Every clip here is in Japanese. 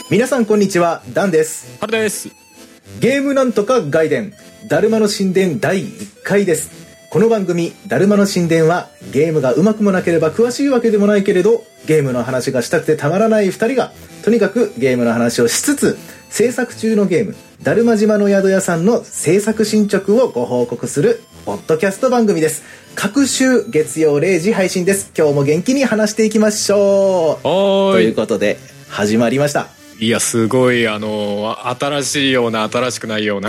皆さんこんにちは、ダンです。 ハルです。 ゲームなんとか外伝だるまの神殿第1回です。この番組だるまの神殿はゲームがうまくもなければ詳しいわけでもないけれど、ゲームの話がしたくてたまらない2人がとにかくゲームの話をしつつ、制作中のゲームだるま島の宿屋さんの制作進捗をご報告するポッドキャスト番組です。各週月曜0時配信です。今日も元気に話していきましょう。ということで始まりました。 いや、すごい新しいような新しくないような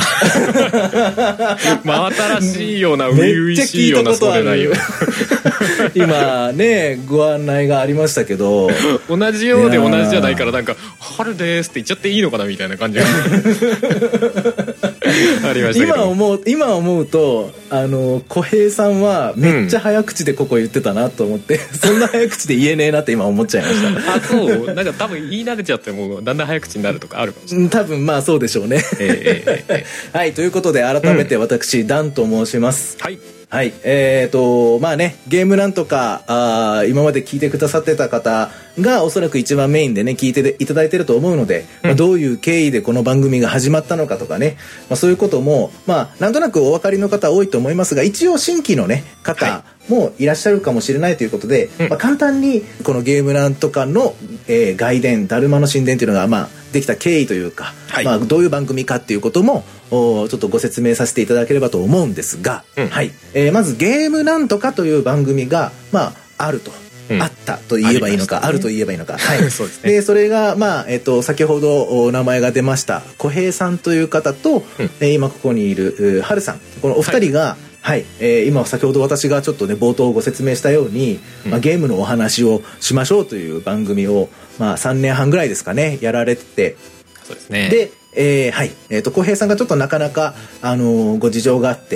真新しいような初々しいようなそうでないよ今ねご案内がありましたけど同じようで同じじゃないから、なんか春ですって言っちゃっていいのかなみたいな感じがありましたけど、 今思うと小平さんはめっちゃ早口でここ言ってたなと思って、そんな早口で言えねえなって今思っちゃいました。 あ、そうなんか多分言い慣れちゃってもうだんだん早口になるとかあるかもしれない。 多分まあそうでしょうね。はい、ということで改めて私、ダンと申します。 はいはい、まあね、ゲームなんとか今まで聞いてくださってた方がおそらく一番メインでね聞いていただいてると思うので、どういう経緯でこの番組が始まったのかとかね、そういうこともなんとなくお分かりの方多いと思いますが、一応新規のね方もいらっしゃるかもしれないということで、簡単にこのゲームなんとかの、外伝だるまの神殿というのができた経緯というか、どういう番組かっていうこともちょっとご説明させていただければと思うんですが、はい、まずゲームなんとかという番組があると、あったと言えばいいのか、あると言えばいいのか、はい、そうですね。でそれが先ほど名前が出ました小平さんという方と、今ここにいる春さん、このお二人が、はい、今先ほど私がちょっとね冒頭ご説明したように、ゲームのお話をしましょうという番組を3年半ぐらいですかねやられてて、 そうですね。 ではい、小平さんがちょっとなかなか、ご事情があって、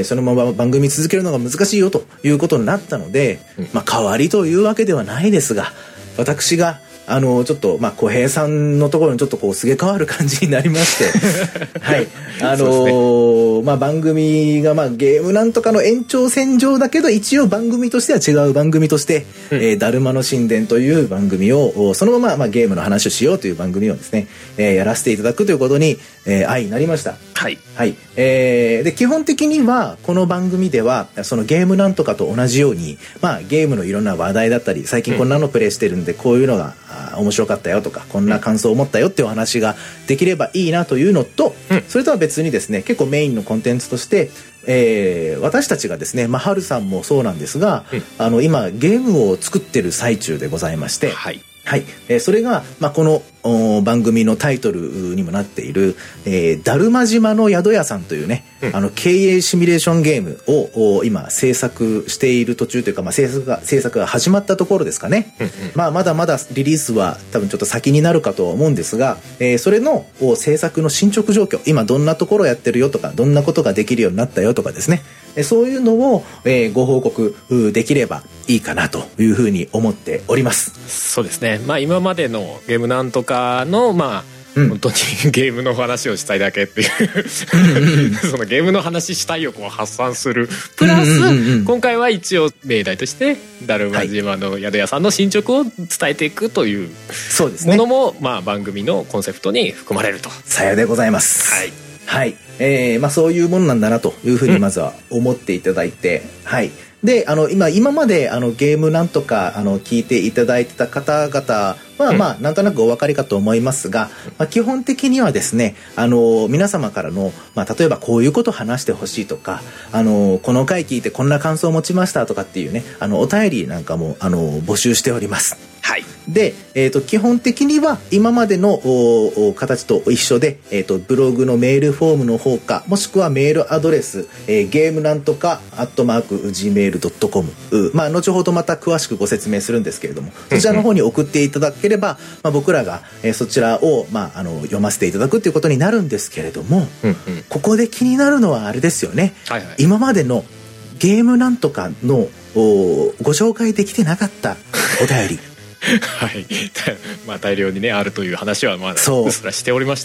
そのまま番組続けるのが難しいよということになったので、代わりというわけではないですが、私がちょっと小平さんのところにちょっとこうすげ替わる感じになりましてはい、番組がゲームなんとかの延長線上だけど、一応番組としては違う番組としてだるまの神殿という番組をそのままゲームの話をしようという番組をですね、やらせていただくということに相なりました。 はい、 はい、で基本的にはこの番組ではそのゲームなんとかと同じように、ゲームのいろんな話題だったり、最近こんなのプレイしてるんでこういうのが面白かったよとか、こんな感想を持ったよっていうお話ができればいいなというのと、それとは別にですね、結構メインのコンテンツとして、私たちがですね、ハルさんもそうなんですが、今ゲームを作ってる最中でございまして、はいはい、それが、この番組のタイトルにもなっている、だるま島の宿屋さんというね、経営シミュレーションゲームを今制作している途中というか、制作が始まったところですかね。まだまだリリースは多分ちょっと先になるかとは思うんですが、それの制作の進捗状況、今どんなところやってるよとか、どんなことができるようになったよとかですね、そういうのを、ご報告できればいいかなというふうに思っております。 そうですね。今までのゲームなんとかの本当にゲームの話をしたいだけっていうそのゲームの話したいをこう発散するプラス、今回は一応命題としてだるま島の宿屋さんの進捗を伝えていくというものも、番組のコンセプトに含まれると。 さようでございます。 はいはい、そういうもんなんだなというふうにまずは思っていただいて、はい。で今までゲームなんとか聞いていただいてた方々は、なんとなくお分かりかと思いますが、基本的にはですね、皆様からの、例えばこういうこと話してほしいとか、この回聞いてこんな感想を持ちましたとかっていうね、お便りなんかも募集しております。はい。で、基本的には今までの形と一緒で、ブログのメールフォームの方か、もしくはメールアドレス、ゲームなんとか@gmail.com、後ほどまた詳しくご説明するんですけれども、そちらの方に送っていただければ、僕らが、そちらを、読ませていただくということになるんですけれども、ここで気になるのはあれですよね、今までのゲームなんとかのご紹介できてなかったお便りはい大量にねあるという話はうっすらしておりましたが、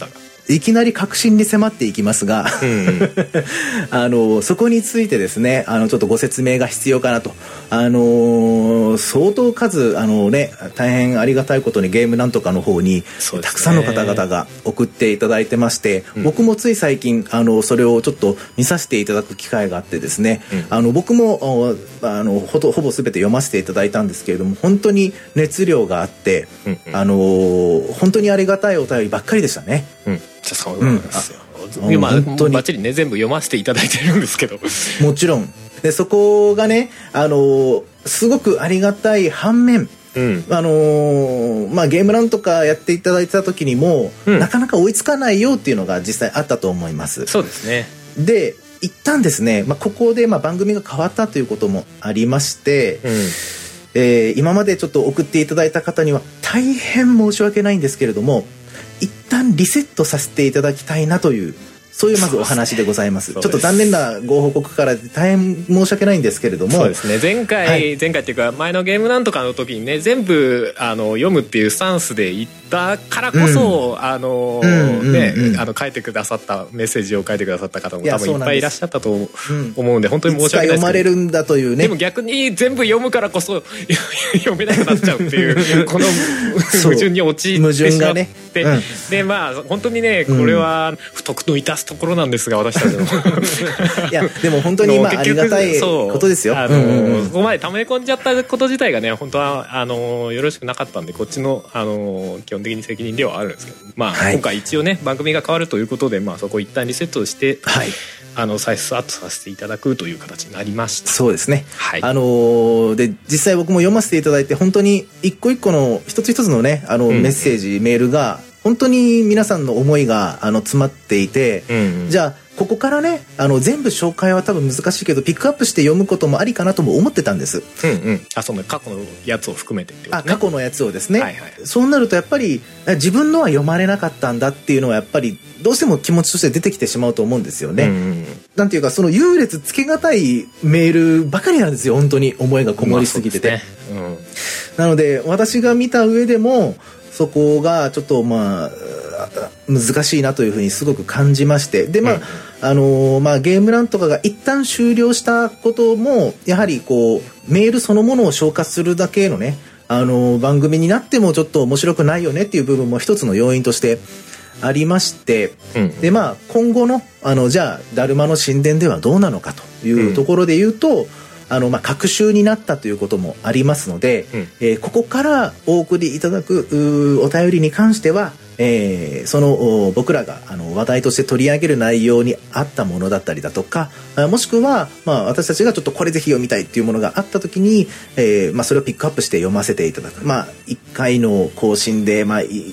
いきなり確信に迫っていきますが、そこについてですね、ちょっとご説明が必要かなと。相当数、大変ありがたいことにゲームなんとかの方に、たくさんの方々が送っていただいてまして、僕もつい最近、それをちょっと見させていただく機会があってですね、僕も、ほぼ全て読ませていただいたんですけれども、本当に熱量があって、本当にありがたいお便りばっかりでしたね。 そうなんですよ。今本当にバッチリね全部読ませていただいてるんですけど、 もちろんでそこがねすごくありがたい反面、ゲームなんとかやっていただいた時にも、なかなか追いつかないよっていうのが実際あったと思います。 そうですね。 で一旦ですね、ここで番組が変わったということもありまして、今までちょっと送っていただいた方には大変申し訳ないんですけれども、一旦リセットさせていただきたいなという、そういうまずお話でございます。ちょっと残念なご報告から大変申し訳ないんですけれども、 そうですね、前回っていうか前のゲームなんとかの時にね、全部読むっていうスタンスで言ったからこそ、書いてくださったメッセージを書いてくださった方も多分いっぱいいらっしゃったと思うんで、本当に申し訳ないですけど、いつか読まれるんだというね。 でも逆に全部読むからこそ読めなくなっちゃうっていうこの矛盾に陥ってしまって、で本当にね、これは不徳の致すところなんですが、私たちのいやでも本当にありがたいことですよ。 ここまで溜め込んじゃったこと自体がね、本当はよろしくなかったんで、こっちの基本的に責任ではあるんですけど、今回一応ね番組が変わるということで、そこを一旦リセットして、再スタートさせていただくという形になりました。 そうですね、で実際僕も読ませていただいて、本当に一個一個の一つ一つのねメッセージ、メールが本当に皆さんの思いが詰まっていて、じゃあここからね全部紹介は多分難しいけど、ピックアップして読むこともありかなとも思ってたんです。 その過去のやつを含めてってことね。 過去のやつをですね、そうなるとやっぱり自分のは読まれなかったんだっていうのはやっぱりどうしても気持ちとして出てきてしまうと思うんですよね。なんていうか、その優劣つけがたいメールばかりなんですよ、本当に思いがこもりすぎてて。なので私が見た上でもそこがちょっと難しいなというふうにすごく感じまして、でゲームなんとかが一旦終了したことも、やはりメールそのものを消化するだけのね番組になってもちょっと面白くないよねっていう部分も一つの要因としてありまして、で今後のじゃあだるまの神殿ではどうなのかというところで言うと、隔週になったということもありますので、ここからお送りいただくお便りに関しては、その僕らが話題として取り上げる内容に合ったものだったりだとか、もしくは私たちがちょっとこれぜひ読みたいっていうものがあった時に、それをピックアップして読ませていただく、1回の更新で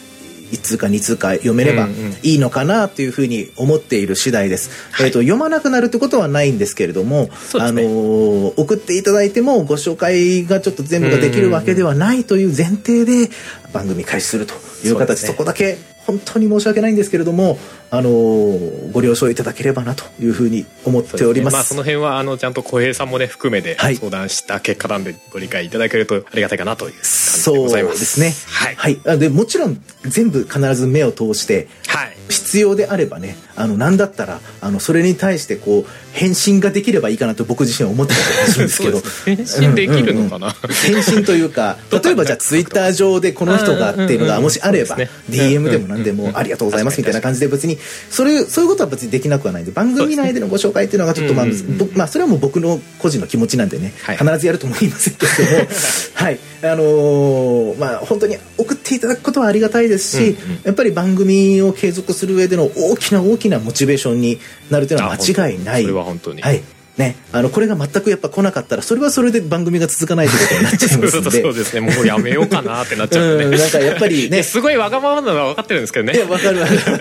1通か2通か読めればいいのかなというふうに思っている次第です。読まなくなるってことはないんですけれども、送っていただいてもご紹介がちょっと全部ができるわけではないという前提で番組開始するという形、そこだけ本当に申し訳ないんですけれども、ご了承いただければなというふうに思っております。 その辺はちゃんと小平さんもね含めて相談した結果なんで、ご理解いただけるとありがたいかなという感じでございます。 そうですね。でもちろん全部必ず目を通して、必要であればね、なんだったらそれに対して返信ができればいいかなと僕自身は思ってたりするんですけど返信できるのかな、 返信というか、例えばじゃあツイッター上でこの人がっていうのがもしあれば DM でも何でもありがとうございますみたいな感じで、別にそういうことは別にできなくはないんで、番組内でのご紹介っていうのがちょっとそれはもう僕の個人の気持ちなんでね、必ずやると思いませんけれども本当に送っていただくことはありがたいですし、やっぱり番組を継続する上での大きなモチベーションになるというのは間違いない。 それは本当にこれが全くやっぱ来なかったら、それはそれで番組が続かないということになっちゃいますのでそうですね、もうやめようかなってなっちゃうね。 なんかやっぱりねすごいわがままなのは分かってるんですけどね。 分かる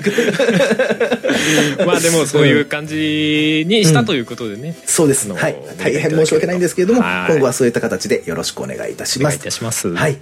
でもそういう感じにしたということでね、 そうです。大変申し訳ないんですけれども、今後はそういった形でよろしくお願いいたします。 お願いいたします。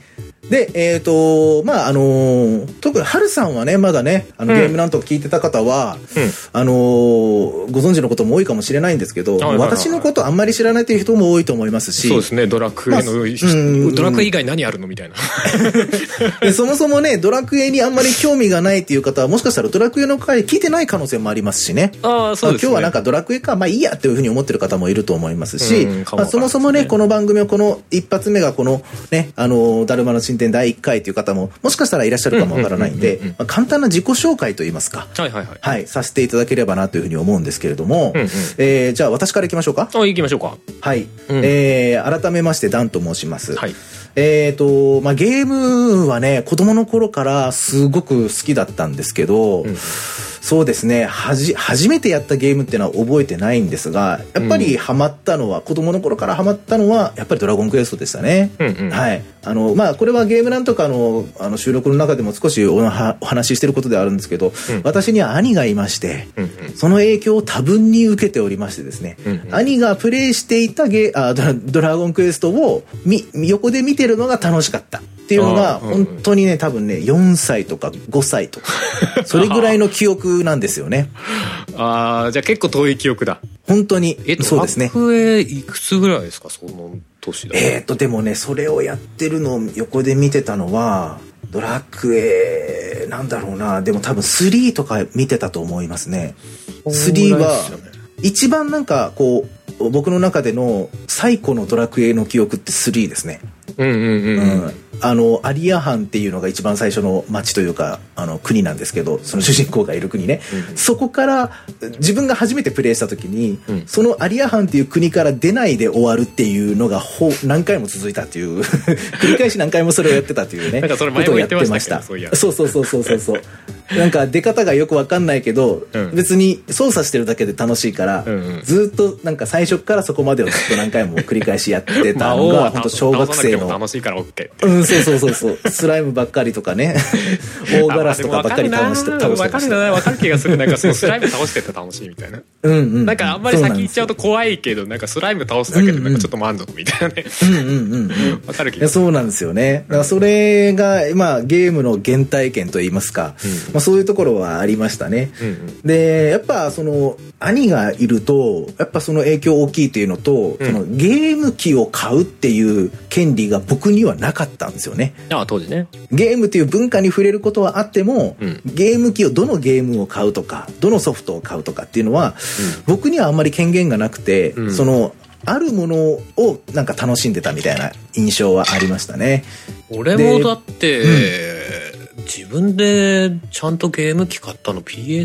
で、まあ、特にハルさんはね、まだね、ゲームなんとか聞いてた方は、ご存知のことも多いかもしれないんですけど、私のことあんまり知らないという人も多いと思いますし。 そうですね、ドラクエドラクエ以外何あるのみたいな。 でそもそもね、ドラクエにあんまり興味がないっていう方は、もしかしたらドラクエの回聞いてない可能性もありますしね。 そうですね。 今日はなんかドラクエか、まあいいやっていうふうに思ってる方もいると思いますし、そもそもね、この番組はこの一発目がこのね、だるまの進展第1回という方ももしかしたらいらっしゃるかもわからないんで、簡単な自己紹介といいますか、はい、させていただければなというふうに思うんですけれども、じゃあ私からいきましょうか。 行きましょうか。 はい、改めましてダンと申します。はい。まあ、ゲームはね、子供の頃からすごく好きだったんですけど、そうですね、初めてやったゲームっていうのは覚えてないんですが、やっぱりハマったのは、子供の頃からハマったのはやっぱりドラゴンクエストでしたね。はい。まあこれはゲームなんとかの収録の中でも少しお話ししてることではあるんですけど、私には兄がいまして、その影響を多分に受けておりましてですね、兄がプレイしていたドラゴンクエストを横で見てるのが楽しかったっていうのが本当にね、多分ね4歳とか5歳とかそれぐらいの記憶なんですよね。 じゃあ結構遠い記憶だ。 本当にそうですね。 ドラクエいくつぐらいですか、その年だ。 でもね、それをやってるのを横で見てたのはドラクエなんだろうな、でも多分3とか見てたと思いますね。3は一番なんかこう僕の中での最古のドラクエの記憶って3ですね。アリア藩っていうのが一番最初の町というか国なんですけど、その主人公がいる国ね、そこから自分が初めてプレイした時に、そのアリア藩っていう国から出ないで終わるっていうのが何回も続いたっていう繰り返し何回もそれをやってたっていうね、 なんかそれ前も言ってましたけど、 そうなんか出方がよく分かんないけど、別に操作してるだけで楽しいから、ずっとなんか最初からそこまでをずっと何回も繰り返しやってたのが本当小学生の楽しいから OK。 そうスライムばっかりとかね大ガラスとかばっかり倒してました。 分かる気がする。なんかそのスライム倒してって楽しいみたいな。なんかあんまり先行っちゃうと怖いけど、なんかスライム倒すだけでなんかちょっと満足みたいなね。分かる気がする。 そうなんですよね。だからそれがまあゲームの原体験といいますか、まあそういうところはありましたね。でやっぱその兄がいるとやっぱその影響大きいっていうのと、そのゲーム機を買うっていう権利が僕にはなかったんですよね。 当時ね。 ゲームっていう文化に触れることはあっても、ゲーム機をどのゲームを買うとかどのソフトを買うとかっていうのは、僕にはあんまり権限がなくて、そのあるものをなんか楽しんでたみたいな印象はありましたね。 俺もだって、自分でちゃんとゲーム機買ったの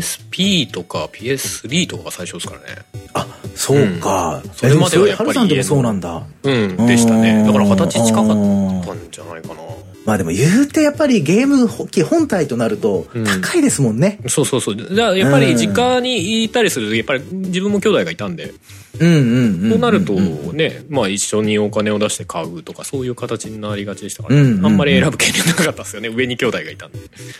PSP とか PS3 とかが最初ですからね。 あ、そうか。 それまではやっぱりハルさんでもそうなんだ。 でしたね。だから20歳近かったんじゃないかな。 まあでも言うてやっぱりゲーム機本体となると高いですもんね。 そうだからやっぱり実家にいたりするとやっぱり自分も兄弟がいたんで、そうなるとね、まあ一緒にお金を出して買うとかそういう形になりがちでしたから、あんまり選ぶ権利なかったですよね。上に兄弟がいたんで。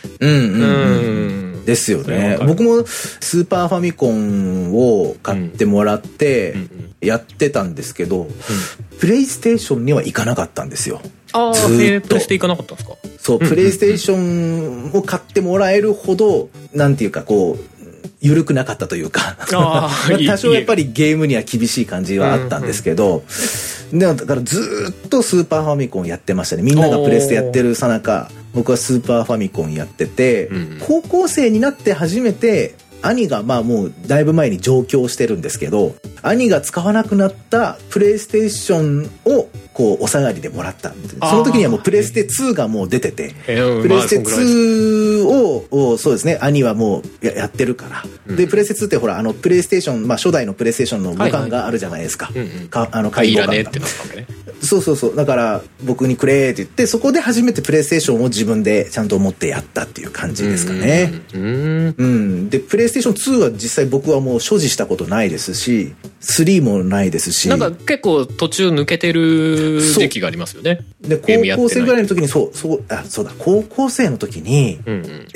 ですよね。僕もスーパーファミコンを買ってもらってやってたんですけど、プレイステーションには行かなかったんですよ。 プレステ行かなかったんですか？ そう、プレイステーションを買ってもらえるほどなんていうかこう緩くなかったというか多少やっぱりゲームには厳しい感じはあったんですけど、だからずっとスーパーファミコンやってましたね。みんながプレステやってるさなか僕はスーパーファミコンやってて、高校生になって初めて兄がまあもうだいぶ前に上京してるんですけど、兄が使わなくなったプレイステーションをこうお下がりでもらったんです。その時にはもうプレステ2がもう出てて、プレステ2をそうですね、兄はもうやってるから、でプレステ2ってほらプレイステーション、まあ初代のプレイステーションの互換があるじゃないですか。 いらねえってなったわけね。 そうだから僕にくれって言って、そこで初めてプレイステーションを自分でちゃんと持ってやったっていう感じですかね。でプレイステーション2は実際僕はもう所持したことないですし、3もないですし、 なんか結構途中抜けてる時期がありますよね。 で高校生ぐらいの時にそうだ、高校生の時に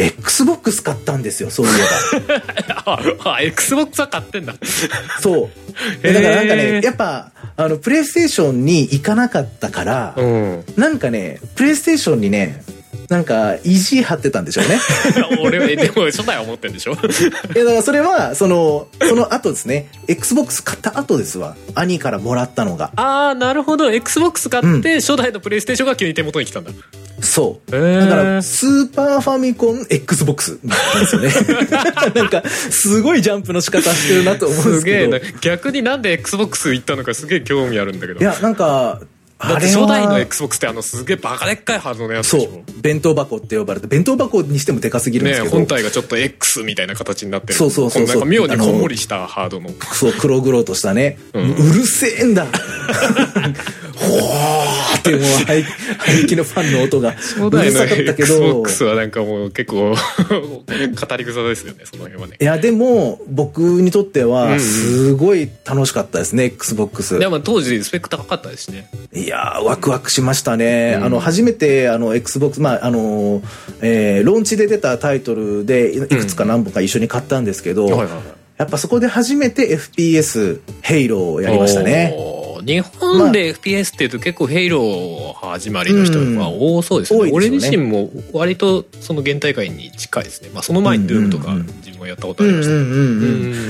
XBOX 買ったんですよ。そういえば XBOX は買ってんだ。 そうだからなんかね、やっぱ、プレイステーションに行かなかったから、なんかね、プレイステーションにね、なんか意地張ってたんでしょうね。 俺はでも初代は思ってんでしょ。 いやだからそれはその後ですね。Xbox 買った後ですわ。兄からもらったのが。 ああ、なるほど。Xbox 買って初代のプレイステーションが急に手元に来たんだ。 そう。だからスーパーファミコン Xbox なんですよね。なんかすごいジャンプの仕方してるなと思うんですけど。 すげえな。逆になんで Xbox 行ったのかすげえ興味あるんだけど。 いやなんか。 だって初代の Xbox ってすげえバカでっかいハードのやつでしょ。 そう弁当箱って呼ばれて、弁当箱にしてもでかすぎるんですけど、 ね、本体がちょっと X みたいな形になってる。 そうそうそうそう、 なんか妙にこんもりしたハードの、 そう黒々としたね、うるせえんだ。ほーってもう排気のファンの音がうるさかったけど、 Xbox はなんかもう結構語り草ですよね、その辺はね。 いやでも僕にとってはすごい楽しかったですね、Xbox。 でも当時スペック高かったですね。 いやーワクワクしましたね。初めてXbox、ローンチで出たタイトルでいくつか何本か一緒に買ったんですけど、やっぱそこで初めて FPS ヘイローをやりましたね。 日本で FPS っていうと結構ヘイロー始まりの人が多そうですよね。俺自身も割とその原体験に近いですね。まあその前にドゥームとか自分もやったことありました。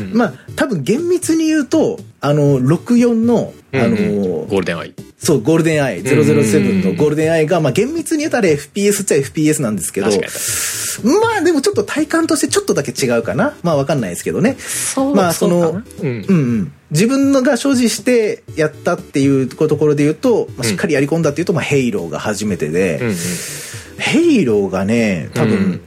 まあ多分厳密に言うと64のゴールデンアイ、 そうゴールデンアイ007のゴールデンアイが、まあ厳密に言ったら FPS っちゃ FPS なんですけど、まあでもちょっと体感としてちょっとだけ違うかな。まあわかんないですけどね。まあその自分のが所持してやったっていうところで言うと、まあ、しっかりやり込んだっていうと、まあヘイローが初めてで、ヘイローがね多分、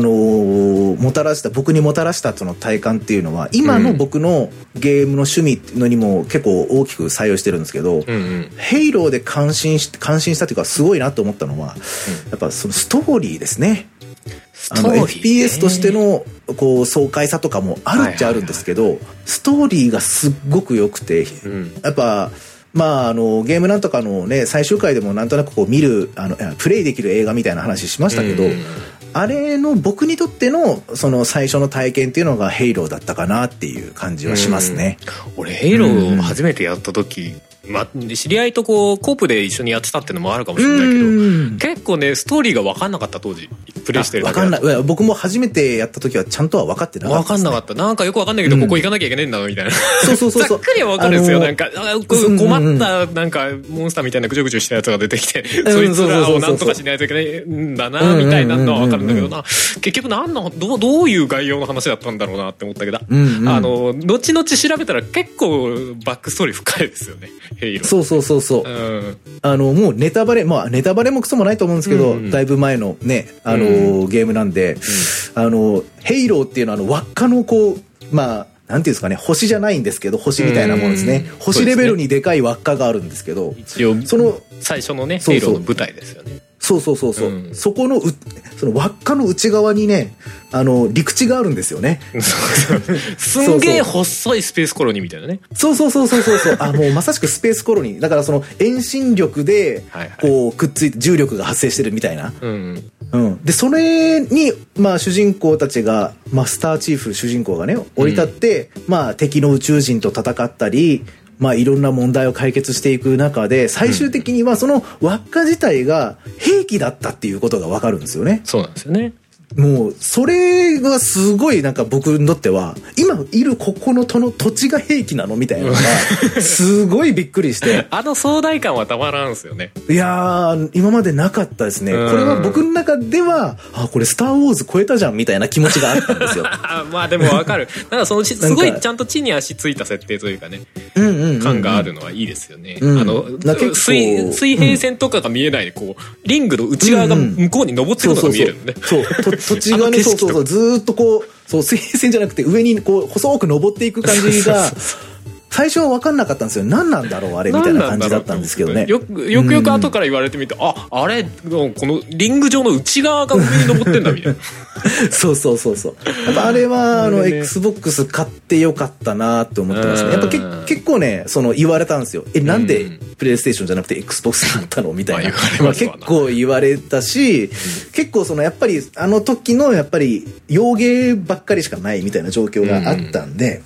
僕にもたらしたその体感っていうのは今の僕のゲームの趣味のにも結構大きく作用してるんですけど、ヘイローで感心したというかすごいなと思ったのは、やっぱそのストーリーですね。FPS としてのこう爽快さとかもあるっちゃあるんですけど、ストーリーがすっごく良くて、やっぱまあゲームなんとかのね最終回でもなんとなくこう見るプレイできる映画みたいな話しましたけど、あれの僕にとってのその最初の体験っていうのがヘイローだったかなっていう感じはしますね。 俺ヘイローを初めてやった時、知り合いとこうコープで一緒にやってたっていうのもあるかもしれないけど、結構ねストーリーが分かんなかった。当時プレイしてるだけだと分かんない。僕も初めてやった時はちゃんとは分かってなかったですね。分かんなかった。 なんかよく分かんないけど、ここ行かなきゃいけねえんだなみたいな。 そうざっくりは分かるんですよ。なんか困ったなんかモンスターみたいなぐちょぐちょしたやつが出てきて、そいつらをなんとかしないといけないんだなみたいなのは分かるんだけどな、結局どういう概要の話だったんだろうなって思ったけど、後々調べたら結構バックストーリー深いですよね、ヘイロー。 そう、もうネタバレもクソもないと思うんですけど、だいぶ前のねゲームなんで、ヘイローっていうのは輪っかのこうまあなんていうんですかね、星じゃないんですけど星みたいなものですね。星レベルにでかい輪っかがあるんですけど、 一応その最初のねヘイローの舞台ですよね。 そう、そこのその輪っかの内側にね陸地があるんですよね。 すんげえ細いスペースコロニーみたいなね。 そうもうまさしくスペースコロニーだから、その遠心力でこうくっついて重力が発生してるみたいな。でそれにまあ主人公たちがマスターチーフ主人公がね降り立って、まあ敵の宇宙人と戦ったり、まあいろんな問題を解決していく中で、最終的にはその輪っか自体が兵器だったっていうことが分かるんですよね。 そうなんですよね。 もうそれがすごいなんか僕にとっては今いるここの土地が兵器なのみたいなのがすごいびっくりして壮大感はたまらんすよね。 いやー今までなかったですね。これは僕の中ではこれスターウォーズ超えたじゃんみたいな気持ちがあったんですよ。 まあでもわかる。なんかそのすごいちゃんと地に足ついた設定というかね、感があるのはいいですよね。水平線とかが見えないこうリングの内側が向こうに登ってるのが見えるのね。土地がねずーっとこう水平線じゃなくて上にこう細く登っていく感じが最初は分かんなかったんですよ。何なんだろうあれみたいな感じだったんですけどね。よく後から言われてみて、あれこのリング上の内側が上に登ってんだみたいな。 そうやっぱあれはXbox 買ってよかったなって思ってますね。やっぱ結構ね言われたんですよ。なんでプレイステーションじゃなくて Xbox 買ったのみたいな。結構言われたし、結構やっぱり時のやっぱり洋ゲーばっかりしかないみたいな状況があったんで、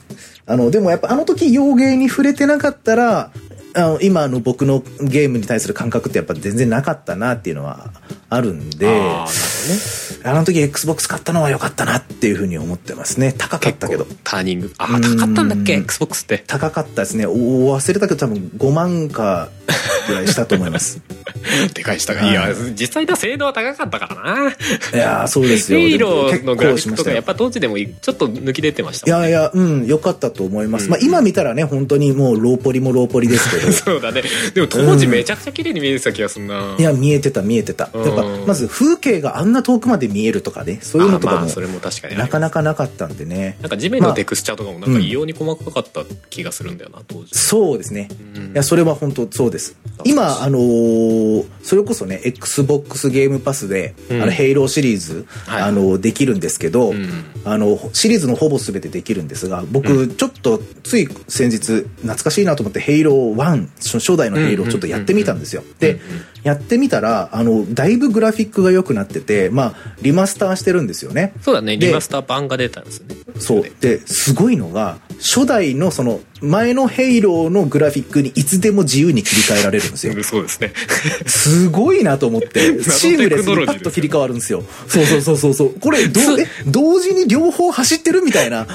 でもやっぱあの時洋ゲーに触れてなかったら、今の僕のゲームに対する感覚ってやっぱ全然なかったなっていうのはあるんで、あの時 Xbox 買ったのは良かったなっていうふうに思ってますね。高かったけど。 ターニング。高かったんだっけ Xbox って。 高かったですね。忘れたけど多分5万かぐらいしたと思います。 でかいしたが、いや実際の性能は高かったからな。 いやそうですよ。 ヒーローのグラフィックとかやっぱ当時でもちょっと抜き出てましたもんね。 いや良かったと思います。まあ今見たらね本当にもうローポリもローポリですけど。 そうだね。でも当時めちゃくちゃ綺麗に見えてた気がするな。 いや見えてた。やっぱまず風景があんな遠くまで見えるとかね、そういうのとかもそれも確かになかなかなかったんでね。 なんか地面のテクスチャーとかもなんか異様に細かかった気がするんだよな当時。 そうですね。いやそれは本当そうです。今それこそね Xbox ゲームパスでヘイローシリーズできるんですけど、シリーズのほぼ全てできるんですが、僕ちょっとつい先日懐かしいなと思ってヘイロー1初代のヘイローちょっとやってみたんですよ。でやってみたらだいぶグラフィックが良くなってて、まあリマスターしてるんですよね。 そうだね、リマスター版が出たんですね。 そうですごいのが初代のその前のヘイローのグラフィックにいつでも自由に切り替えられるんですよ。 そうですね。 すごごいなと思ってシームレスにパッと切り替わるんですよ。そうこれ同時に両方走ってるみたいな。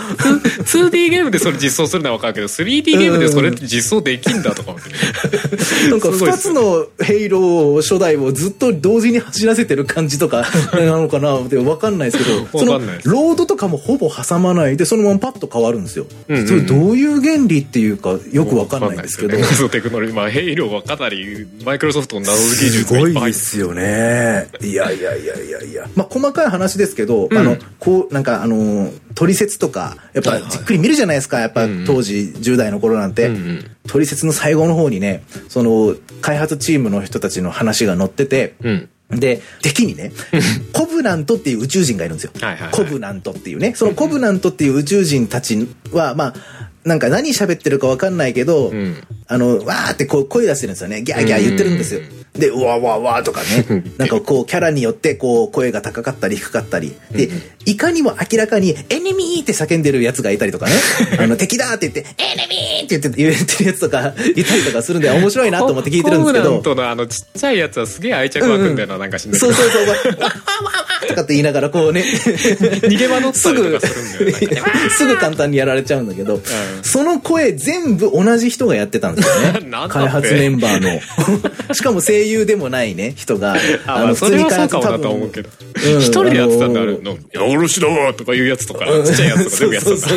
2D ゲームでそれ実装するのは分かるけど 3D ゲームでそれって実装できんだとか思ってなんか2つのヘイロー初代をずっと同時に走らせてる感じとかなのかなって分かんないですけど、そのロードとかもほぼ挟まないでそのままパッと変わるんですよ。それどういう原理っていうかよく分かんないんですけど、 テクノロジー、ヘイローはかなりマイクロソフトのナノ技術がいっぱいすごいですよね。いやまあ細かい話ですけど、こうなんかトリセツとかやっぱじっくり見るじゃないですか。やっぱ当時10代の頃なんて、トリセツの最後の方にね、その開発チームの人たちの話が載ってて、で敵にねコブナントっていう宇宙人がいるんですよ。コブナントっていうね、そのコブナントっていう宇宙人たちはまあなんか何喋ってるか分かんないけど、わーってこう声出してるんですよね。ギャーギャー言ってるんですよ。でうわわわとかね、なんかこうキャラによってこう声が高かったり低かったりで、いかにも明らかにエネミーって叫んでるやつがいたりとかね、敵だって言ってエネミーって言ってるやつとかいたりとかするんで面白いなと思って聞いてるんですけど、 コブナントのちっちゃいやつはすげえ愛着湧くんだよな、なんかしんない。 そうわーわーとかって言いながらこうね逃げ場のったりとかするんだよね。 すぐ簡単にやられちゃうんだけど、その声全部同じ人がやってたんですよね。開発メンバーのしかも声優でもないね人が普通に開発多分一人でやってたんだ。あれの「いやおろしだわ」とかいうやつとかちっちゃいやつとか全部やってたんだ。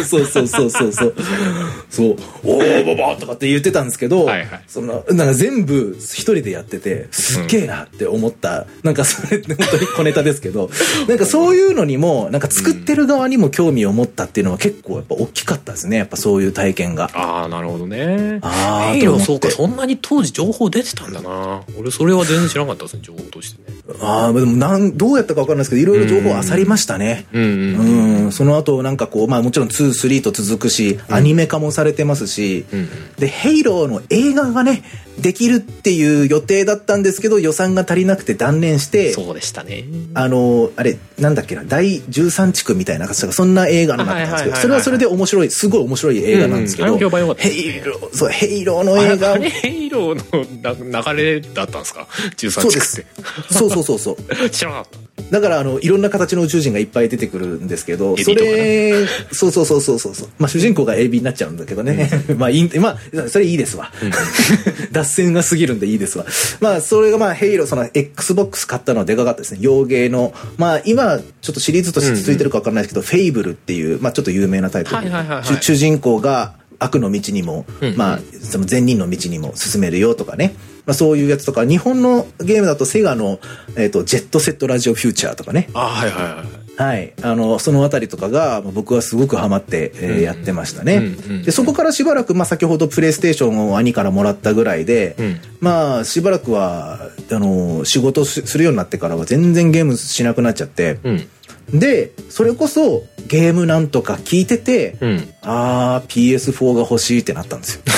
そうおーババーとかって言ってたんですけど、そのなんか全部一人でやっててすっげえなって思った。なんかそれって本当に小ネタですけど、なんかそういうのにもなんか作ってる側にも興味を持ったっていうのは結構やっぱ大きかったですね。やっぱそういう体験が。 ああなるほどね。ヘイローそうか、そんなに当時情報出てたんだな。俺それは全然知らなかったですね、情報としてね。 でもどうやったか分かんないですけどいろいろ情報あさりましたね。その後なんかこうもちろん2、3と続くしアニメ化もされてますし、でヘイローの映画がねできるっていう予定だったんですけど予算が足りなくて断念して、 そうでしたね。 あれなんだっけな、第13地区みたいなそんな映画になったんですけど、それはそれで面白い、すごい面白い映画なんですけど、ヘイローの映画、 ヘイローの流れだったんですか13地区って。 そう知らなかった。 だからいろんな形の宇宙人がいっぱい出てくるんですけど、それそう主人公がエビになっちゃうんだけどね、それいいですわ。脱線が過ぎるんでいいですわ。それがヘイロー、その Xbox 買ったのはでかかったですね。洋芸の今ちょっとシリーズとして続いてるか分かんないですけど、フェイブルっていうちょっと有名なタイトル、主人公が悪の道にもその善人の道にも進めるよとかね、そういうやつとか、日本のゲームだとセガのジェットセットラジオフューチャーとかね、そのあたりとかが僕はすごくハマってやってましたね。でそこからしばらく先ほどプレイステーションを兄からもらったぐらいで、しばらくは仕事するようになってからは全然ゲームしなくなっちゃって、でそれこそゲームなんとか聞いてて、PS4 が欲しいってなったんですよ。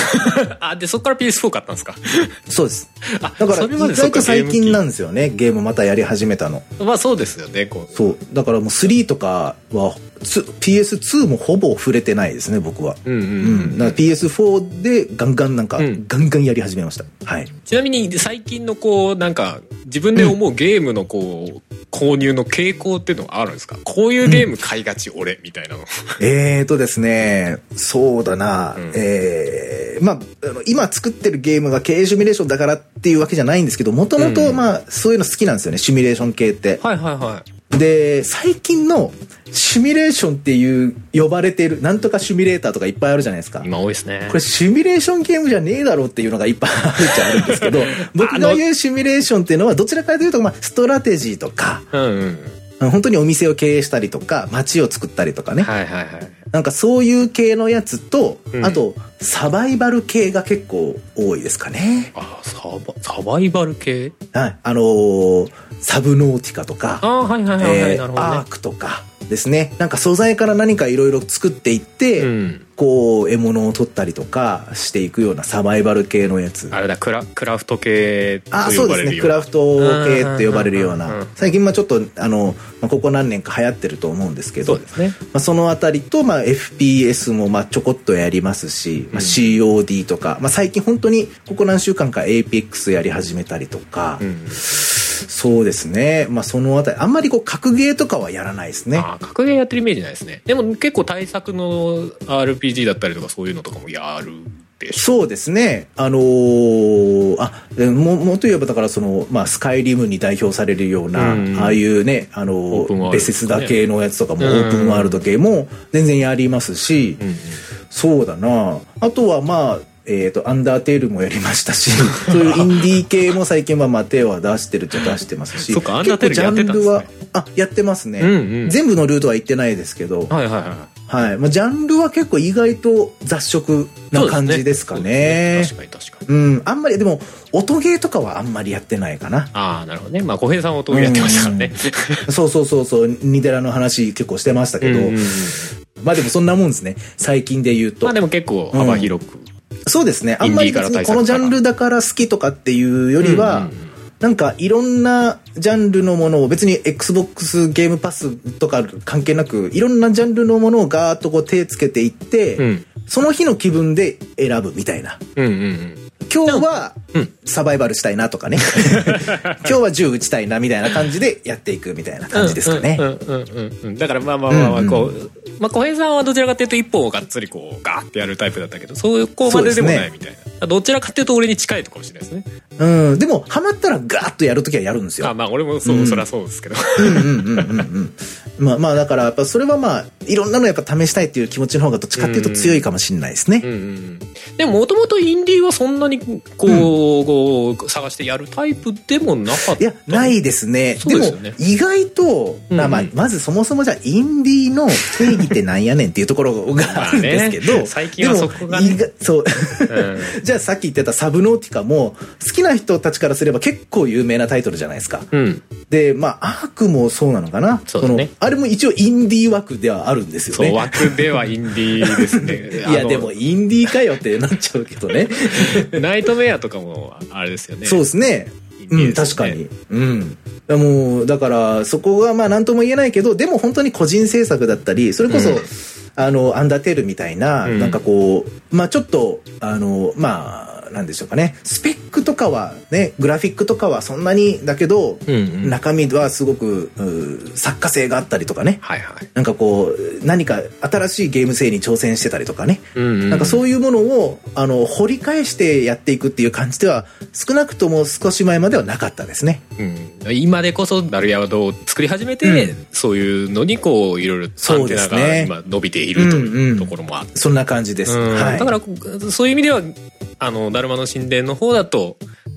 でそっから PS4 買ったんですか？ そうです。だから意外と最近なんですよね、ゲームまたやり始めたの。 まあそうですよね。 そうだからもう3とかはPS2 もほぼ触れてないですね、僕は。だから PS4 でガンガンガンガンやり始めました。はい。 ちなみに最近のなんか自分で思うゲームの購入の傾向っていうのはあるんですか？こういうゲーム買いがち俺みたいなの。 ですね、そうだな、まあ今作ってるゲームが経営シミュレーションだからっていうわけじゃないんですけど、もともとまあそういうの好きなんですよね、シミュレーション系って。 はいはいはい。 で最近のシミュレーションっていう呼ばれているなんとかシミュレーターとかいっぱいあるじゃないですか。 今多いですね。これシミュレーションゲームじゃねえだろうっていうのがいっぱいあるっちゃあるんですけど僕が言うシミュレーションっていうのはどちらかというと、まあ、ストラテジーとか、本当にお店を経営したりとか街を作ったりとかね、なんかそういう系のやつと、あとサバイバル系が結構多いですかね。 サバイバル系？ はい、サブノーティカとか、アークとかですね。なんか素材から何かいろいろ作っていって、こう獲物を取ったりとかしていくようなサバイバル系のやつ。 あれだ、クラフト系と呼ばれるような。 そうですね、クラフト系って呼ばれるような。最近ちょっとここ何年か流行ってると思うんですけど、そうですね。そのあたりとFPS もちょこっとやりますし、COD とか、最近本当にここ何週間か APEX やり始めたりとか。そうですね。そのあたりあんまり格ゲーとかはやらないですね。 格ゲーやってるイメージないですね。でも結構対策の RPG だったりとかそういうのとかもやるでしょ。 そうですね。もっと言えばだからスカイリムに代表されるような、ああいうねベセスダ系のやつとかもオープンワールド系も全然やりますし、そうだな。あとはアンダーテールもやりましたしそういうインディー系も最近は手は出してるっちゃ出してますし、 そうか、アンダーテールやってたんですね。 やってますね。全部のルートは行ってないですけど、ジャンルは結構意外と雑食な感じですかね。 確かに。 あんまりでも音ゲーとかはあんまりやってないかな。 なるほどね。小平さん音ゲーやってましたからね。 そうニデラの話結構してましたけど、でもそんなもんですね、最近で言うと。 でも結構幅広く。 そうですね。あんまり別にこのジャンルだから好きとかっていうよりは、なんかいろんなジャンルのものを別に XBOX ゲームパスとか関係なくいろんなジャンルのものをガーッと手つけていって、その日の気分で選ぶみたいな。今日はサバイバルしたいなとかね今日は銃撃ちたいなみたいな感じでやっていくみたいな感じですかね。 だから小平さんはどちらかというと一本をがっつりガーってやるタイプだったけど、そういうまででもないみたいな。どちらかというと俺に近いとかもしれないですね。 でもハマったらガーッとやるときはやるんですよ。 俺もそりゃそうですけどだからやっぱそれはいろんなのやっぱ試したいっていう気持ちの方がどっちかっていうと強いかもしれないですね。 でももともとインディーはそんなに探してやるタイプでもなかった。 いやないですね。でも意外とまずそもそもじゃあインディーの定義ってなんやねんっていうところがあるんですけど、 最近はそこがね。 そうじゃあさっき言ってたサブノーティカも好きな人たちからすれば結構有名なタイトルじゃないですか。でアークもそうなのかな。あれも一応インディー枠ではあるんですよね。 そう、枠ではインディーですね。 いやでもインディーかよってなっちゃうけどねナイトメアとかもあれですよね。 そうですね。確かに。もうだからそこが何とも言えないけど、でも本当に個人制作だったり、それこそアンダーテールみたいな、なんかちょっとなんでしょうかね、スペックとかはね、グラフィックとかはそんなにだけど、中身はすごく作家性があったりとかね、なんか何か新しいゲーム性に挑戦してたりとかね、なんかそういうものを掘り返してやっていくっていう感じでは少なくとも少し前まではなかったですね。 今でこそダルヤードを作り始めて、そういうのにいろいろアンテナが今伸びているというところもあって、 そんな感じです。 だからそういう意味ではダルマの神殿の方だと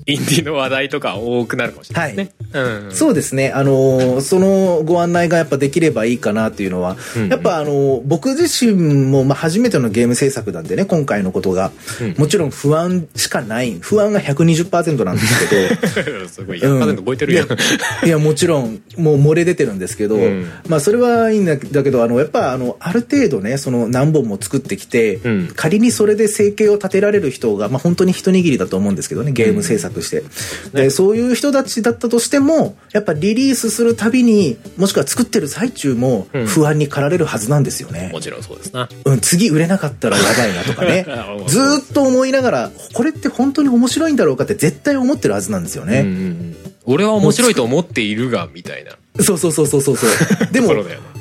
インディーの話題とか多くなるかもしれないですね。はい、 そうですね。そのご案内がやっぱできればいいかなっていうのは、やっぱ僕自身も初めてのゲーム制作なんでね、今回のことが、もちろん不安しかない、不安が 120% なんですけど、 すごい 100% 超えてるやん。 いやもちろんもう漏れ出てるんですけど、まあそれはいいんだけど、やっぱある程度ね、その何本も作ってきて、仮にそれで生計を立てられる人が、まあ本当に一握りだと思うんですけどね、ゲーム制作して、でそういう人たちだったとしても、やっぱリリースするたびに、もしくは作ってる最中も不安に駆られるはずなんですよね。 もちろんそうですな。 次売れなかったらやばいなとかねずーっと思いながら、これって本当に面白いんだろうかって絶対思ってるはずなんですよね。 俺は面白いと思っているがみたいな。 そうでも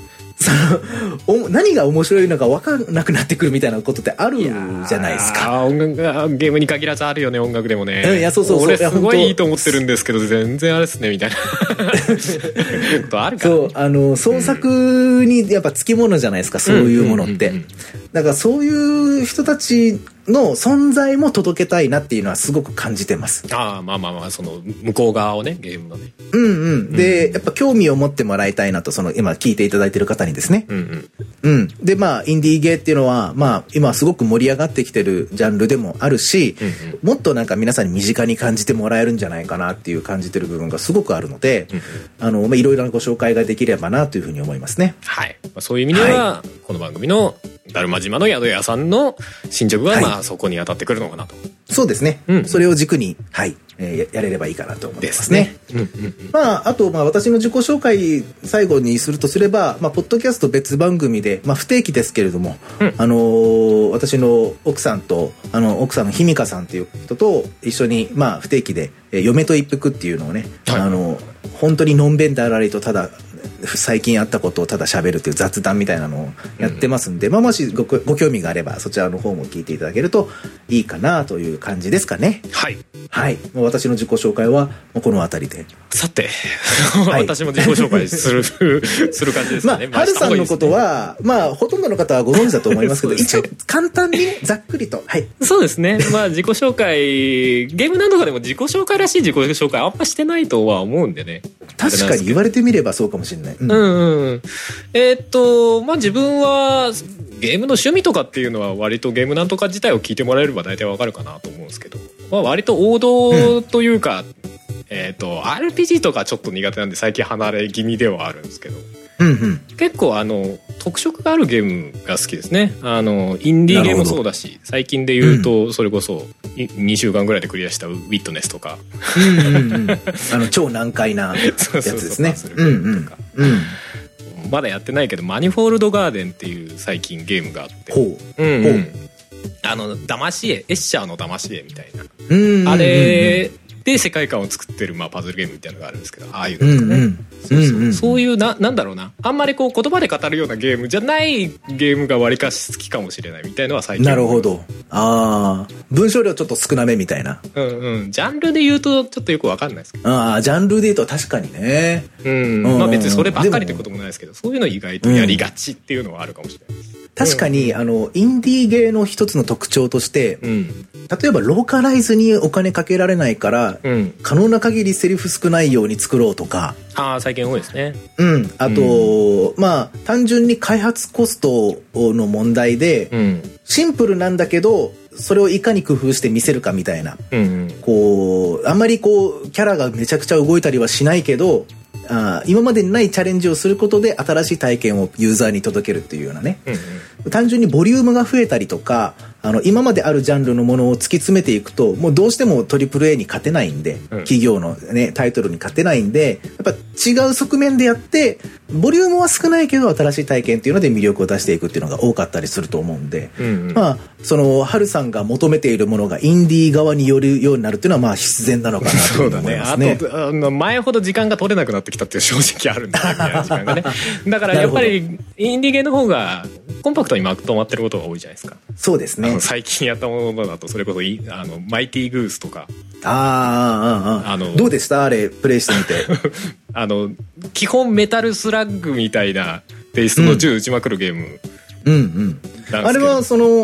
何が面白いのか分からなくなってくるみたいなことってあるじゃないですか。 音楽ゲームに限らずあるよね、音楽でもね。 いやそう俺すごいいいと思ってるんですけど全然あれですねみたいなことあるから、 そう創作にやっぱつきものじゃないですか、そういうものって。だからそういう人たちの存在も届けたいなっていうのはすごく感じてます。 まあその向こう側をね、ゲームのね。 でやっぱ興味を持ってもらいたいなと、その今聞いていただいてる方にですね。でまあインディーゲーっていうのはまあ今すごく盛り上がってきてるジャンルでもあるし、もっとなんか皆さんに身近に感じてもらえるんじゃないかなっていう感じてる部分がすごくあるので、まあいろいろなご紹介ができればなというふうに思いますね。 はい。そういう意味では、この番組のだるま島の宿屋さんの進捗はまあそこに当たってくるのかなと。 そうですね。それを軸にやれればいいかなと思いますね。まああと私の自己紹介最後にするとすれば、まあポッドキャスト別番組で、まあ不定期ですけれども、私の奥さんと奥さんのひみかさんっていう人と一緒にまあ不定期で嫁と一服っていうのをね、本当にのんべんだらりとただ最近あったことをただ喋るっていう雑談みたいなのをやってますんで、まあもしご興味があればそちらの方も聞いていただけるといいかなという感じですかね。もう私の自己紹介はこの辺りで。 さて、私も自己紹介する感じですかね。 まあ、はるさんのことは、まあ、ほとんどの方はご存知だと思いますけど、一応、簡単にね、ざっくりと。 そうですね。まあ、自己紹介、ゲームなんとかでも自己紹介らしい自己紹介あんましてないとは思うんでね。 確かに言われてみればそうかもしれない。まあ、自分は、ゲームの趣味とかっていうのは割とゲームなんとか自体を聞いてもらえれば大体わかるかなと思うんですけど、まあ、割と王道というか、RPG とかちょっと苦手なんで最近離れ気味ではあるんですけど、結構特色があるゲームが好きですね。インディーゲームもそうだし、最近で言うとそれこそ2週間ぐらいでクリアしたウィットネスとか、 超難解なやつですね。 まだやってないけどマニフォールドガーデンっていう最近ゲームがあって、騙し絵、エッシャーの騙し絵みたいな、あれで世界観を作ってるパズルゲームみたいなのがあるんですけど、ああいうのですかね。そういうなんだろうな、あんまりこう言葉で語るようなゲームじゃないゲームがわりかし好きかもしれないみたいのは最近。 なるほど。文章量ちょっと少なめみたいな。 ジャンルで言うとちょっとよくわかんないですけど。 ジャンルで言うと確かにね。 まあ別にそればっかりってこともないですけど、そういうの意外とやりがちっていうのはあるかもしれないです。 確かにインディーゲーの一つの特徴として、例えばローカライズにお金かけられないから、可能な限りセリフ少ないように作ろうとか。 最近多いですね。 あと、まあ単純に開発コストの問題で、シンプルなんだけどそれをいかに工夫して見せるかみたいな、こうあんまりこうキャラがめちゃくちゃ動いたりはしないけど、今までにないチャレンジをすることで新しい体験をユーザーに届けるっていうようなね、単純にボリュームが増えたりとか、今まであるジャンルのものを突き詰めていくと、もうどうしても AAA に勝てないんで、企業のねタイトルに勝てないんで、やっぱ違う側面でやって、ボリュームは少ないけど新しい体験っていうので魅力を出していくっていうのが多かったりすると思うんで、まあそのハルさんが求めているものがインディー側によるようになるっていうのはまあ必然なのかなと思いますね。 そうだね。あと前ほど時間が取れなくなってきたっていう正直あるんだよね、時間がね。だからやっぱりインディーゲーの方がコンパクトにまとまってることが多いじゃないですか。 そうですね。 最近やったものだとそれこそマイティーグースとか。 どうでしたあれプレイしてみて。 基本メタルスラッグみたいなテイストの銃撃ちまくるゲーム。 あれはその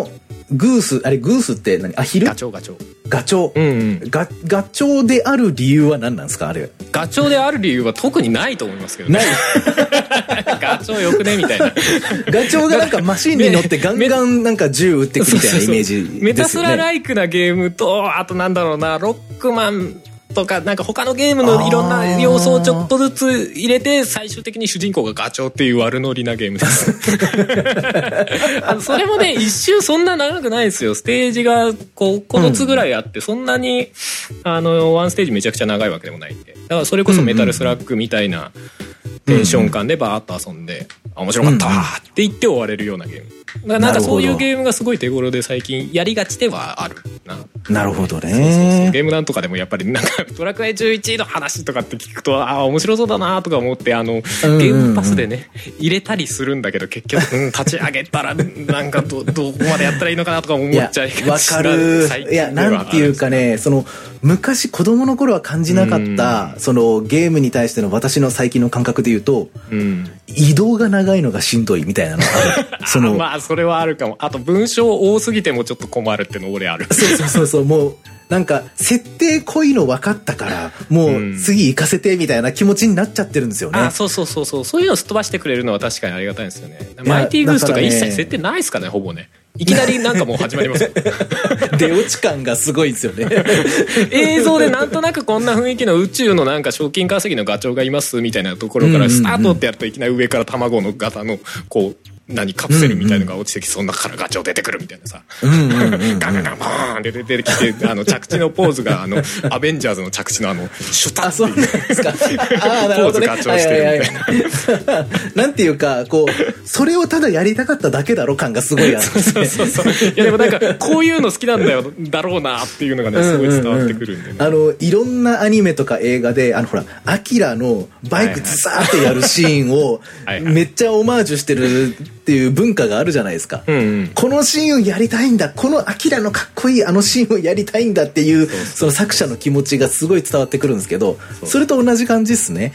グースって何？アヒル？ ガチョウ。 ガチョウ。ガチョウである理由は何なんですかあれ？ ガチョウである理由は特にないと思いますけどね。ガチョウよくねみたいな。 ガチョウがなんかマシンに乗ってガンガンなんか銃撃ってくみたいなイメージですよね。 メタスラライクなゲームと、あとなんだろうな、ロックマンとかなんか他のゲームのいろんな要素をちょっとずつ入れて最終的に主人公がガチョウっていう悪ノリなゲームです。それもね一周そんな長くないですよ。ステージが9つぐらいあって、そんなにワンステージめちゃくちゃ長いわけでもないんで、だからそれこそメタルスラッグみたいなテンション感でバーッと遊んで、面白かったって言って終われるようなゲーム。だからなんかそういうゲームがすごい手頃で最近やりがちではあるな。 なるほどね。 そうゲームなんとかでもやっぱりなんかドラクエ11の話とかって聞くと面白そうだなとか思ってゲームパスでね入れたりするんだけど、結局立ち上げたらなんかどこまでやったらいいのかなとか思っちゃいがちな。わかる。いやなんていうかね、その昔子供の頃は感じなかったそのゲームに対しての私の最近の感覚で言うと、移動が長いのがしんどいみたいなのがある。そのまあそれはあるかも。あと文章多すぎてもちょっと困るっての俺ある。 そうもうなんか設定濃いの分かったからもう次行かせてみたいな気持ちになっちゃってるんですよね。 そういうのをすっ飛ばしてくれるのは確かにありがたいんですよね。マイティグースとか一切設定ないですかね、ほぼね。いきなりなんかもう始まりますよ。 出落ち感がすごいんですよね。 映像でなんとなくこんな雰囲気の宇宙のなんか賞金稼ぎのガチョウがいますみたいなところからスタートってやると、いきなり上から卵の型のこうカプセルみたいのが落ちてきて、その中からガチョウ出てくるみたいなさ、ガンガンガンバーンって出てきて、着地のポーズがアベンジャーズの着地のシュタッっていうポーズガチョウしてるみたいな。 なんていうかこうそれをただやりたかっただけだろ感がすごいある。 そういやでもなんかこういうの好きなんだろうなっていうのがねすごい伝わってくるんでね。 いろんなアニメとか映画でほらアキラのバイクズサーってやるシーンをめっちゃオマージュしてるっていう文化があるじゃないですか。このシーンをやりたいんだ、このアキラのかっこいいシーンをやりたいんだっていうその作者の気持ちがすごい伝わってくるんですけど、それと同じ感じですね。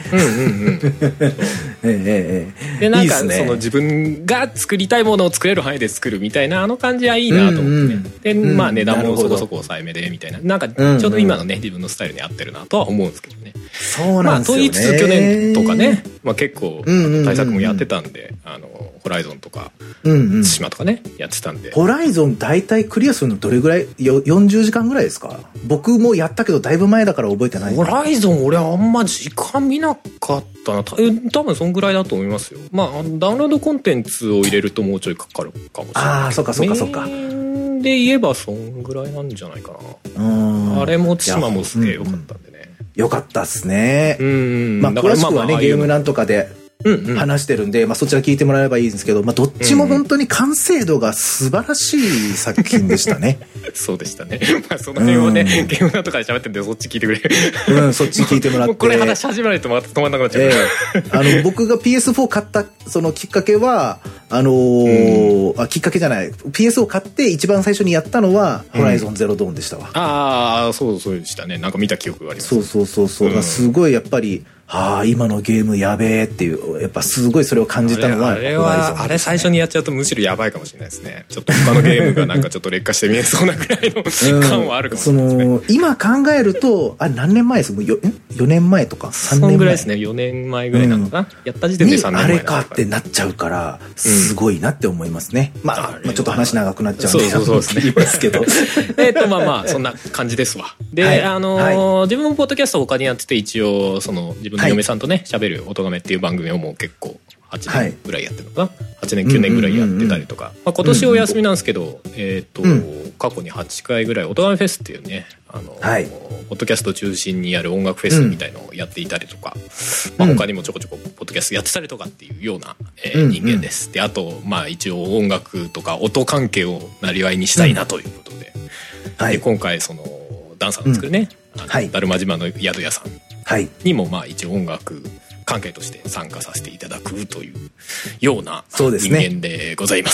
でなんかその自分が作りたいものを作れる範囲で作るみたいな感じはいいなと思ってね。でまあ値段もそこそこ抑えめでみたいな、なんかちょうど今のね自分のスタイルに合ってるなとは思うんですけどね。 そうなんですよね。 と言いつつ去年とかね、結構対策もやってたんで、ホライゾンとか対馬とかねやってたんで。 ホライゾン大体クリアするのどれぐらい？40時間ぐらいですか？僕もやったけどだいぶ前だから覚えてない。 ホライゾン俺あんま時間見なかったな。多分そんぐらいだと思いますよ。まあダウンロードコンテンツを入れるともうちょいかかるかもしれない。 ああ、そっか。 で言えばそんぐらいなんじゃないかな。あれも対馬もすげえ良かったんでね。 良かったっすね。まあ詳しくはねゲームなんとかで話してるんで、そちら聞いてもらえればいいんですけど、どっちも本当に完成度が素晴らしい作品でしたね。 そうでしたね。その辺をね、ゲームなんとかで喋ってるんでそっち聞いてくれ。 そっち聞いてもらって。もうこれ話し始めないとまた止まんなくなっちゃう。 僕が PS4 買ったそのきっかけはきっかけじゃない、 PS を買って一番最初にやったのはホライゾンゼロドーンでしたわ。 ああそうでしたね。なんか見た記憶があります。 そう、すごいやっぱり今のゲームやべえっていう、やっぱすごいそれを感じたのはあれ最初にやっちゃうとむしろやばいかもしれないですね。ちょっと他のゲームがなんかちょっと劣化して見えそうなぐらいの感はあるかもしれないですね。 今考えると何年前です？もう4年前とか3年前。 そんぐらいですね。4年前ぐらいなのかな。やった時点で3年前あれかってなっちゃうからすごいなって思いますね。ちょっと話長くなっちゃうんでそうですね。 言いますけどそんな感じですわ。で、自分もポッドキャスト他にやってて、一応その自分の嫁さんとね喋る音亀っていう番組をもう結構8年ぐらいやってるのかな、8年9年ぐらいやってたりとか、今年お休みなんですけど、過去に8回ぐらい音亀フェスっていうねポッドキャスト中心にやる音楽フェスみたいのをやっていたりとか、他にもちょこちょこポッドキャストやってたりとかっていうような、人間です。であと一応音楽とか音関係をなりわいにしたいなということで、で今回そのダンサーの作るね、だるま島の宿屋さんにも一応音楽関係として参加させていただくというような人間でございます。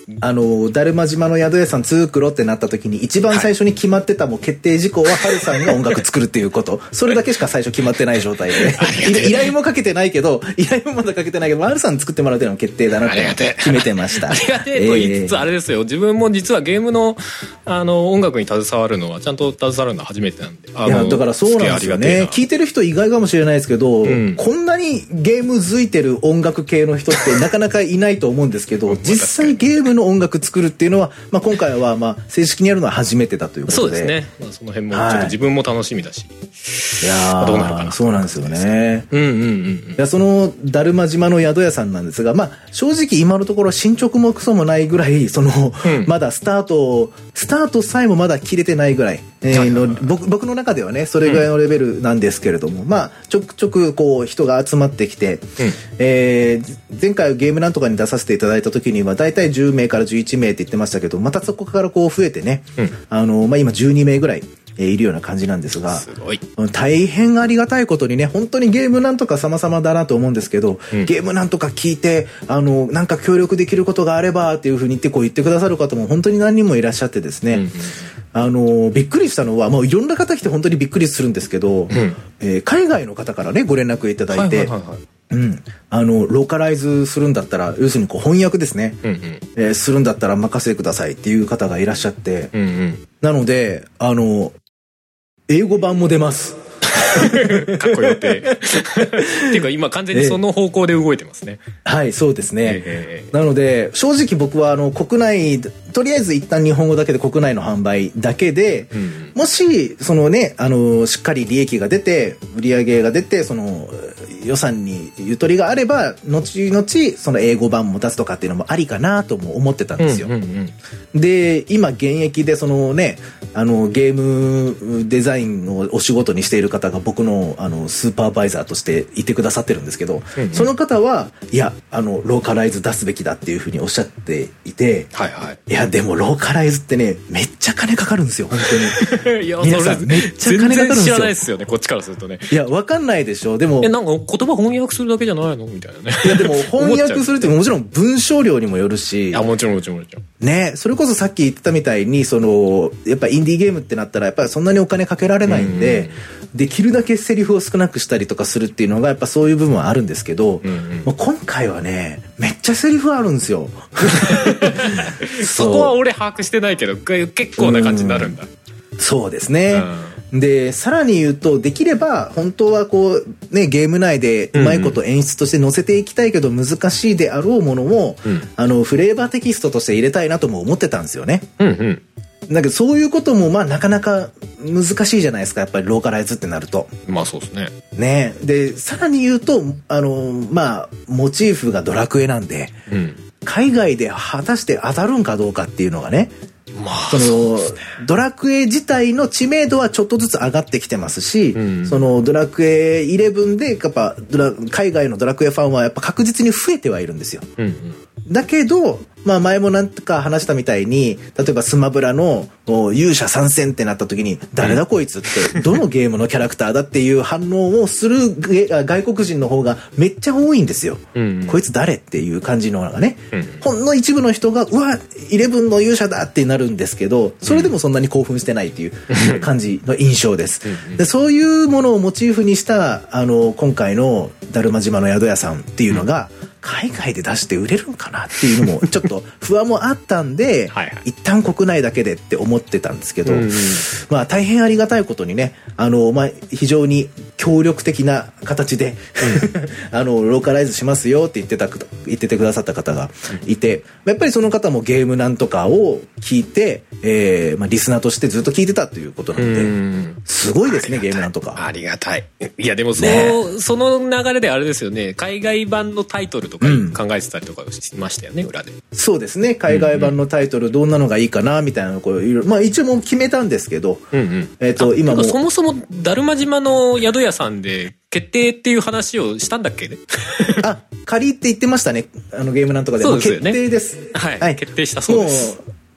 だるま島の宿屋さん作ろうってなった時に一番最初に決まってたもう決定事項はハルさんが音楽作るっていうこと。それだけしか最初決まってない状態で。依頼もかけてないけど、依頼もまだかけてないけど、ハルさん作ってもらうっていうのも決定だなって決めてました。 ありがてえと言いつつ、あれですよ。自分も実はゲームの、音楽に携わるのは、ちゃんと携わるのは初めてなんで。 いや、だからそうなんですよね。聞いてる人意外かもしれないですけど、こんなにゲームづいてる音楽系の人ってなかなかいないと思うんですけど、実際ゲームの音楽作るっていうのは、まあ、今回はまあ正式にやるのは初めてだということで。 そうですね。まあ、その辺もちょっと自分も楽しみだし。 いやどうなるかな。そうなんですよね。 いや、そのだるま島の宿屋さんなんですが、まあ正直今のところ進捗もクソもないぐらい、まだスタートさえもまだ切れてないぐらい。僕の中ではね、それぐらいのレベルなんですけれども、まあちょくちょくこう人が集まってきて、前回ゲームなんとかに出させていただいた時にはだいたい10名から11名って言ってましたけど、またそこからこう増えてね、まあ今12名ぐらいいるような感じなんですが、 すごい大変ありがたいことにね、本当にゲームなんとか様々だなと思うんですけど、ゲームなんとか聞いてなんか協力できることがあればっていうふうに言ってくださる方も本当に何人もいらっしゃってですね、びっくりしたのは、もういろんな方来て本当にびっくりするんですけど、海外の方からねご連絡いただいて、ローカライズするんだったら、要するにこう翻訳ですね、するんだったら任せてくださいっていう方がいらっしゃって、なので英語版も出ます。 かっこよってっていうか今完全にその方向で動いてますね。 はい、そうですね。なので正直僕は国内、とりあえず一旦日本語だけで国内の販売だけで、もしそのねしっかり利益が出て売り上げが出て予算にゆとりがあれば後々その英語版も出すとかっていうのもありかなとも思ってたんですよ。で今現役でゲームデザインをお仕事にしている方が僕のスーパーバイザーとしていてくださってるんですけど、その方はいやローカライズ出すべきだっていうふうにおっしゃっていて、いやでもローカライズってねめっちゃ金かかるんですよ本当に。いや皆さんめっちゃ金かかるんですよ。全然知らないですよねこっちからするとね。いやわかんないでしょ。でもなんか言葉翻訳するだけじゃないのみたいなね。 いやでも翻訳するってもちろん文章量にもよるし、 もちろんね、それこそさっき言ってたみたいにやっぱインディーゲームってなったらやっぱりそんなにお金かけられないんで、できるだけセリフを少なくしたりとかするっていうのがやっぱそういう部分はあるんですけど、もう今回はねめっちゃセリフあるんですよ。 そこは俺把握してないけど結構な感じになるんだ。 そうですね。でさらに言うと、できれば本当はこうねゲーム内でうまいこと演出として載せていきたいけど難しいであろうものを、フレーバーテキストとして入れたいなとも思ってたんですよね。だけどそういうこともまあなかなか難しいじゃないですか、やっぱりローカライズってなると。 まあそうですね。 ねでさらに言うとまあモチーフがドラクエなんで、海外で果たして当たるんかどうかっていうのがね、ドラクエ自体の知名度はちょっとずつ上がってきてますし、ドラクエ11でやっぱ海外のドラクエファンはやっぱ確実に増えてはいるんですよ。だけどまあ前もなんか話したみたいに、例えばスマブラの勇者参戦ってなった時に誰だこいつってどのゲームのキャラクターだっていう反応をする外国人の方がめっちゃ多いんですよ。こいつ誰っていう感じのがね、ほんの一部の人がうわ11の勇者だってなるんですけど、それでもそんなに興奮してないっていう感じの印象です。でそういうものをモチーフにした今回のだるま島の宿屋さんっていうのが、海外で出して売れるんかなっていうのもちょっと不安もあったんで一旦国内だけでって思ってたんですけど、まあ大変ありがたいことにねまあ非常に協力的な形でローカライズしますよって言っててくださった方がいて、やっぱりその方もゲームなんとかを聞いて、まあリスナーとしてずっと聞いてたということなのですごいですね。ゲームなんとかありがたい。いやでもその流れであれですよね、海外版のタイトルとか考えてたりとかしましたよね、裏で。 そうですね、海外版のタイトルどんなのがいいかなみたいなのをまあ一応もう決めたんですけど、今もそもそもだるま島の宿屋さんで決定っていう話をしたんだっけね。仮って言ってましたね、ゲームなんとかで。 そうですよね。 決定です。 はい、決定したそうです。 もう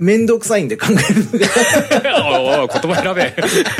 めんどくさいんで考えるのがおい言葉選べ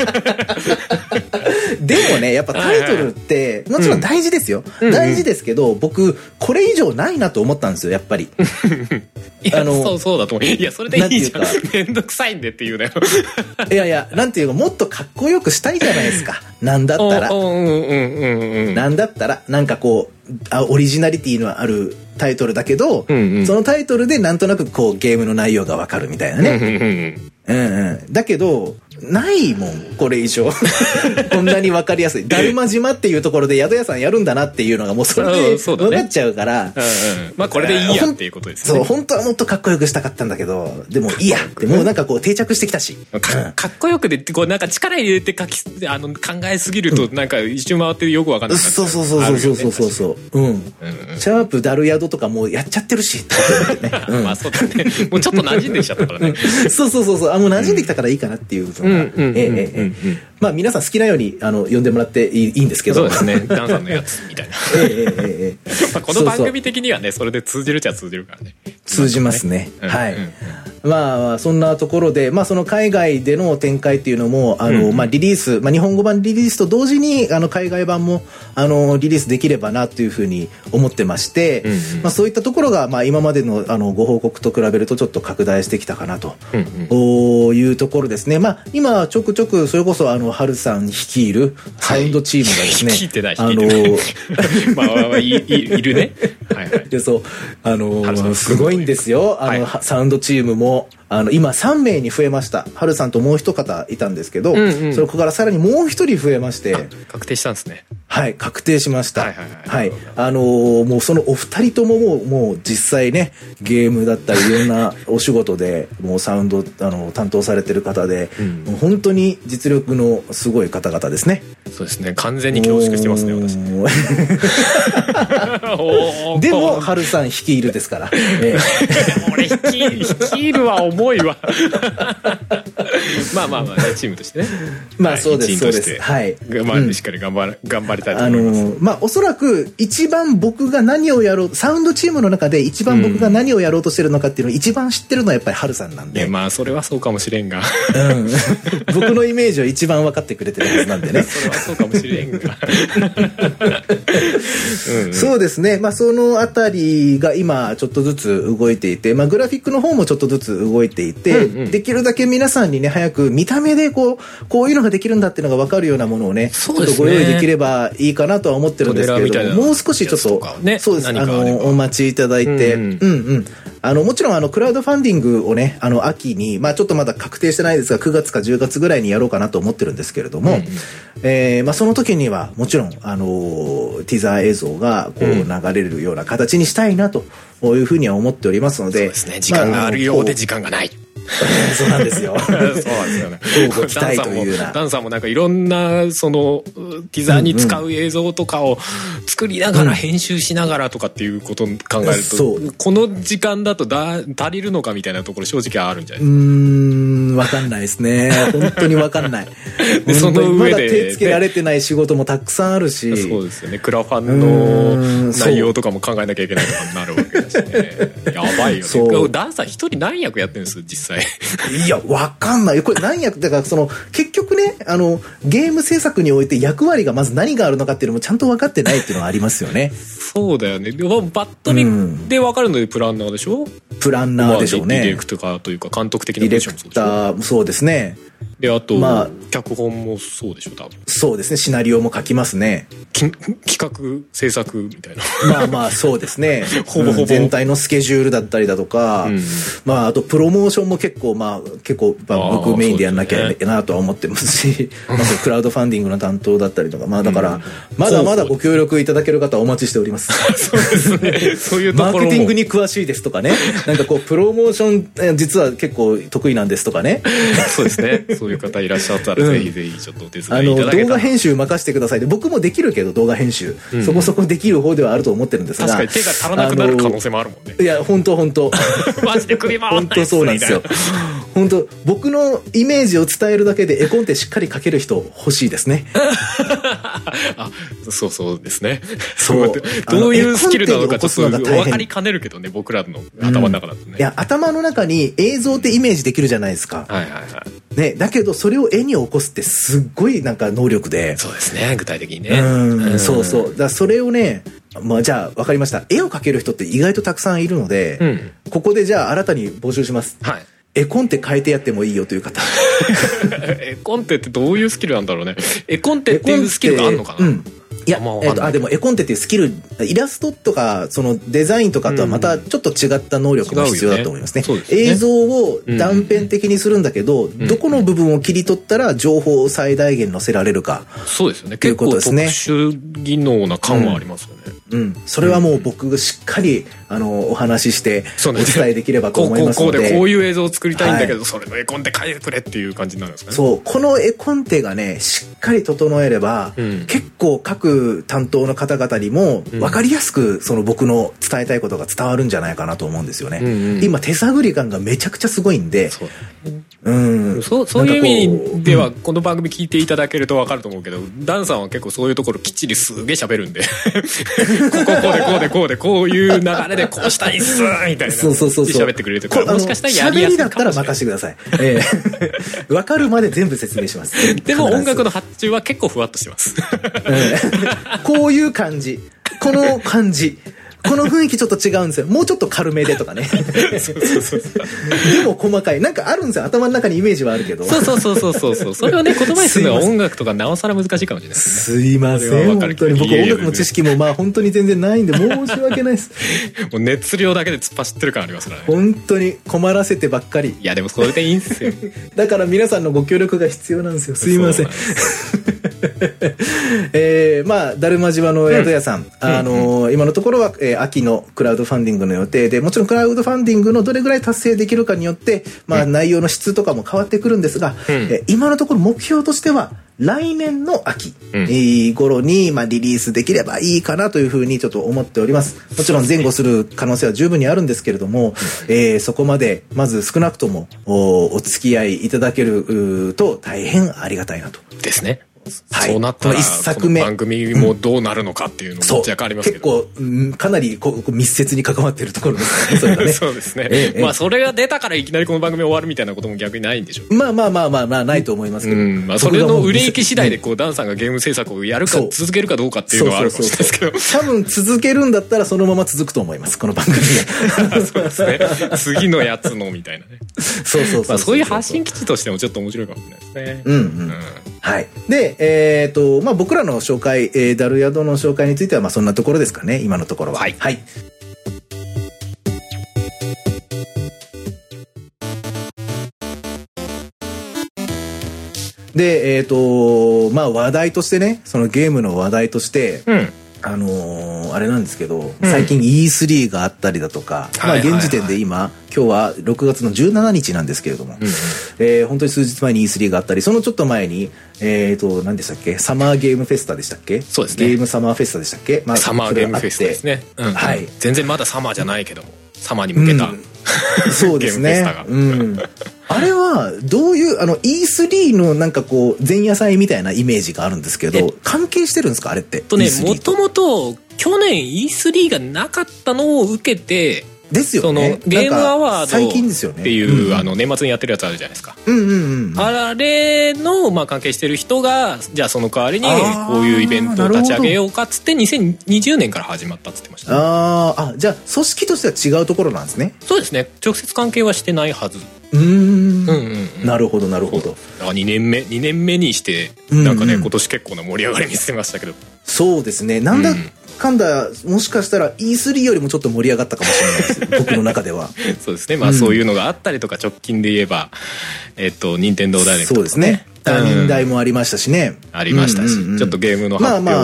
でもねやっぱタイトルってもちろん大事ですよ、大事ですけど、僕これ以上ないなと思ったんですよやっぱりいやそうだと思う。いやそれでいいじゃん、めんどくさいんでっていうねいやなんていうかもっとかっこよくしたいじゃないですかなんだったらなんだったらなんかこうオリジナリティのあるタイトルだけど、そのタイトルでなんとなくこうゲームの内容がわかるみたいなね、だけどないもんこれ以上こんなにわかりやすいだるま島っていうところで宿屋さんやるんだなっていうのがもうそれで分かっちゃうから、 まあこれでいいやっていうことですね。 そう本当はもっとかっこよくしたかったんだけど、でもいいやってもうなんかこう定着してきたし、 かっこよくでこうなんか力入れて考えすぎるとなんか一周回ってよくわかんない、 そうシャープダル宿とかもうやっちゃってるしまあそうだね、もうちょっと馴染んできちゃったからねそうもう馴染んできたからいいかなっていうまあ皆さん好きなように呼んでもらっていいんですけど、 そうですねダンさんのやつみたいなこの番組的にはねそれで通じるっちゃ通じるからね。 通じますね、はい、まあそんなところで、まあその海外での展開っていうのもまあリリース、まあ日本語版リリースと同時に海外版もリリースできればなというふうに思ってまして、まあそういったところがまあ今までのご報告と比べるとちょっと拡大してきたかなというところですね。まあ今ちょくちょくそれこそハルさん率いるサウンドチームがですね、 率いてないまあいるねでそうすごいんですよサウンドチームも今3名に増えました。ハルさんともう一方いたんですけど、そこからさらにもう一人増えまして、 確定したんですね。 はい確定しました。はいもうそのお二人とももう実際ねゲームだったりいろんなお仕事でもうサウンド担当されてる方で、もう本当に実力のすごい方々ですね。 そうですね完全に恐縮してますね私でもハルさん率いるですから、 俺率いるは重いわまあチームとしてねまあそうですそうですはいまあしっかり頑張りたいと思います。 まあおそらく一番僕が何をやろうサウンドチームの中で一番僕が何をやろうとしてるのかっていうのを一番知ってるのはやっぱりハルさんなんで、 まあそれはそうかもしれんが僕のイメージを一番分かってくれてるはずなんでねそれはそうかもしれんがそうですね。まあそのあたりが今ちょっとずつ動いていて、まあグラフィックの方もちょっとずつ動いていて、できるだけ皆さんにね早く見た目でこういうのができるんだっていうのが分かるようなものをねちょっとご用意できればいいかなとは思ってるんですけれども、もう少しちょっとそうですお待ちいただいて、もちろんクラウドファンディングをね秋にまあちょっとまだ確定してないですが9月か10月ぐらいにやろうかなと思ってるんですけれども、まあその時にはもちろんティザー映像がこう流れるような形にしたいなというふうには思っておりますので、 そうですね時間があるようで時間がないそうなんですよそうなんですよねご期待というなダンさんもなんかいろんなそのティザーに使う映像とかを作りながら編集しながらとかっていうことを考えると、この時間だと足りるのかみたいなところ正直あるんじゃないですか。 分かんないですね本当に分かんないでその上で、 まだ手つけられてない仕事もたくさんあるし、 そうですよねクラファンの内容とかも考えなきゃいけないとかになるわけだしねやばいよね。ダンさん一人何役やってるんです実際いや分かんないこれ何役だから結局ねゲーム制作において役割がまず何があるのかっていうのもちゃんと分かってないっていうのはありますよねそうだよね。バッと見で分かるのでプランナーでしょ。 プランナーでしょうね。 ディレクターというか監督的なポジションもそうでしょ。 ディレクターそうですね。 であと、脚本もそうでしょ多分。 そうですねシナリオも書きますね。 企画制作みたいなまあそうですねほぼ全体のスケジュールだったりだとか、あとプロモーションも結構僕メインでやんなきゃなとは思ってますしクラウドファンディングの担当だったりとかだからまだまだご協力いただける方お待ちしておりますそうですねそういうところもマーケティングに詳しいですとかねなんかプロモーション実は結構得意なんですとかねそうですねそういう方いらっしゃったらぜひぜひちょっとお手伝いいただけたら。 動画編集任せてくださいで、僕もできるけど動画編集、そこそこできる方ではあると思ってるんですが、 確かに手が足らなくなる可能性もあるもんね。 いや本当マジで首回らない本当そうなんですよ。本当僕のイメージを伝えるだけで絵コンテしっかり描ける人欲しいですね。 あ、そうですね。 そうどういうスキルなのかちょっと分かりかねるけどね、僕らの頭の中だとね。 いや頭の中に映像ってイメージできるじゃないですか。 はいはいはい。 ね、だけどそれを絵に起こすってすっごいなんか能力で。 そうですね、具体的にね。 そうそう。だからそれをね、まあじゃあ分かりました。絵を描ける人って意外とたくさんいるので、ここでじゃあ新たに募集します。はい。絵コンテ変えてやってもいいよという方。 絵コンテってどういうスキルなんだろうね。絵コンテっていうスキルがあるのかな。 いや、でも絵コンテっていうスキル、イラストとかそのデザインとかとはまたちょっと違った能力も必要だと思いますね。映像を断片的にするんだけど、どこの部分を切り取ったら情報を最大限載せられるか。 そうですよね。結構特殊技能な感はありますよね。 それはもう僕がしっかりお話ししてお伝えできればと思いますので、 こういう映像を作りたいんだけど、それの絵コンテ書いてくれっていう感じになるんですかね。 そう、この絵コンテがねしっかり整えれば、結構各担当の方々にも分かりやすくその僕の伝えたいことが伝わるんじゃないかなと思うんですよね。今手探り感がめちゃくちゃすごいんで、 そういう意味ではこの番組聞いていただけると分かると思うけど、ダンさんは結構そういうところきっちりすげえ喋るんでこういう流れでこうしたいっすみたいな喋ってくれるから、もしかしたらやりやすいかもしれない。 喋りだったら任せてください。分かるまで全部説明します。 でも音楽の発注は結構ふわっとしてます。 こういう感じ、この感じ、この雰囲気ちょっと違うんですよ。もうちょっと軽めでとかね。でも細かい。なんかあるんですよ。頭の中にイメージはあるけど。 そう。それをね、言葉にするのは音楽とかなおさら難しいかもしれないですね。 すいません。本当に僕音楽の知識もまあ本当に全然ないんで申し訳ないです。 もう熱量だけで突っ走ってる感ありますからね。 本当に困らせてばっかり。 いやでもそれでいいんですよ。 だから皆さんのご協力が必要なんですよ。すいません。まあだるま島の宿屋さん、今のところは、秋のクラウドファンディングの予定で、もちろんクラウドファンディングのどれぐらい達成できるかによって、まあ内容の質とかも変わってくるんですが、今のところ目標としては来年の秋、頃に、まあ、リリースできればいいかなというふうにちょっと思っております。もちろん前後する可能性は十分にあるんですけれども、そこまでまず少なくともお付き合いいただけると大変ありがたいなと。 ですね。 はい、 そうなったら一作目この番組もどうなるのかっていうのも若干ありますけど、 結構、かなり密接に関わっているところですね。それがね。 そうですね。まあそれが出たからいきなりこの番組終わるみたいなことも逆にないんでしょう。 まあないと思いますけど、 まあそれの売れ行き次第でこうダンさんがゲーム制作をやるか続けるかどうかっていうのはあるかもしれないですけど、 多分続けるんだったらそのまま続くと思います、この番組は。そうですね。次のやつのみたいなね。そういう発信基地としてもちょっと面白いかもしれないですね。 はい。で、まあ僕らの紹介、ダルヤドの紹介についてはまあそんなところですかね、今のところは。はい。で、まあ話題としてね、そのゲームの話題として、あれなんですけど、最近 E3 があったりだとか、まあ現時点で今日は6月の17日なんですけれども、本当に数日前に E3 があったり、そのちょっと前に何でしたっけ、サマーゲームフェスタでしたっけ。 そうですね。 ゲームサマーフェスタでしたっけ。 サマーゲームフェスタですね。はい。全然まだサマーじゃないけども、サマーに向けたそうですね。あれはどういうE3 のなんかこう前夜祭みたいなイメージがあるんですけど、関係してるんですかあれって。 もともと去年 E3 がなかったのを受けてですよね。 そのゲームアワード最近ですよねっていう年末にやってるやつあるじゃないですか。あれのまあ関係してる人がじゃあその代わりにこういうイベントを立ち上げようかっつって2020年から始まったっつってましたね。 じゃあ組織としては違うところなんですね。 そうですね。直接関係はしてないはず。 なるほどなるほど。 だから2年目にしてなんかね今年結構な盛り上がり見せてましたけど。 そうですね。なんだかんだもしかしたら E3 よりもちょっと盛り上がったかもしれないです僕の中では。 そうですね。まあそういうのがあったりとか、直近で言えば任天堂ダイレクトとか、 そうですね。他人台もありましたしね。 ありましたし、ちょっとゲームの発表が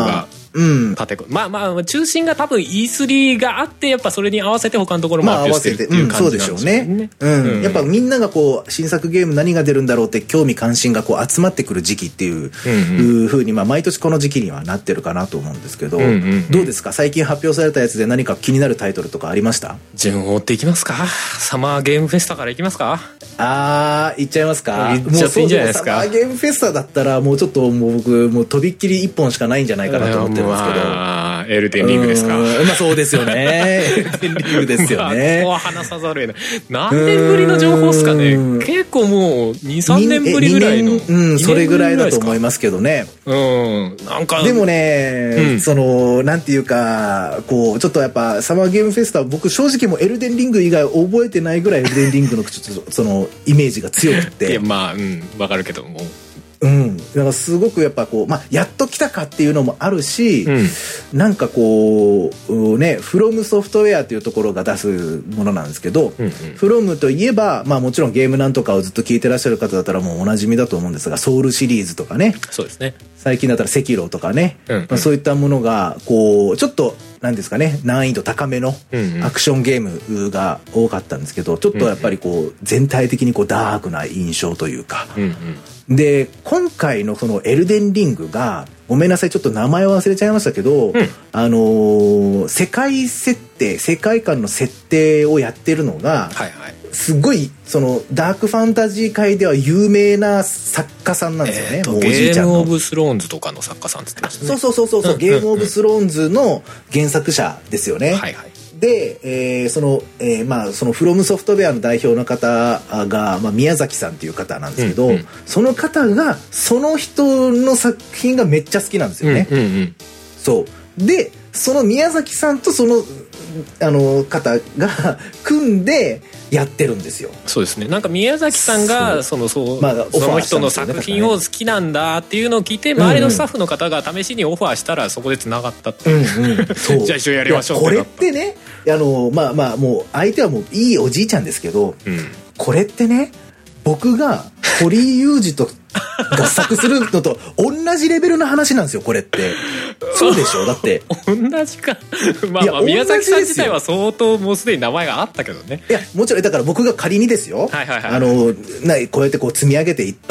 立てまあ中心が多分 E3 があって、やっぱそれに合わせて他のところも発表してるっていう感じなんでしょうね。 やっぱみんながこう新作ゲーム何が出るんだろうって興味関心がこう集まってくる時期っていう風に、毎年この時期にはなってるかなと思うんですけど、どうですか、最近発表されたやつで何か気になるタイトルとかありました？ 順を追っていきますか。サマーゲームフェスタからいきますか。 いっちゃいますか。 いっちゃっていいんじゃないですか。 サマーゲームフェスタだったらもうちょっと僕もうとびっきり1本しかないんじゃないかなと思ってるんですけど、 エルデンリングですか。 そうですよね。エルデンリングですよね。 ここは話さざるを得ない。何年ぶりの情報ですかね。結構もう 2,3 年ぶりぐらいの。 それぐらいだと思いますけどね。 なんかでもね、なんていうかこうちょっとやっぱサマーゲームフェスタ、僕正直もうエルデンリング以外覚えてないぐらいエルデンリングのちょっとそのイメージが強くて。 いやわかるけども。 だからすごくやっぱこう、やっと来たかっていうのもあるし、なんかこうね、フロムソフトウェアっていうところが出すものなんですけど、フロムといえばもちろんゲームなんとかをずっと聞いてらっしゃる方だったらもうおなじみだと思うんですが、ソウルシリーズとかね、 そうですね、 最近だったらセキロとかね、そういったものがこうちょっとなんですかね、難易度高めのアクションゲームが多かったんですけど、ちょっとやっぱりこう全体的にこうダークな印象というか、で今回のそのエルデンリングが、ごめんなさいちょっと名前を忘れちゃいましたけど、世界観の設定をやってるのが、すごいそのダークファンタジー界では有名な作家さんなんですよね。もうおじいちゃんのゲームオブスローンズとかの作家さんって言ってましたね。 そうゲームオブスローンズの原作者ですよね。で、そのフロムソフトウェアの代表の方が、宮崎さんっていう方なんですけど、その方がその人の作品がめっちゃ好きなんですよね。そうでその宮崎さんとその方が組んでやってるんですよ。 そうですね。なんか宮崎さんがその人の作品を好きなんだっていうのを聞いて、周りのスタッフの方が試しにオファーしたらそこでつながったっていう。じゃあ一緒にやりましょうってなった。 これってね、もう相手はもういいおじいちゃんですけど、これってね、僕が堀井雄二と合作するのと同じレベルの話なんですよ、これって。そうでしょ、だって同じか。宮崎さん自体は相当もうすでに名前があったけどね。いやもちろんだから僕が仮にですよ、こうやってこう積み上げていって、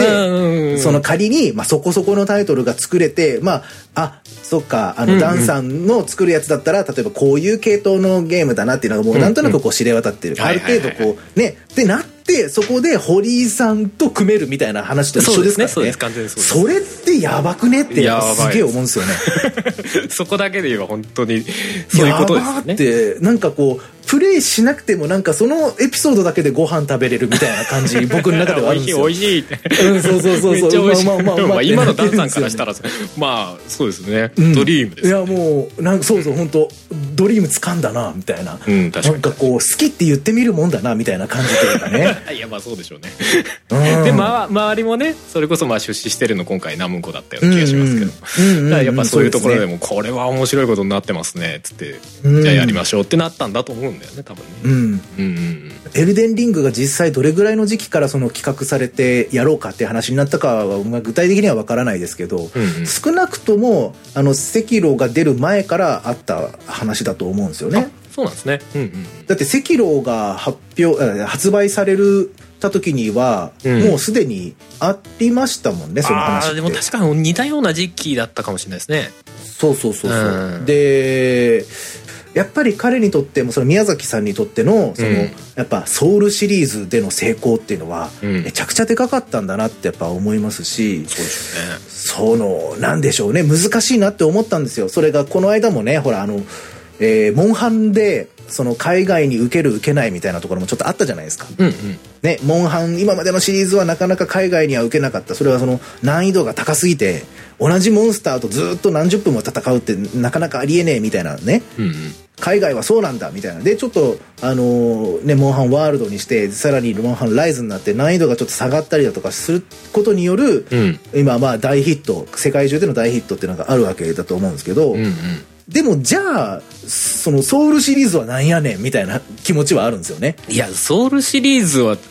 その仮にそこそこのタイトルが作れて、そっかダンさんの作るやつだったら例えばこういう系統のゲームだなっていうのがもうなんとなくこう知れ渡ってる、ある程度こうねってなって、そこで堀井さんと組めるみたいな話と一緒ですからね。 そうです、完全にそうです。 それってやばくねってすげえ思うんですよね。 そこだけで言えば本当にそういうことですね。 やばってなんかこうプレイしなくてもなんかそのエピソードだけでご飯食べれるみたいな感じ僕の中ではあるんですよ。 美味しいって。 そうめっちゃ美味しい。今のダンさんからしたらそうですね。ドリームです。 いやもうなんかそう本当ドリーム掴んだなみたいな。なんかこう好きって言ってみるもんだなみたいな感じというかね。 いやそうでしょうね。で周りもね、それこそ出資してるの今回ナムコだったような気がしますけど、だからやっぱそういうところでもこれは面白いことになってますねっつって、じゃあやりましょうってなったんだと思うんだよね、多分ね。 エルデンリングが実際どれぐらいの時期からその企画されてやろうかって話になったかは具体的には分からないですけど、少なくとも赤炉が出る前からあった話だと思うんですよね。 そうなんですね。 だって赤炉が発売された時には、もうすでにありましたもんね、その話って。 でも確かに似たような時期だったかもしれないですね。 そうでやっぱり彼にとってもその宮崎さんにとってのやっぱソウルシリーズでの成功っていうのはめちゃくちゃでかかったんだなってやっぱ思いますし、そうですよね。なんでしょうね、難しいなって思ったんですよ。それがこの間もね、ほらモンハンでその海外に受ける受けないみたいなところもちょっとあったじゃないですか。ね、モンハン今までのシリーズはなかなか海外には受けなかった。それはその難易度が高すぎて同じモンスターとずっと何十分も戦うってなかなかありえねえみたいなね、海外はそうなんだみたいなで、ちょっとモンハンワールドにしてさらにモンハンライズになって難易度がちょっと下がったりだとかすることによる、今大ヒット、世界中での大ヒットっていうのがあるわけだと思うんですけど、でもじゃあそのソウルシリーズはなんやねんみたいな気持ちはあるんですよね。 いやソウルシリーズは結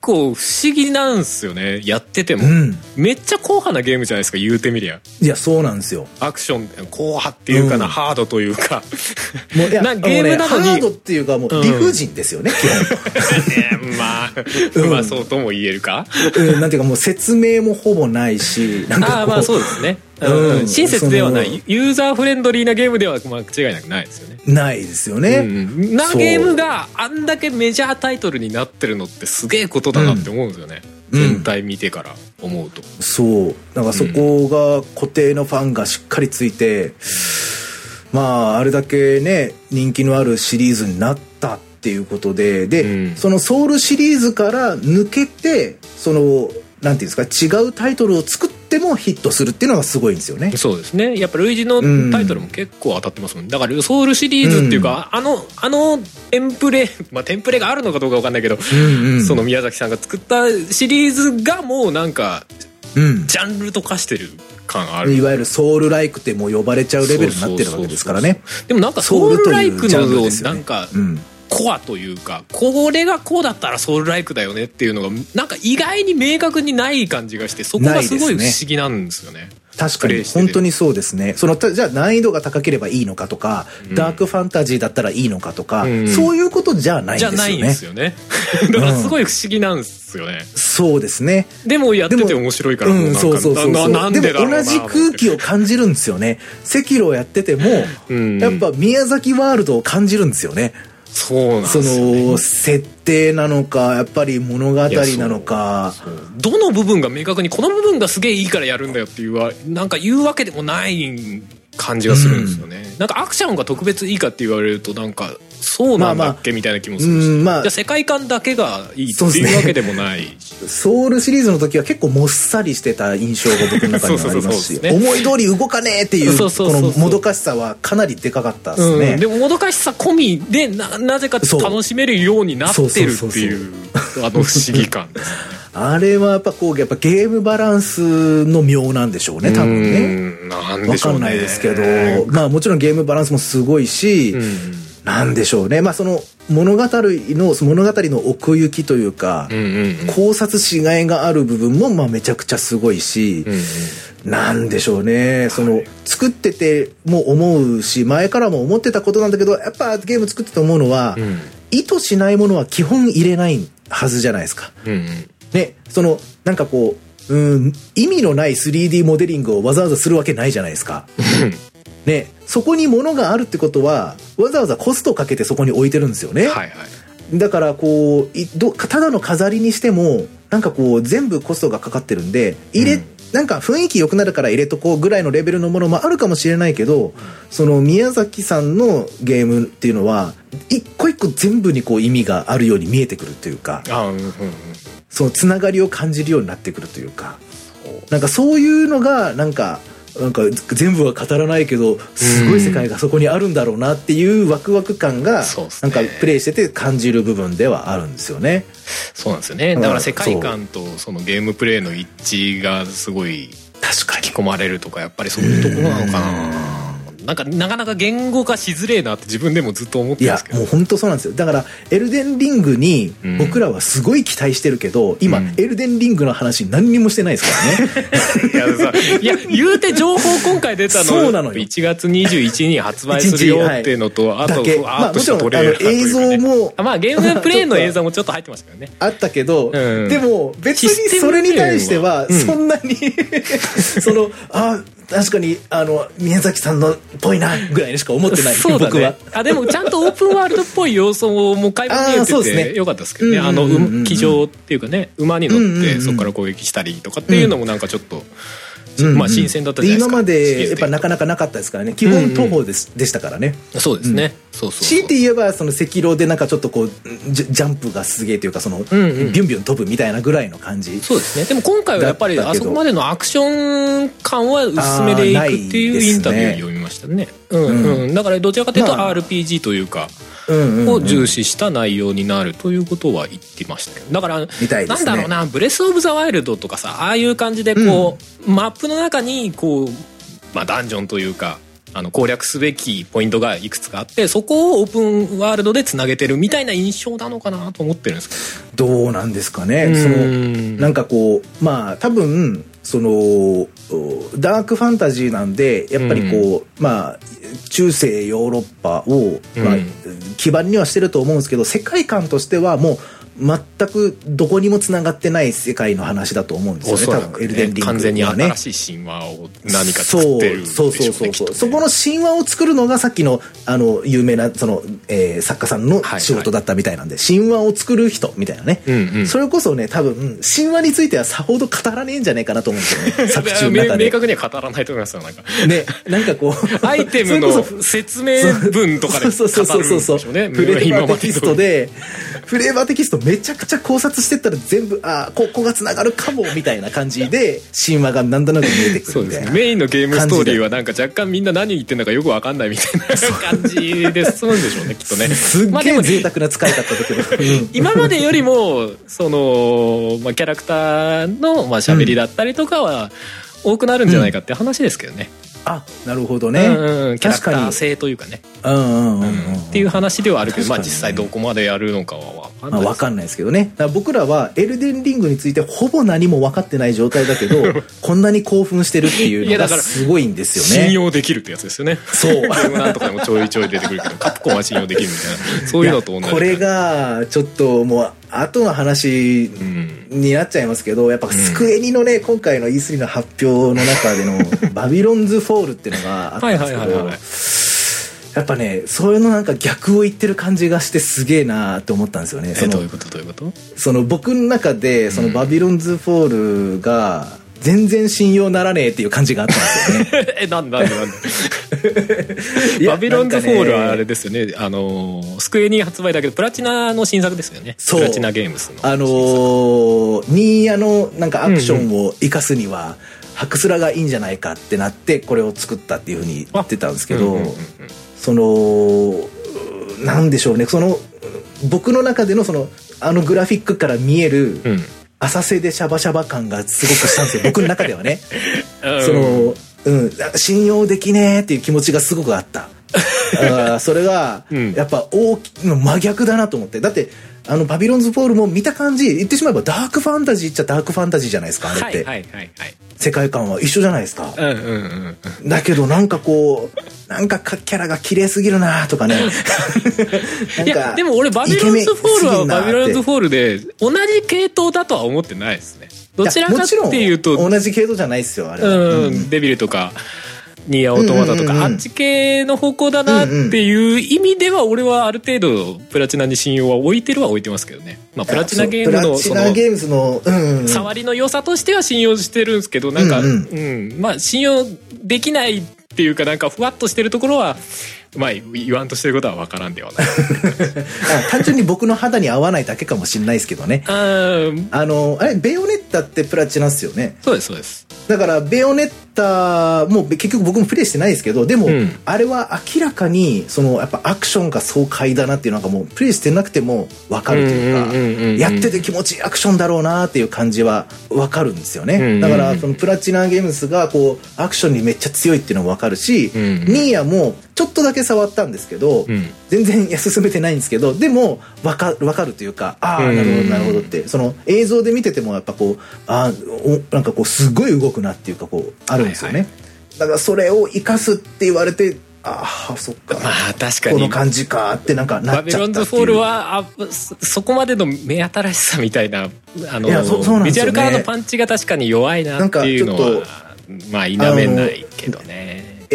構不思議なんすよね、やってても、めっちゃ硬派なゲームじゃないですか、言うてみりゃ。 いやそうなんですよ。 アクション硬派っていうかな、ハードというかもういやゲームなのに、 ハードっていうかもう理不尽ですよね、基本まあそうとも言えるか、 なんていうかもう説明もほぼないし、なんかまあそうですね、親切ではない、ユーザーフレンドリーなゲームでは間違いなくないですよね。 ないですよね、 なゲームがあんだけメジャータイトルになってるのってすげえことだなって思うんですよね、全体見てから思うと。 そうなんかそこが固定のファンがしっかりついて、まああれだけね人気のあるシリーズになったっていうことで、そのソウルシリーズから抜けて、そのなんていうんですか、違うタイトルを作ってもヒットするっていうのがすごいんですよね。 そうですね、やっぱ類似のタイトルも結構当たってますもん、だからソウルシリーズっていうか、あのテンプレ、テンプレがあるのかどうか分かんないけど、その宮崎さんが作ったシリーズがもうなんかジャンルと化してる感ある、 いわゆるソウルライクってもう呼ばれちゃうレベルになってるわけですからね。 でもなんかソウルライクのなんかコアというか、これがこうだったらソウルライクだよねっていうのがなんか意外に明確にない感じがして、そこがすごい不思議なんですよね。 確かに本当にそうですね。そのじゃあ難易度が高ければいいのかとか、ダークファンタジーだったらいいのかとか、そういうことじゃないんですよね。じゃないんですよね。 だからすごい不思議なんですよね。 そうですね。 でもやってて面白いから、もうなんかなんでだろうな。 でも同じ空気を感じるんですよね。赤炉をやっててもやっぱ宮崎ワールドを感じるんですよね。 そうなんですよね。 その設定なのかやっぱり物語なのか、 どの部分が明確にこの部分がすげえいいからやるんだよっていうなんか言うわけでもない感じがするんですよね、なんかアクションが特別いいかって言われるとなんかそうなんだっけみたいな気もするし、じゃあ世界観だけがいいっていうわけでもない、 ソウルシリーズの時は結構もっさりしてた印象が僕の中にはありますし、思い通り動かねえっていうこのもどかしさはかなりでかかったですね、 でももどかしさ込みでなぜか楽しめるようになってるっていう不思議感ですね。 あれはやっぱこうやっぱゲームバランスの妙なんでしょうね、多分ね。 なんでしょうね。 わかんないですけど、まあもちろんゲームバランスもすごいし、なんでしょうね。まあその物語の奥行きというか、考察しがいがある部分もまあめちゃくちゃすごいし、なんでしょうね。その作ってても思うし、前からも思ってたことなんだけど、やっぱゲーム作ってて思うのは、意図しないものは基本入れないはずじゃないですか。ね、そのなんかこう意味のない 3D モデリングをわざわざするわけないじゃないですか。ね、そこに物があるってことはわざわざコストをかけてそこに置いてるんですよね。だからこうただの飾りにしてもなんかこう全部コストがかかってるんでなんか雰囲気良くなるから入れとこうぐらいのレベルのものもあるかもしれないけど、その宮崎さんのゲームっていうのは一個一個全部にこう意味があるように見えてくるというか、そのつながりを感じるようになってくるというか、なんかそういうのがなんか全部は語らないけどすごい世界がそこにあるんだろうなっていうワクワク感がなんかプレイしてて感じる部分ではあるんですよね。 そうなんですよね。だから世界観とそのゲームプレイの一致がすごい確かに引き込まれるとか、やっぱりそういうところなのかな。なんかなかなか言語化しづれえなって自分でもずっと思ってるんですけど。 いやもう本当そうなんですよ。だからエルデンリングに僕らはすごい期待してるけど、今エルデンリングの話何にもしてないですからね。 いや言うて情報今回出たのそうなのよ。 1月21日に発売するよっていうのと、あとふわっとしたトレーラーというか、ね、 映像もまあゲームプレイの映像もちょっと入ってましたからね。 あったけど、でも別にそれに対してはそんなにその確かに宮崎さんのっぽいなぐらいにしか思ってない。 そうだね、僕は。でもちゃんとオープンワールドっぽい要素も解剖見えててよかったですけどね。騎乗っていうかね、馬に乗ってそこから攻撃したりとかっていうのもなんかちょっとまあ新鮮だったじゃないですか。 今までやっぱなかなかなかったですからね。基本徒歩でしたからね。 そうですね。強いて言えばその赤狼でなんかちょっとこうジャンプがすげえというか、そのビュンビュン飛ぶみたいなぐらいの感じ。 そうですね。でも今回はやっぱりあそこまでのアクション感は薄めでいくっていうインタビューを読みましたね。だからどちらかというと RPG というかを重視した内容になるということは言ってましたけど、だからなんだろうな、ブレスオブザワイルドとかさ、ああいう感じでこうマップの中にこうダンジョンというか攻略すべきポイントがいくつかあって、そこをオープンワールドでつなげてるみたいな印象なのかなと思ってるんですけど、どうなんですかね。なんかこうまあ多分そのダークファンタジーなんでやっぱりこう、まあ中世ヨーロッパを、まあ、基盤にはしてると思うんですけど、世界観としてはもう全くどこにもつながってない世界の話だと思うんですよね。多分エルデンリングはね、 完全に新しい神話を何か作ってるんでしょうね。 そこの神話を作るのがさっきの有名なその、作家さんの仕事だったみたいなんで、神話を作る人みたいなね、それこそね多分神話についてはさほど語らねえんじゃねえかなと思うんですよね作中の中で。 明確には語らないと思いますよ。 なんかこうアイテムの説明文とかで語るんでしょうね。 フレーバーテキストでフレーバーテキストめちゃくちゃ考察してったら全部ここがつながるかもみたいな感じで神話がなんとなく見えてくるみたいな。 メインのゲームストーリーはなんか若干みんな何言ってんだかよく分かんないみたいな感じで進むんでしょうねきっとね。 すっげえ贅沢な使い方だけど今までよりもその、キャラクターの喋りだったりとかは多くなるんじゃないかって話ですけどね。 なるほどね、 キャラクター性というかねっていう話ではあるけど、実際どこまでやるのかは分かんないですけどね。だから僕らはエルデンリングについてほぼ何も分かってない状態だけどこんなに興奮してるっていうのがすごいんですよね。 信用できるってやつですよね。そうゲームなんとかでもちょいちょい出てくるけどカプコンは信用できるみたいな、そういうのと同じ。 これがちょっともう後の話になっちゃいますけど、やっぱスクエニのね今回の E3 の発表の中でのバビロンズフォールっていうのがあったんですけど、やっぱねそういうのなんか逆を言ってる感じがしてすげえなって思ったんですよね。 どういうことその僕の中でそのバビロンズフォールが全然信用ならねえっていう感じがあったんですよね。 なんでバビロンズフォールはあれですよね、スクエニ発売だけどプラチナの新作ですよね。プラチナゲームスのニーヤのなんかアクションを生かすにはハクスラがいいんじゃないかってなってこれを作ったっていうふうに言ってたんですけど、そのなんでしょうね、その僕の中でのそのグラフィックから見える、浅瀬でシャバシャバ感がすごくしたんですよ僕の中ではね。信用できねえっていう気持ちがすごくあったそれがやっぱ真逆だなと思って。だってバビロンズフォールも見た感じ言ってしまえばダークファンタジーっちゃダークファンタジーじゃないですかあれって、世界観は一緒じゃないですか。だけどなんかこうなんかキャラが綺麗すぎるなとかねいやでも俺バビロンズフォールはバビロンズフォールで同じ系統だとは思ってないですね。どちらかっていうと同じ系統じゃないですよあれは。 デビルとかニーヤオートマタとかあっち系の方向だなっていう意味では俺はある程度プラチナに信用は置いてますけどね。プラチナゲームのその触りの良さとしては信用してるんですけど、なんか信用できないっていうかなんかふわっとしてるところは言わんとしてることは分からんではない単純に僕の肌に合わないだけかもしれないですけどね。あれベヨネッタってプラチナっすよね。 そうですだからベヨネッタも結局僕もプレイしてないですけど、でも、あれは明らかにそのやっぱアクションが爽快だなっていうのがもうプレイしてなくても分かるというか、やってて気持ちいいアクションだろうなっていう感じは分かるんですよね。だからそのプラチナゲームスがこうアクションにめっちゃ強いっていうのも分かるし、ニーヤもちょっとだけ触ったんですけど、全然進めてないんですけど、でも分かるというか、なるほどってその映像で見ててもやっぱこうなんかこうすごい動くなっていうかこうあるんですよね。だからそれを生かすって言われてそっか確かにこの感じかってなんかなっちゃったっていう。 バビロンズフォールはそこまでの目新しさみたいなビジュアルからのパンチが確かに弱いなっていうのは否めないけどね。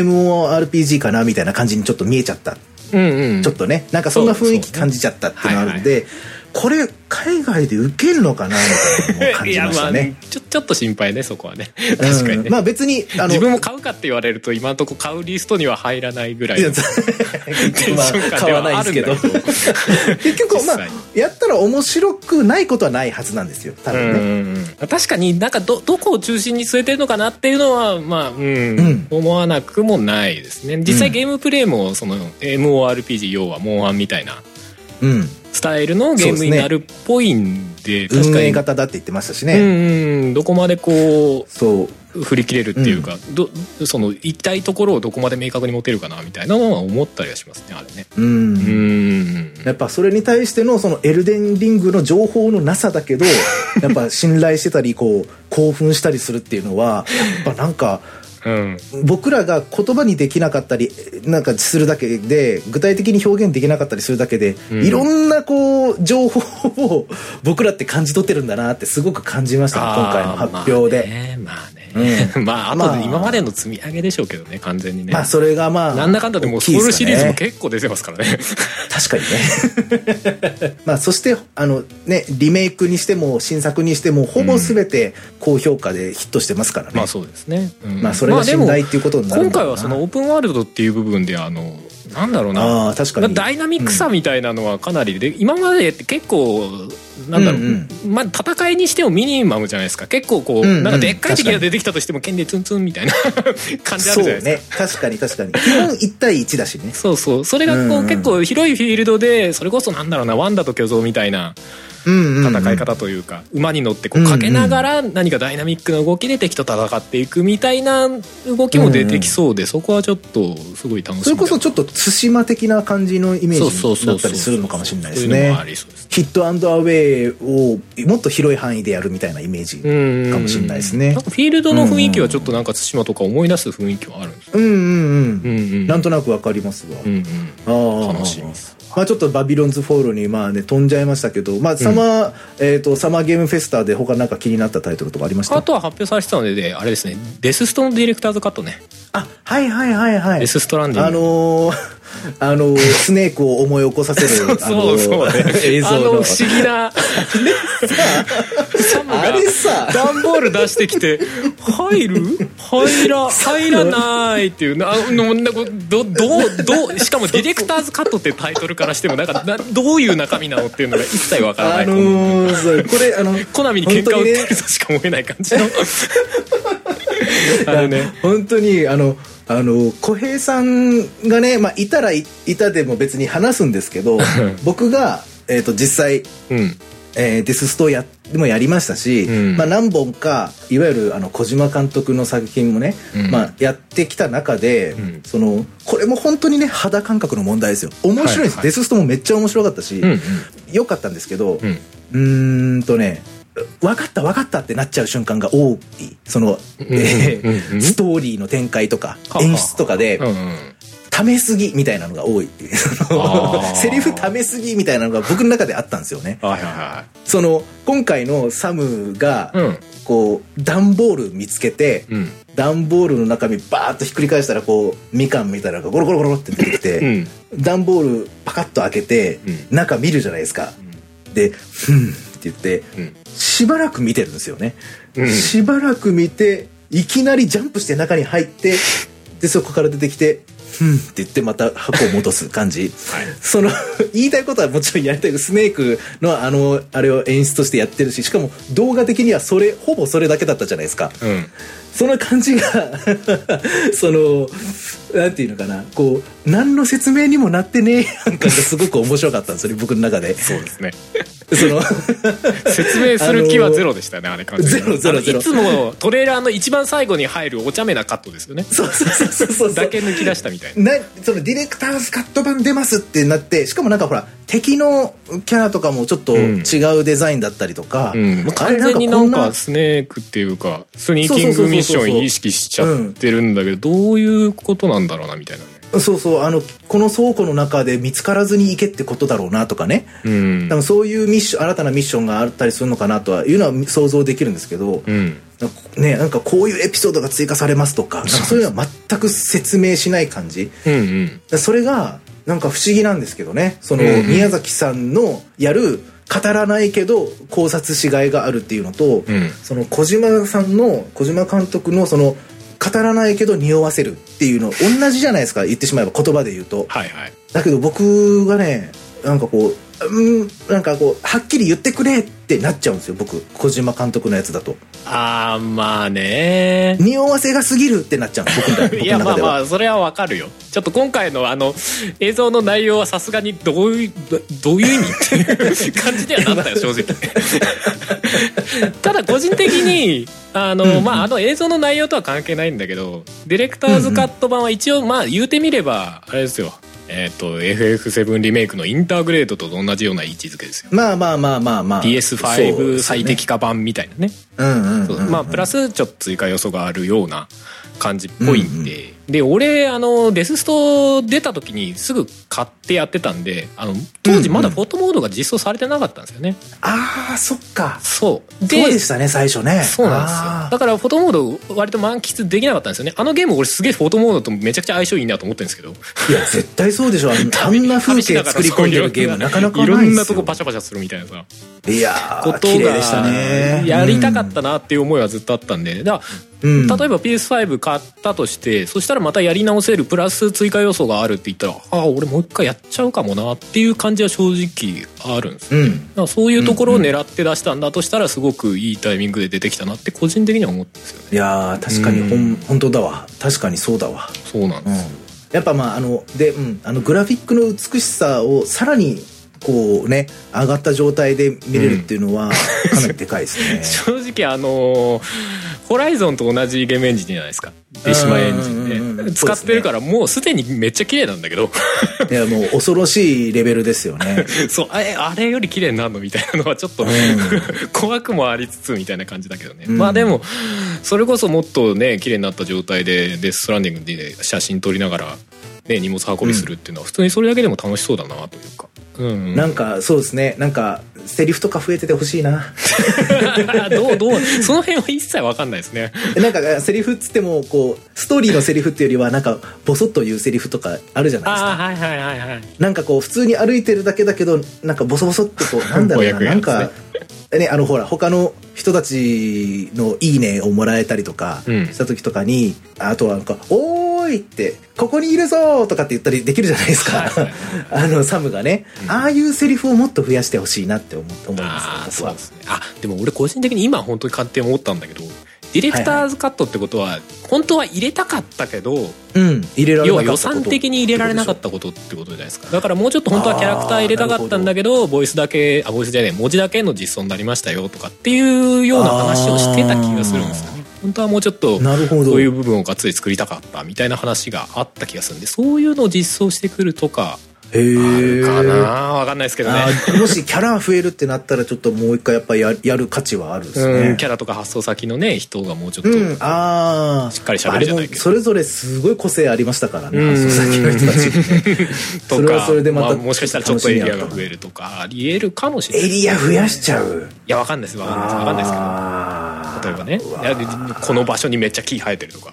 MMORPG かなみたいな感じにちょっと見えちゃった、ちょっとねなんかそんな雰囲気感じちゃったっていうのがあるんで、これ海外で受けるのかなみたいなのを感じましたね。 ちょっと心配ねそこはね。確かにね。 別に自分も買うかって言われると今のところ買うリストには入らないぐらいのテンション感ではあるんだけど結局やったら面白くないことはないはずなんですよ多分ね。 確かになんかどこを中心に据えてるのかなっていうのは思わなくもないですね。実際ゲームプレイもその MORPG 要はモンハンみたいなスタイルのゲームになるっぽいんで、確かに運営型だって言ってましたしね。 どこまでこう振り切れるっていうか、その言いたいところをどこまで明確に持てるかなみたいなのは思ったりはしますね、あれね。 やっぱそれに対してのそのエルデンリングの情報のなさだけどやっぱ信頼してたりこう興奮したりするっていうのはやっぱなんか僕らが言葉にできなかったりなんかするだけで具体的に表現できなかったりするだけで、いろんなこう情報を僕らって感じ取ってるんだなってすごく感じました、今回の発表で。 まああとで今までの積み上げでしょうけどね、完全にね。 まあそれがまあなんだかんだでもうソウルシリーズも結構出てますからね。 確かにね。まあそしてね、リメイクにしても新作にしてもほぼ全て高評価でヒットしてますからね。 まあそうですね。 まあそれが信頼っていうことになるんだろうな。 今回はそのオープンワールドっていう部分でなんだろうな、 確かにダイナミックさみたいなのはかなりで、今までって結構なんだろう、まあ戦いにしてもミニマムじゃないですか。結構こう、なんかでっかい敵が出てきたとしても剣でツンツンみたいな感じあるじゃないですか。 そうね、確かに基本1対1だしね。 そうそう、それがこう、結構広いフィールドで、それこそなんだろうな、ワンダと巨像みたいな戦い方というか、馬に乗ってこうかけながら何かダイナミックな動きで敵と戦っていくみたいな動きも出てきそうで、そこはちょっとすごい楽しみ。 それこそちょっと対馬的な感じのイメージだったりするのかもしれないですね。ヒットアンドアウェイをもっと広い範囲でやるみたいなイメージかもしれないですね。 なんかフィールドの雰囲気はちょっとなんか対馬とか思い出す雰囲気はあるんですか。 なんとなくわかりますわ。 楽しみです。 まあちょっとバビロンズフォールにまあね飛んじゃいましたけど、まあサマーゲームフェスタで他なんか気になったタイトルとかありました？ あとは発表されてたので、あれですね、デスストのディレクターズカットね。 はいはいはいはい。 デスストランディング。 スネークを思い起こさせる映像の不思議なサムが段ボール出してきて入らないっていうしかもディレクターズカットってタイトルからしてもなんかどういう中身なのっていうのが一切わからない。これコナミに喧嘩を売ってるとしか思えない感じの本当に小平さんがね、まあ、いたらいたでも別に話すんですけど僕が、実際、デスストもやりましたし、まあ、何本かいわゆる小島監督の作品もね、まあ、やってきた中で、これも本当にね肌感覚の問題ですよ。面白いです、デスストもめっちゃ面白かったし、良かったんですけど、分かったってなっちゃう瞬間が多い。ストーリーの展開とか演出とかでためすぎみたいなのが多い。セリフためすぎみたいなのが僕の中であったんですよね。今回のサムがこう段ボール見つけて、段ボールの中身バーッとひっくり返したらこうみかんみたいなのがゴロゴロゴロって出てきて、段ボールパカッと開けて中見るじゃないですか。でって言って、しばらく見てるんですよね。しばらく見ていきなりジャンプして中に入ってでそこから出てきてって言ってまた箱を戻す感じ。言いたいことはもちろんやりたい。スネークのあれを演出としてやってるし、しかも動画的にはほぼそれだけだったじゃないですか。その感じがなんていうのかな、こう何の説明にもなってねえなんかがすごく面白かったんですよね、僕の中で。 そうですね。説明する気はゼロでしたね、あれ完全に。ゼロ。いつもトレーラーの一番最後に入るお茶目なカットですよね。そうだけ抜き出したみたいな。 そのディレクターズカット版出ますってなって、しかもなんかほら敵のキャラとかもちょっと違うデザインだったりとか、 完全になんかスネークっていうかスニーキングミッション意識しちゃってるんだけど、どういうことなんだろうなみたいなね。 この倉庫の中で見つからずに行けってことだろうなとかね、多分そういう新たなミッションがあったりするのかなとはいうのは想像できるんですけど、なんかこういうエピソードが追加されますとか、そういうのは全く説明しない感じ、それがなんか不思議なんですけどね。宮崎さんのやる語らないけど考察しがいがあるっていうのと、小島監督の語らないけど匂わせるっていうの同じじゃないですか、言ってしまえば言葉で言うと。だけど僕がねなんかこうはっきり言ってくれっってなっちゃうんですよ、僕小島監督のやつだと。 まあね、 匂わせが過ぎるってなっちゃう僕の中では。 いやまあまあそれはわかるよ。ちょっと今回の映像の内容はさすがにどういう意味っていう感じにはなったよ正直。ただ個人的に映像の内容とは関係ないんだけど、ディレクターズカット版は一応まあ言うてみればあれですよ、FF7 リメイクのインターグレードと同じような位置づけですよ。 まあ PS5 最適化版みたいなね。まあプラスちょっと追加要素があるような感じっぽいんで、で俺デススト出た時にすぐ買ってやってたんで、当時まだフォトモードが実装されてなかったんですよね。 ああそっか、 そうでしたね最初ね。 そうなんですよ。だからフォトモード割と満喫できなかったんですよね。ゲーム俺すげえフォトモードとめちゃくちゃ相性いいなと思ってるんですけど。 いや絶対そうでしょ。あんな風景作り込んでるゲームなかなかないですよ。 いろんなとこパシャパシャするみたいなさ、 いやー綺麗でしたね。 やりたかったなっていう思いはずっとあったんで、だから例えば PS5 買ったとして、そしたらまたやり直せるプラス追加要素があるって言ったら、俺もう一回やっちゃうかもなっていう感じは正直あるんですよね。だからそういうところを狙って出したんだとしたらすごくいいタイミングで出てきたなって個人的には思ってるんですよね。 いや確かに本当だわ。確かにそうだわ。 そうなんですよ。 やっぱまあグラフィックの美しさをさらにこうね上がった状態で見れるっていうのはかなりでかいですね。 正直ホライゾンと同じゲームエンジンじゃないですか、デシマエンジンで使ってるから、もうすでにめっちゃ綺麗なんだけどいやもう恐ろしいレベルですよね。 そうあれより綺麗になるのみたいなのはちょっと怖くもありつつみたいな感じだけどね。まあでもそれこそもっとね綺麗になった状態でデス・ストランディングで写真撮りながらね荷物運びするっていうのは普通にそれだけでも楽しそうだなというか。 なんかそうですね、なんかセリフとか増えててほしいな。 どうその辺は一切わかんないですね。 なんかセリフっつってもこうストーリーのセリフっていうよりはなんかボソッと言うセリフとかあるじゃないですか。 はいはいはいはい。 なんかこう普通に歩いてるだけだけどなんかボソボソってこうなんだろうな、なんかねほら他の人たちのいいねをもらえたりとかした時とかに、あとはなんかおーいってここにいるぞとかって言ったりできるじゃないですか。サムがね、ああいうセリフをもっと増やしてほしいなって思いますね。 そうですね。でも俺個人的に今本当に勝手に思ったんだけど、ディレクターズカットってことは本当は入れたかったけど、 入れられなかったこと、 要は予算的に入れられなかったことってことじゃないですか。だからもうちょっと本当はキャラクター入れたかったんだけど、ボイスじゃねえ文字だけの実装になりましたよとかっていうような話をしてた気がするんですよね。本当はもうちょっとそういう部分をがっつり作りたかったみたいな話があった気がするんで、そういうのを実装してくるとかあるかな、分かんないですけどね。 もしキャラ増えるってなったらちょっともう一回やっぱり やる価値はあるですね。 キャラとか発送先のね人がもうちょっとしっかり喋るじゃないけど、 それぞれすごい個性ありましたからね、発送先の人たちね。 とかそれでまたもしかしたらちょっとエリアが増えるとかありえるかもしれない。 エリア増やしちゃう。 いや分かんないですけど、例えばね、この場所にめっちゃ木生えてるとか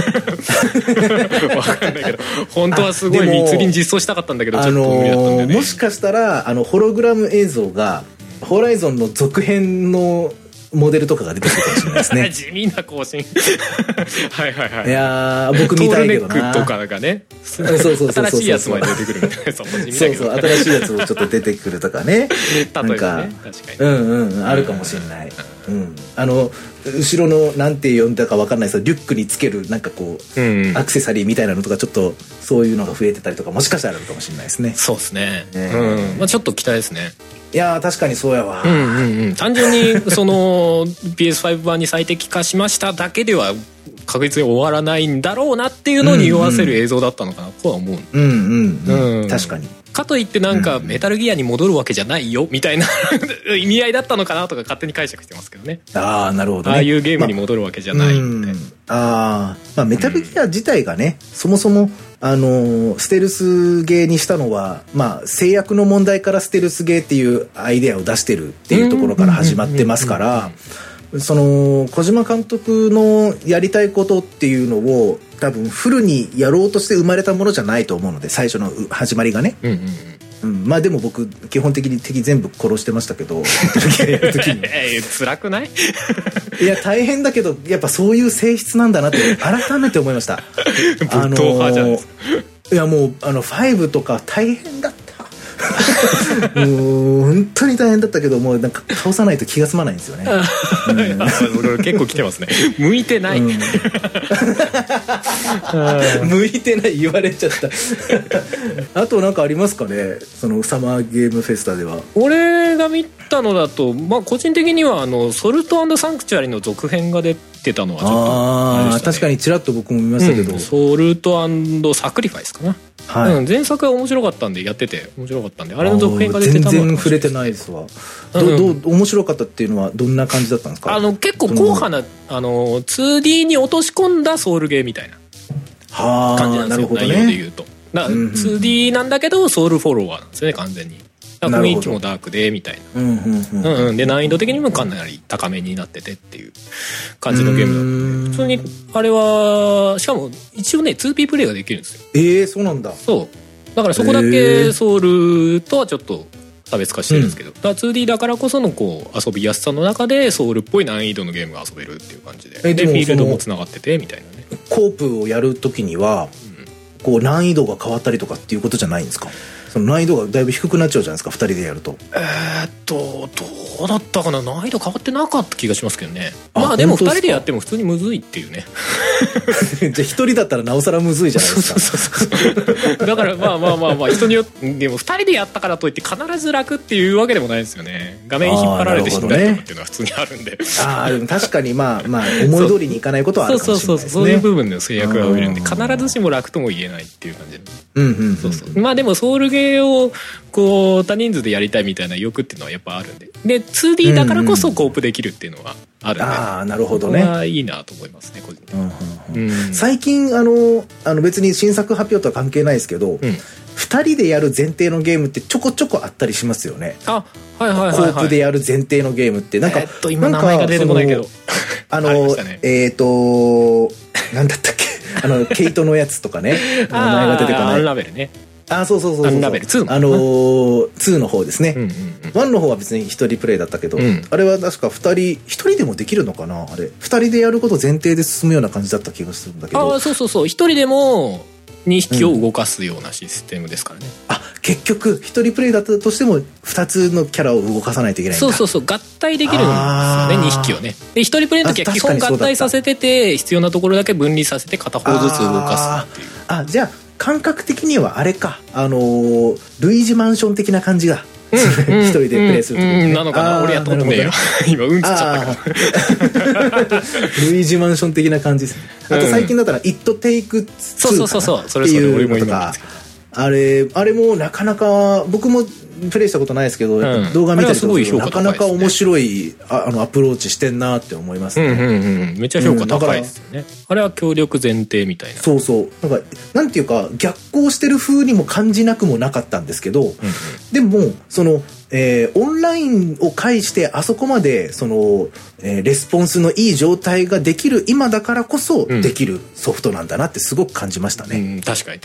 分かんないけど、本当はすごい密林実装したかったんだけどちょっと無理だったんでね。 もしかしたらホログラム映像がホライゾンの続編のモデルとかが出てくるかもしれないですね。 地味な更新はいはいはい。 いや僕見たいけどな。 トールネックとかがね、新しいやつまで出てくるみたいな。そう新しいやつもちょっと出てくるとかね。 例えばね、確かにあるかもしれない。後ろのなんて呼んだか分かんないですけどリュックにつけるなんかこうアクセサリーみたいなのとかちょっとそういうのが増えてたりとかもしかしたらあるかもしれないですね。 そうですね。ちょっと期待ですね。 いや確かにそうやわ。 単純にその PS5 版に最適化しましただけでは確実に終わらないんだろうなっていうのを匂わせる映像だったのかなとは思う。確かに。かといってなんかメタルギアに戻るわけじゃないよみたいな意味合いだったのかなとか勝手に解釈してますけどね。 なるほどね。 ああいうゲームに戻るわけじゃないみたいな。 メタルギア自体がね、そもそもステルスゲーにしたのは、制約の問題からステルスゲーっていうアイデアを出してるっていうところから始まってますから、その小島監督のやりたいことっていうのを多分フルにやろうとして生まれたものじゃないと思うので、最初の始まりがね。でも僕基本的に敵全部殺してましたけどやる時に辛くない？ いや大変だけどやっぱそういう性質なんだなって改めて思いました。 武闘派じゃないですか。 いやもう5とか大変だった。 もう本当に大変だったけど、もうなんか倒さないと気が済まないんですよね。 俺結構来てますね。向いてない、向いてない言われちゃったあとなんかありますかね、そのサマーゲームフェスタでは。 俺が見たのだと、まあ、個人的にはソルト&サンクチュアリの続編が出てたのはちょっとあれでしたね。 確かにちらっと僕も見ましたけど、 ソルト&サクリファイスかな、はい、前作は面白かったんで、やってて面白かったんで、あれの続編が出てたのは全然触れてないですわ。面白かったっていうのはどんな感じだったんですか？ 結構硬派な2D に落とし込んだソウルゲーみたいな感じなんですよ、内容で言うと。だから 2D なんだけどソウルフォロワーなんですよね、完全に。雰囲気もダークでみたいな、で難易度的にもかなり高めになっててっていう感じのゲームだったんで、普通にあれはしかも一応ね 2P プレイができるんですよ。そうなんだ。そうだからそこだけソウルとはちょっと差別化してるんですけど、だから 2D だからこそのこう遊びやすさの中でソウルっぽい難易度のゲームが遊べるっていう感じで、でフィールドもつながっててみたいなね。 コープをやるときには、こう難易度が変わったりとかっていうことじゃないんですか？その難易度がだいぶ低くなっちゃうじゃないですか、2人でやると。どうだったかな、難易度変わってなかった気がしますけどね。まあでも2人でやっても普通にむずいっていうねじゃあ1人だったらなおさらむずいじゃないですか。 そうだからまあ人によってでも2人でやったからといって必ず楽っていうわけでもないですよね。画面引っ張られて死んだりとかっていうのは普通にあるんで、 でも確かにまあ思い通りにいかないことはあるかもしれないですね。 そういう部分で制約が生まれるんで、必ずしも楽とも言えないっていう感じで、まあでもソウルゲーをこう多人数でやりたいみたいな欲っていうのはやっぱあるんで、で 2D だからこそコープできるっていうのはあるんで、 なるほどね。 これはいいなと思いますね、個人的に。 最近別に新作発表とは関係ないですけど、2人でやる前提のゲームってちょこちょこあったりしますよね。コープでやる前提のゲームってなんか、 今名前が出てこないけどなんだったっけ、ケイトのやつとかね名前が出てこない。 アンラベルね。 そうアンラベル2 2の方ですね。1の方は別に1人プレイだったけど、あれは確か1人でもできるのかな。あれ2人でやること前提で進むような感じだった気がするんだけど。 そう1人でも2匹を動かすようなシステムですからね。 結局1人プレイだったとしても2つのキャラを動かさないといけないんだ。 そう合体できるんですよね、2匹をね。で1人プレイの時は基本合体させてて、必要なところだけ分離させて片方ずつ動かすっていう。じゃあ感覚的にはあれか、ルイージマンション的な感じが一人でプレイする時なのかな。俺やったことねえよ今つっちゃったからルイージマンション的な感じですね。あと最近だったら It Takes Two それ俺も今あれもなかなか僕もプレイしたことないですけど、動画見たりとかなかなか面白いアプローチしてんなって思いますね。 めっちゃ評価高いですよね。あれは協力前提みたいな。 なんていうか逆行してる風にも感じなくもなかったんですけど、でもそのオンラインを介してあそこまでそのレスポンスのいい状態ができる今だからこそできるソフトなんだなってすごく感じましたね。 確かに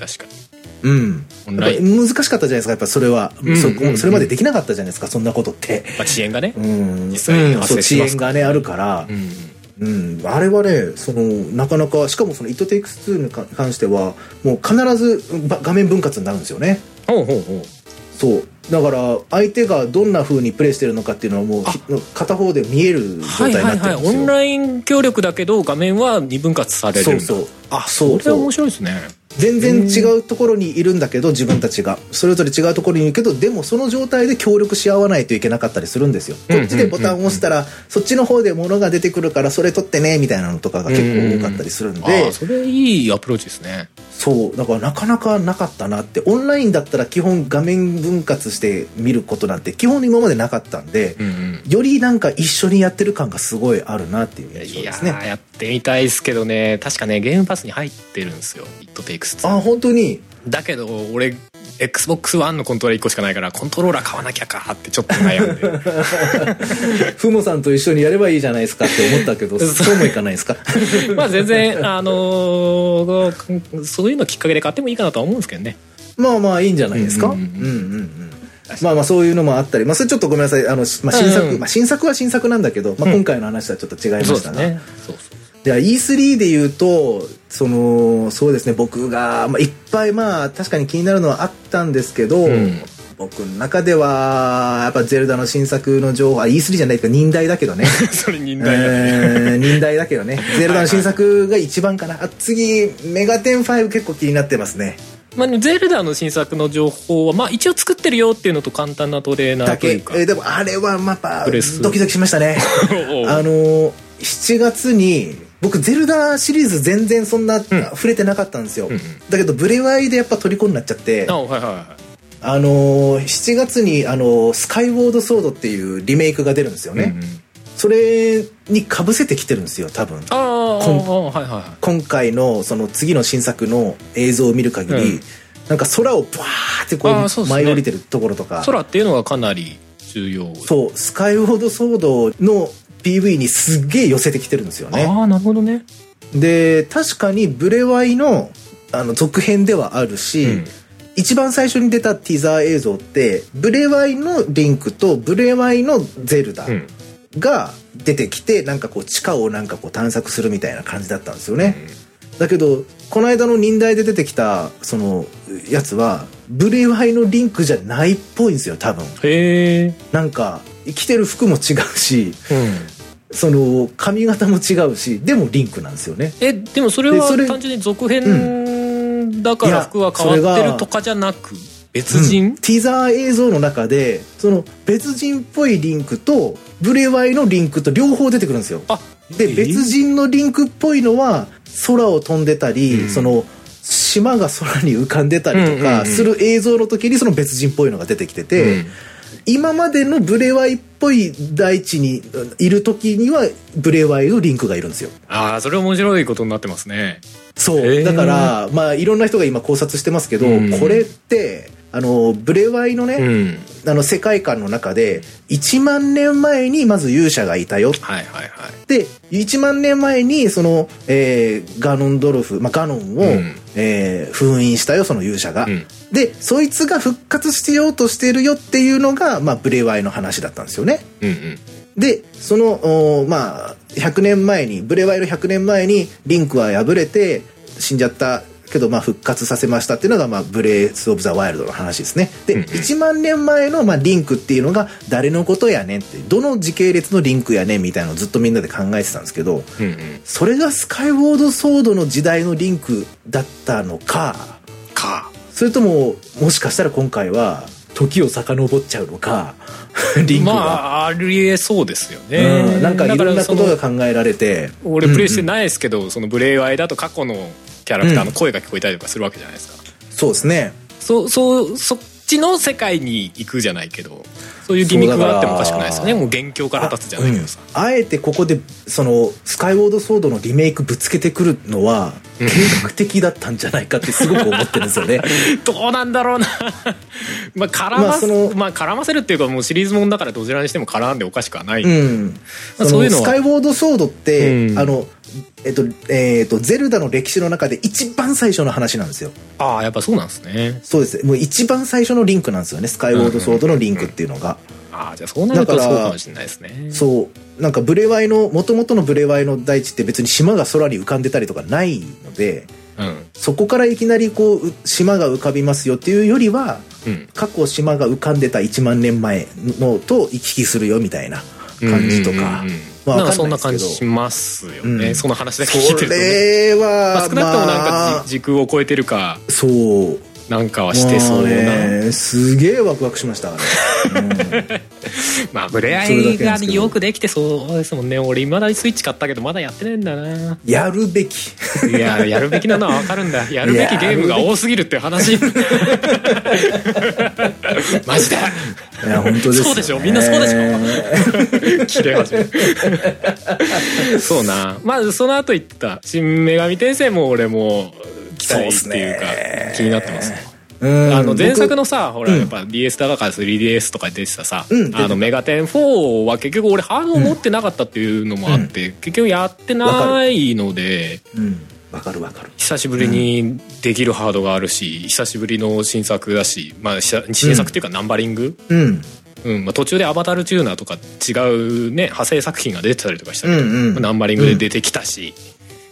難しかったじゃないですか、やっぱそれは。それまでできなかったじゃないですか、そんなことって。 遅延がね、実際に発生しますから。 遅延がねあるから、あれはねなかなか、しかもその It Takes Two に関してはもう必ず画面分割になるんですよね。そうだから相手がどんな風にプレイしてるのかっていうのはもう片方で見える状態になってるんですよ。 オンライン協力だけど画面は2分割されるんだ。それは面白いですね。 全然違うところにいるんだけど、自分たちがそれぞれ違うところにいるけど、でもその状態で協力し合わないといけなかったりするんですよ。こっちでボタンを押したらそっちの方で物が出てくるからそれ取ってねみたいなのとかが結構多かったりするんで、 それいいアプローチですね。 そうだからなかなかなかったなって。オンラインだったら基本画面分割して見ることなんて基本今までなかったんで、よりなんか一緒にやってる感がすごいあるなっていう印象ですね。 やってみたいですけどね。確かねゲームパスに入ってるんですよ、It Takes Two。 本当に。 だけど俺 Xbox One のコントローラー1個しかないからコントローラー買わなきゃかってちょっと悩んでふもさんと一緒にやればいいじゃないですかって思ったけどそうもいかないですか全然そういうのきっかけで買ってもいいかなとは思うんですけどね。 いいんじゃないですか。そういうのもあったり、それちょっとごめんなさい、新作は新作なんだけど、今回の話とはちょっと違いましたね。では E3 でいうとそうですね、僕が、いっぱい確かに気になるのはあったんですけど、 僕の中ではやっぱゼルダの新作の情報は E3 じゃないか、忍耐だけどねそれ忍耐だね、 忍耐だけどねゼルダの新作が一番かな。次メガテン5結構気になってますね。 まあ、ゼルダの新作の情報は、まあ、一応作ってるよっていうのと簡単なトレーナーというかでもあれはまあドキドキしましたね7月に僕ゼルダシリーズ全然そんな触れてなかったんですよ、だけどブレワイでやっぱ虜になっちゃって、7月にスカイウォードソードっていうリメイクが出るんですよね、それにかぶせてきてるんですよ多分。今回のその次の新作の映像を見る限り、なんか空をバーってこう舞い降りてるところとか、 空っていうのがかなり重要。 そう、スカイウォードソードの PV にすっげえ寄せてきてるんですよね。 なるほどね。 で確かにブレワイの続編ではあるし、一番最初に出たティザー映像ってブレワイのリンクとブレワイのゼルダが出てきて、なんかこう地下をなんかこう探索するみたいな感じだったんですよね、だけどこの間の忍耐で出てきたそのやつはブレワイのリンクじゃないっぽいんですよ多分。なんか着てる服も違うし、その髪型も違うし、でもリンクなんですよね。 でもそれは単純に続編だから服が変わってるとかじゃなく別人、 ティザー映像の中でその別人っぽいリンクとブレワイのリンクと両方出てくるんですよ。で別人のリンクっぽいのは空を飛んでたり、その島が空に浮かんでたりとかする映像の時にその別人っぽいのが出てきてて、今までのブレワイっぽい大地にいる時にはブレワイのリンクがいるんですよ。 それ面白いことになってますね。 そうだからまあいろんな人が今考察してますけど、これってブレワイのね、世界観の中で1万年前にまず勇者がいたよ、で1万年前にその、ガノンドルフ、ガノンを、封印したよその勇者が、でそいつが復活しようとしてるよっていうのが、ブレワイの話だったんですよね、でその100年前にブレワイの100年前にリンクは敗れて死んじゃったけど復活させましたっていうのがブレス・オブ・ザ・ワイルドの話ですね。で、1万年前のリンクっていうのが誰のことやねんって、どの時系列のリンクやねんみたいなのをずっとみんなで考えてたんですけど、それがスカイウォードソードの時代のリンクだったのかそれとももしかしたら今回は時を遡っちゃうのかリンクがありえそうですよね、 なんかいろんなことが考えられて、 俺プレイしてないですけど、そのブレワイだと過去のキャラクターの声が聞こえたりとかするわけじゃないですか、 そうですね。 そっちの世界に行くじゃないけど、そういうギミックがあってもおかしくないですよね。もう元凶から立つじゃないけどさ、 あえてここでそのスカイウォードソードのリメイクぶつけてくるのは計画的だったんじゃないかってすごく思ってるんですよねどうなんだろうな絡ませるっていうか、もうシリーズもんだからどちらにしても絡んでおかしくはない、そういうのはスカイウォードソードって、ゼルダの歴史の中で一番最初の話なんですよ。 やっぱそうなんですね。 そうです。もう一番最初のリンクなんですよね、スカイウォードソードのリンクっていうのが。 じゃあそうなるとそうかもしれないですね。 そうなんかブレワイの元々のブレワイの大地って別に島が空に浮かんでたりとかないので、そこからいきなりこう島が浮かびますよっていうよりは、過去島が浮かんでた1万年前のと行き来するよみたいな感じとか、 なんかそんな感じしますよね、その話だけ聞いてるとね。 それは、 少なくともなんか時空を超えてるか、 そうなんかはしてそうな、 すげえワクワクしましたブレアイがよくできてそうですもんね。俺未だにスイッチ買ったけどまだやってないんだな。 やるべきやるべきなのは分かるんだ。やるべきゲームが多すぎるっていう話マジで。 いや本当ですよね。 そうでしょ、みんなそうでしょ切れ始めそうな。その後言った新女神転生も俺も期待っていうか気になってますね。前作のさ、ほらやっぱ DS だから 3DS とかで出てたさ、メガテン4は結局俺ハードを持ってなかったっていうのもあって、結局やってないので、 わかる久しぶりにできるハードがあるし、久しぶりの新作だし、新作っていうかナンバリング、途中でアバタルチューナーとか違うね派生作品が出てたりとかしたけど、ナンバリングで出てきたし、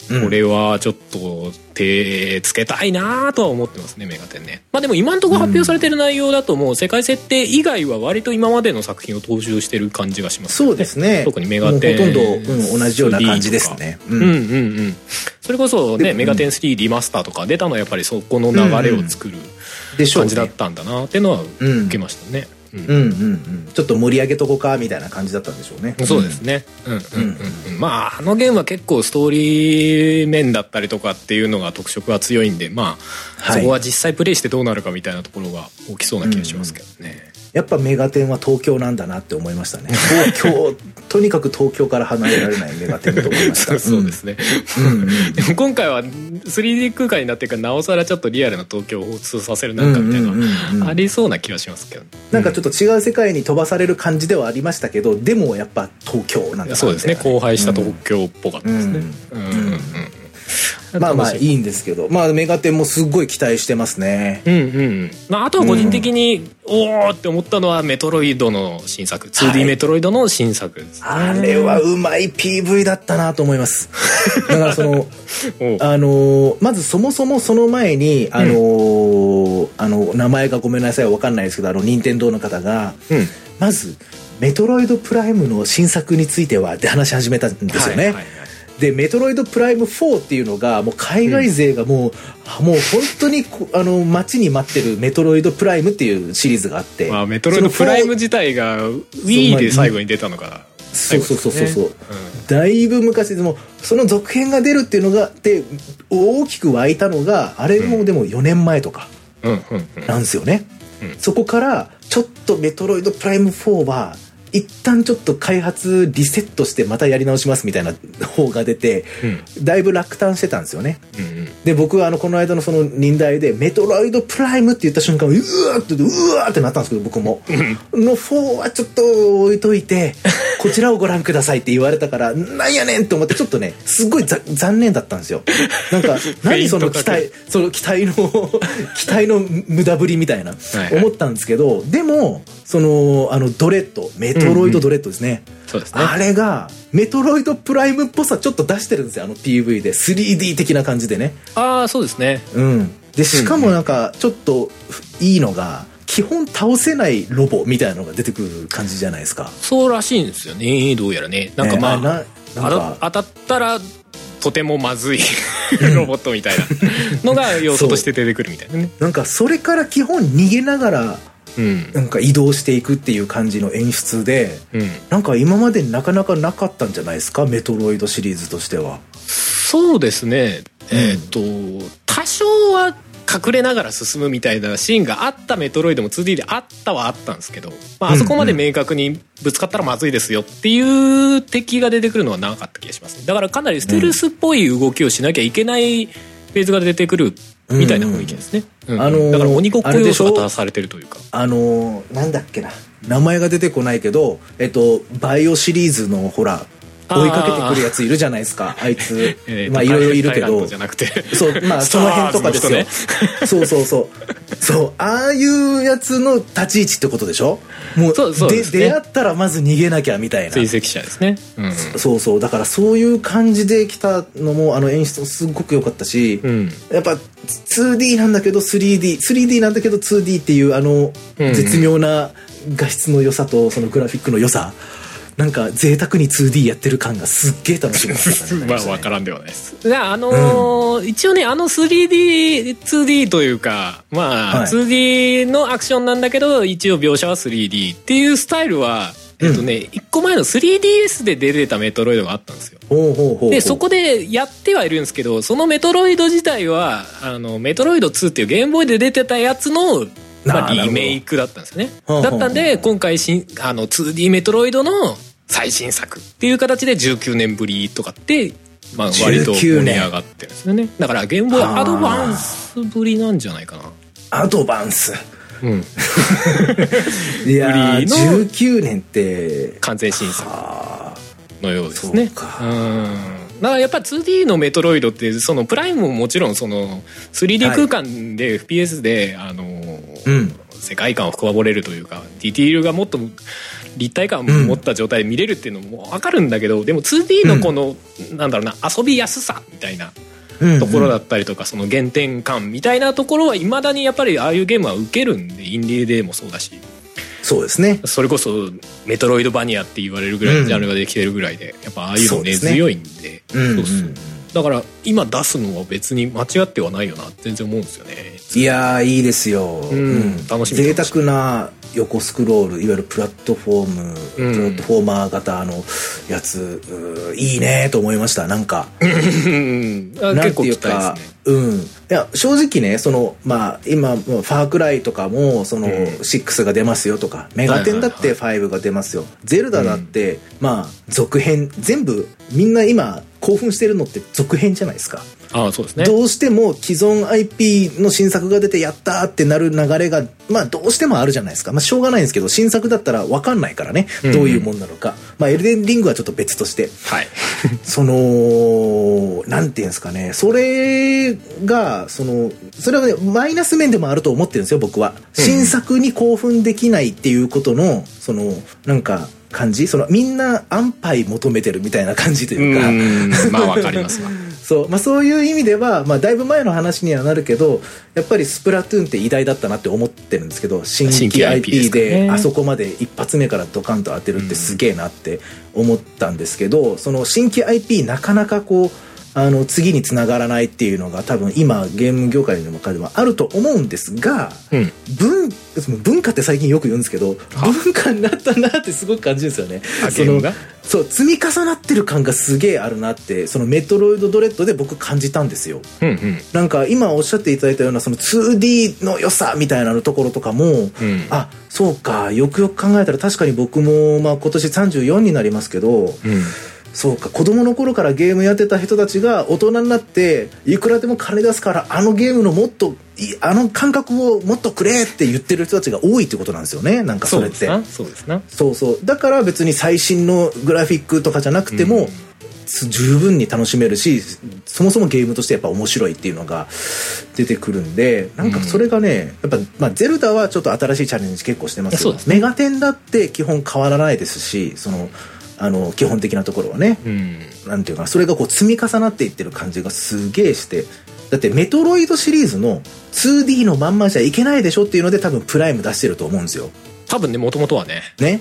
これはちょっと手つけたいなとは思ってますね、メガテンね。まあでも今のところ発表されてる内容だともう世界設定以外は割と今までの作品を踏襲してる感じがしますね。 そうですね。 特にメガテンほとんど、同じような感じですね。 それこそね、メガテン3リマスターとか出たのはやっぱりそこの流れを作る感じだったんだなっていうのは受けましたね。 ちょっと盛り上げとこかみたいな感じだったんでしょうね。 そうですね。まあゲームは結構ストーリー面だったりとかっていうのが特色が強いんで、まあそこは実際プレイしてどうなるかみたいなところが大きそうな気がしますけどね。 やっぱメガテンは東京なんだなって思いましたね。東京とにかく東京から離れられないメガテンと思いました。 そうですね。でも今回は 3D 空間になってからなおさらちょっとリアルな東京を放出させるなんかみたいなありそうな気がしますけど、 なんかちょっと違う世界に飛ばされる感じではありましたけど、でもやっぱ東京なんだな。 そうですね。荒廃した東京っぽかったですね。 まあまあいいんですけど、まあメガテンもすっごい期待してますね。 まああとは個人的におーって思ったのはメトロイドの新作、2D メトロイドの新作ですね。 あれはうまい PV だったなと思います。だからそのまずそもそもその前に名前がごめんなさいわかんないですけど、任天堂の方がまずメトロイドプライムの新作についてはって話し始めたんですよね。でメトロイドプライム4っていうのがもう海外勢がもう本当に待ちに待ってるメトロイドプライムっていうシリーズがあって、 メトロイドプライム自体が Wii で最後に出たのがそう、だいぶ昔でもその続編が出るっていうのがで大きく湧いたのがあれもでも4年前とかなんですよね。そこからちょっとメトロイドプライム4は一旦ちょっと開発リセットしてまたやり直しますみたいな方が出て、だいぶ落胆してたんですよね。で僕はこの間のその忍耐でメトロイドプライムって言った瞬間うわーってなったんですけど、僕もの4はちょっと置いといてこちらをご覧くださいって言われたからなんやねんって思ってちょっとねすごい残念だったんですよ。なんか何その期待の無駄ぶりみたいな思ったんですけど、でもそのドレッドメトロイドドレッドですね。 そうですね。 あれがメトロイドプライムっぽさちょっと出してるんですよ、PV で 3D 的な感じでね。 そうですね。 でしかもなんかちょっといいのが基本倒せないロボみたいなのが出てくる感じじゃないですか。 そうらしいんですよね、どうやらね。なんか当たったらとてもまずいロボットみたいなのが要素として出てくるみたいなね。 なんかそれから基本逃げながらなんか移動していくっていう感じの演出で、なんか今までなかなかなかったんじゃないですか、メトロイドシリーズとしては。そうですね。多少は隠れながら進むみたいなシーンがあったメトロイドも 2D であったんですけど、あそこまで明確にぶつかったらまずいですよっていう敵が出てくるのはなかった気がしますね。だからかなりステルスっぽい動きをしなきゃいけないフェーズが出てくるみたいな雰囲気ですね。だから鬼ごっこ要素が足されてるというか、 なんだっけな、名前が出てこないけど、バイオシリーズのほら追いかけてくるやついるじゃないですか、あいつまあいろいろいるけど、 じゃなくてそうまあその辺とかですよ。そうああいうやつの立ち位置ってことでしょ。もう出会ったらまず逃げなきゃみたいな追跡者ですね。 そうだからそういう感じで来たのも演出もすごく良かったし、やっぱ 2D なんだけど 3D なんだけど 2D っていう絶妙な画質の良さとそのグラフィックの良さ、なんか贅沢に 2D やってる感がすっげえ楽しみだったね。 まあ分からんではないです。一応ね3D2D というか2D のアクションなんだけど一応描写は 3D っていうスタイルは1個前の 3DS で出てたメトロイドがあったんですよ。でそこでやってはいるんですけど、そのメトロイド自体はメトロイド2っていうゲームボーイで出てたやつのリメイクだったんですよね。だったんで今回2D メトロイドの最新作っていう形で19年ぶりとかって割と盛り上がってるんですよね。だからゲームボーイアドバンスぶりなんじゃないかな。 アドバンスいやー19年って完全新作のようですね。だからやっぱ 2D のメトロイドってそのプライムももちろんその 3D 空間で FPS で世界観を深掘れるというか、ディティールがもっと立体感を持った状態で見れるっていうのも分かるんだけど、でも 2D のこの、なんだろうな、遊びやすさみたいなところだったりとか、その原点感みたいなところはいまだにやっぱりああいうゲームは受けるんで、インディーでもそうだし、 そうですね、 それこそメトロイドバニアって言われるぐらいのジャンルができてるぐらいで、やっぱああいうの根強いんで、だから今出すのは別に間違ってはないよな全然思うんですよね。 いやーいいですよ、 楽しみ。 贅沢な横スクロール、いわゆるプラットフォーマー型のやつ、いいねと思いました。なんか結構期待ですね。 いや正直ね、そのまあ今ファークライとかもその6が出ますよとか、メガテンだって5が出ますよ、ゼルダだって、まあ続編全部みんな今興奮してるのって続編じゃないですか。 そうですね。 どうしても既存 IP の新作が出てやったーってなる流れがまあどうしてもあるじゃないですか。まあしょうがないんですけど、新作だったら分かんないからね、どういうもんなのか。まあエルデンリングはちょっと別として、 はいそのなんていうんですかね、それがそれはねマイナス面でもあると思ってるんですよ僕は。新作に興奮できないっていうことのそのなんか感じ、そのみんな安牌求めてるみたいな感じというか、 まあわかりますわそう、まあ、そういう意味では、まあ、だいぶ前の話にはなるけど、やっぱりスプラトゥーンって偉大だったなって思ってるんですけど、新規 IP であそこまで一発目からドカンと当てるってすげえなって思ったんですけど、その新規 IP なかなかこう次につながらないっていうのが多分今ゲーム業界の中ではあると思うんですが、文化って最近よく言うんですけど、文化になったなってすごく感じるんですよね。そう積み重なってる感がすげえあるなって、そのメトロイドドレッドで僕感じたんですよ。なんか今おっしゃっていただいたようなその 2D の良さみたいなところとかも、あ、そうか、よくよく考えたら確かに僕もまあ今年34になりますけど、そうか、子供の頃からゲームやってた人たちが大人になっていくらでも金出すからあのゲームのもっと感覚をもっとくれって言ってる人たちが多いってことなんですよね。なんかそれってそうですね。 そうだから別に最新のグラフィックとかじゃなくても、十分に楽しめるし、そもそもゲームとしてやっぱ面白いっていうのが出てくるんで、なんかそれがね、やっぱ、まあ、ゼルダはちょっと新しいチャレンジ結構してますけど、メガテンだって基本変わらないですし、その基本的なところはね、なんていうかな、それがこう積み重なっていってる感じがすげえして、だってメトロイドシリーズの 2D のまんまじゃいけないでしょっていうので多分プライム出してると思うんですよ。 多分ね、もともとはね。 で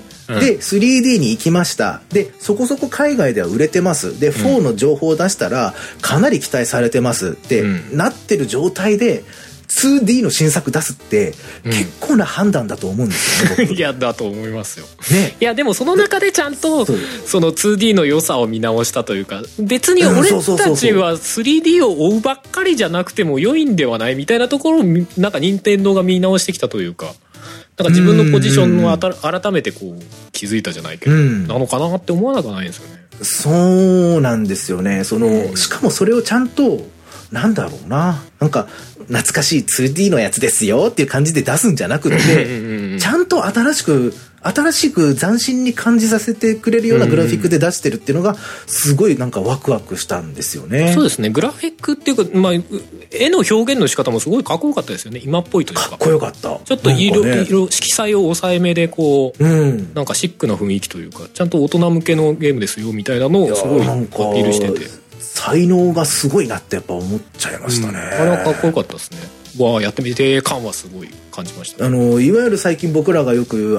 3D に行きました。でそこそこ海外では売れてます。で4の情報を出したらかなり期待されてますってなってる状態で2D の新作出すって結構な判断だと思うんですよね、 いやだと思いますよ、ね、いやでもその中でちゃんとその 2D の良さを見直したというか、別に俺たちは 3D を追うばっかりじゃなくても良いんではないみたいなところをなんか任天堂が見直してきたというか、なんか自分のポジションを改めてこう気づいたじゃないけど、なのかなって思わなくはないんですよね。 そうなんですよね。しかもそれをちゃんとなんだろうな、なんか懐かしい 2D のやつですよっていう感じで出すんじゃなくてちゃんと新しく斬新に感じさせてくれるようなグラフィックで出してるっていうのがすごいなんかワクワクしたんですよね。 そうですね、グラフィックっていうか、まあ、絵の表現の仕方もすごいかっこよかったですよね。今っぽいというかかっこよかった。 ちょっと色彩を抑えめでこう、なんかシックな雰囲気というか、ちゃんと大人向けのゲームですよみたいなのをすごいアピールしてて、 才能がすごいなってやっぱ思っちゃいましたね。 あれはかっこよかったですね。わあ、やってみて感はすごい感じました、 いわゆる最近僕らがよく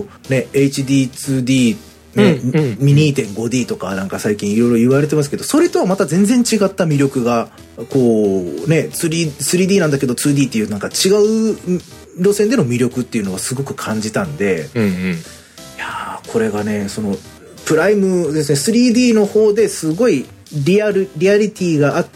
HD2D、ミニ 2.5D とかなんか最近いろいろ言われてますけど、それとはまた全然違った魅力がこうね 3D なんだけど 2D っていうなんか違う路線での魅力っていうのはすごく感じたんで、いやこれがね、そのプライムですね、 3D の方ですごいリアリティがあって、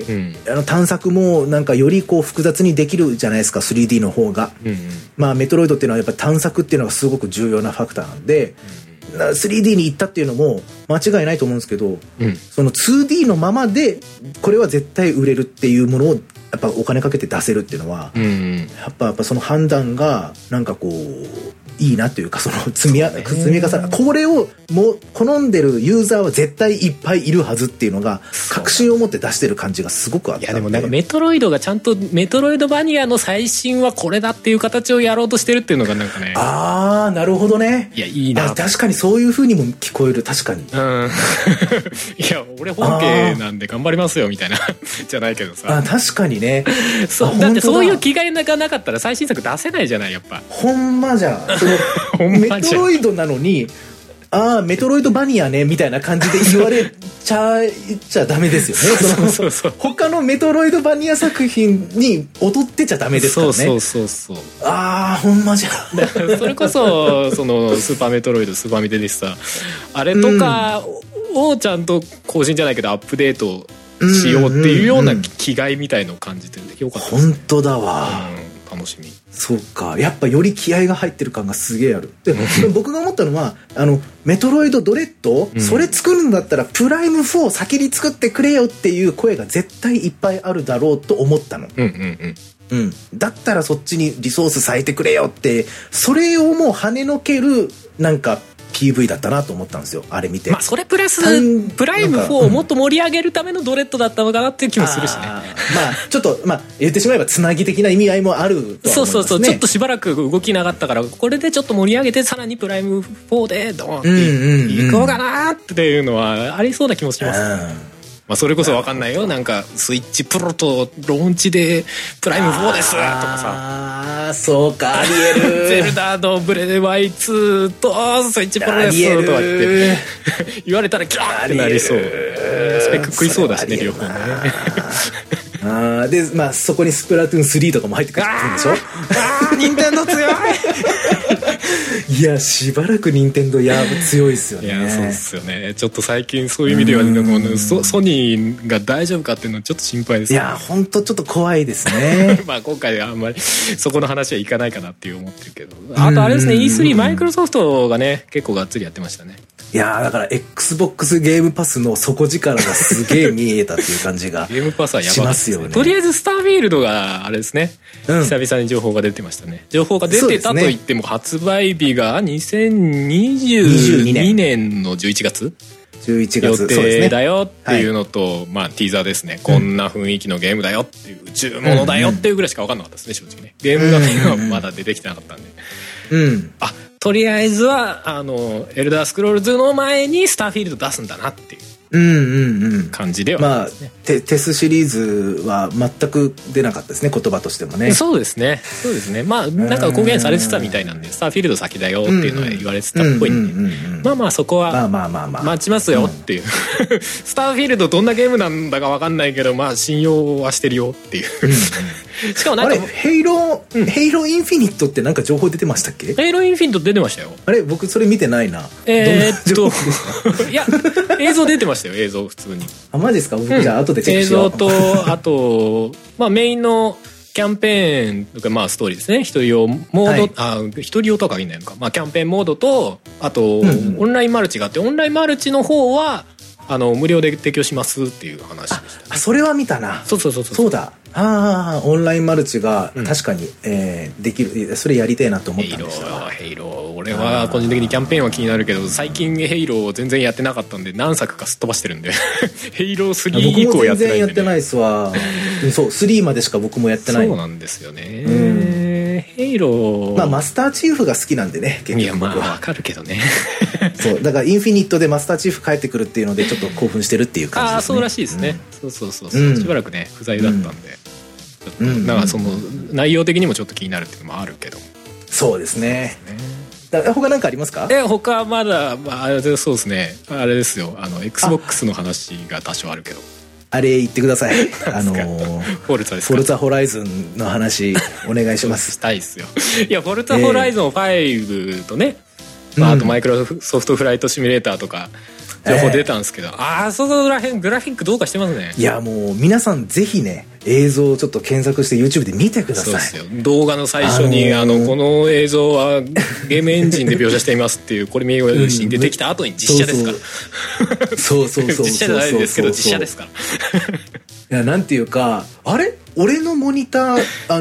探索もなんかよりこう複雑にできるじゃないですか 3D の方が、まあメトロイドっていうのはやっぱ探索っていうのがすごく重要なファクターなんで、3D に行ったっていうのも間違いないと思うんですけど、その 2D のままでこれは絶対売れるっていうものをやっぱお金かけて出せるっていうのは、やっぱその判断がなんかこういいなというか、その積み重ね、これをもう好んでるユーザーは絶対いっぱいいるはずっていうのが確信を持って出してる感じがすごくあった。 いやでもなんかメトロイドがちゃんとメトロイドバニアの最新はこれだっていう形をやろうとしてるっていうのがなんかね、 ああなるほどね。 いやいいな、 確かにそういう風にも聞こえる。確かに、 うん、いや俺本家なんで頑張りますよみたいなじゃないけどさ、 あ確かにねそうだってそういう気概がなかったら最新作出せないじゃないやっぱ。 ほんまじゃメトロイドなのにメトロイドバニアねみたいな感じで言われちゃダメですよね。そう他のメトロイドバニア作品に劣ってちゃダメですからね。 そうほんまじゃそれこそそのスーパーメトロイドスーパーミテでさ、あれとかをちゃんと更新じゃないけどアップデートしようっていうような気概みたいのを感じてるんでよかったです。 本当だわ、 楽しみ。 そうか、やっぱより気合が入ってる感がすげえある。で僕が思ったのはメトロイドドレッド、それ作るんだったらプライム4先に作ってくれよっていう声が絶対いっぱいあるだろうと思ったの。だったらそっちにリソース割いてくれよって、それをもう跳ねのけるなんかPV だったなと思ったんですよ、あれ見て。 まあそれプラスプライム4をもっと盛り上げるためのドレッドだったのかなっていう気もするしね。まあちょっと言ってしまえばつなぎ的な意味合いもあるとは思いますね。 そうちょっとしばらく動きなかったからこれでちょっと盛り上げてさらにプライム4でドーンっていこうかなっていうのはありそうな気もします。まあそれこそ分かんないよ、なんかスイッチプロとローンチでプライム4ですとかさ、 そうか、ありえるゼルダのブレワイ2とスイッチプロですとかって言われたらキャーってなりそう。スペック食いそうだしね、両方ね。 でそこにスプラトゥーン3とかも入ってくるんでしょ。 任天堂強いいやしばらく任天堂強いですよね。 いやそうですよね。ちょっと最近そういう意味ではソニーが大丈夫かっていうのはちょっと心配です、ね。 いや本当ちょっと怖いですね。 今回はあんまりそこの話はいかないかなっていう思ってるけど、あとあれですね、E3 マイクロソフトがね結構がっつりやってましたね。 いやだから XBOX ゲームパスの底力がすげえ見えたっていう感じがゲームパスはやばいですね。 よね。 とりあえずスターフィールドがあれですね、久々に情報が出てましたね。情報が出てたと言っても発売日が2022年の11月予定だよっていうのと、まあティーザーですね、こんな雰囲気のゲームだよっていう、宇宙ものだよっていうぐらいしか分かんなかったですね、正直ね。ゲーム画面はまだ出てきてなかったんで、とりあえずはエルダースクロールズの前にスターフィールド出すんだなっていう感じではありますね。 テスシリーズは全く出なかったですね、言葉としてもね。 そうですね。まあなんか公言されてたみたいなんで、スターフィールド先だよっていうのは言われてたっぽいんで、まあそこは待ちますよっていうスターフィールドどんなゲームなんだか分かんないけど、まあ信用はしてるよっていうしかもなんかヘイローインフィニットってなんか情報出てましたっけ？ ヘイローインフィニット出てましたよ。 あれ僕それ見てないな。いや映像出てましたよ、映像普通に。 マジですか？僕じゃあ後でチェックしよう。 映像とあとメインのキャンペーンとかストーリーですね、一人用モード、一人用とは限らないのか、キャンペーンモードとあとオンラインマルチがあって、オンラインマルチの方は無料で提供しますっていう話でした、ね。それは見たな。そうだ。オンラインマルチが確かに、できる。それやりたいなと思ったんでした。 ヘイロー俺は個人的にキャンペーンは気になるけど、最近ヘイロー全然やってなかったんで何作かすっ飛ばしてるんでヘイロー3以降やってないんで、ね、僕も全然やってないっすわそう3までしか僕もやってない。そうなんですよね、ヘイローマスターチーフが好きなんでね、 結局僕は。いやわかるけどねそうだからインフィニットでマスターチーフ帰ってくるっていうのでちょっと興奮してるっていう感じですね。 そうらしいですね、そうしばらくね不在だったんで、なんかその内容的にもちょっと気になるっていうのもあるけど。 そうですね。他何かありますか？ 他まだ、そうですね、あれですよ、XBOX の話が多少あるけど、 あれ言ってください。 フォルツァですか？ フォルツァホライズンの話お願いします。 したいっすよ。いやフォルツァホライゾン5とね、あとマイクロソフトフライトシミュレーターとか情報出たんですけど、そこら辺グラフィックどうかしてますね。 いやもう皆さんぜひね映像をちょっと検索して YouTube で見てください。 そうですよ。動画の最初に、この映像はゲームエンジンで描写していますっていうこれ見ようし出てきた後に実写ですからそう実写じゃないですけど実写ですからいやなんていうか、あれ俺のモニター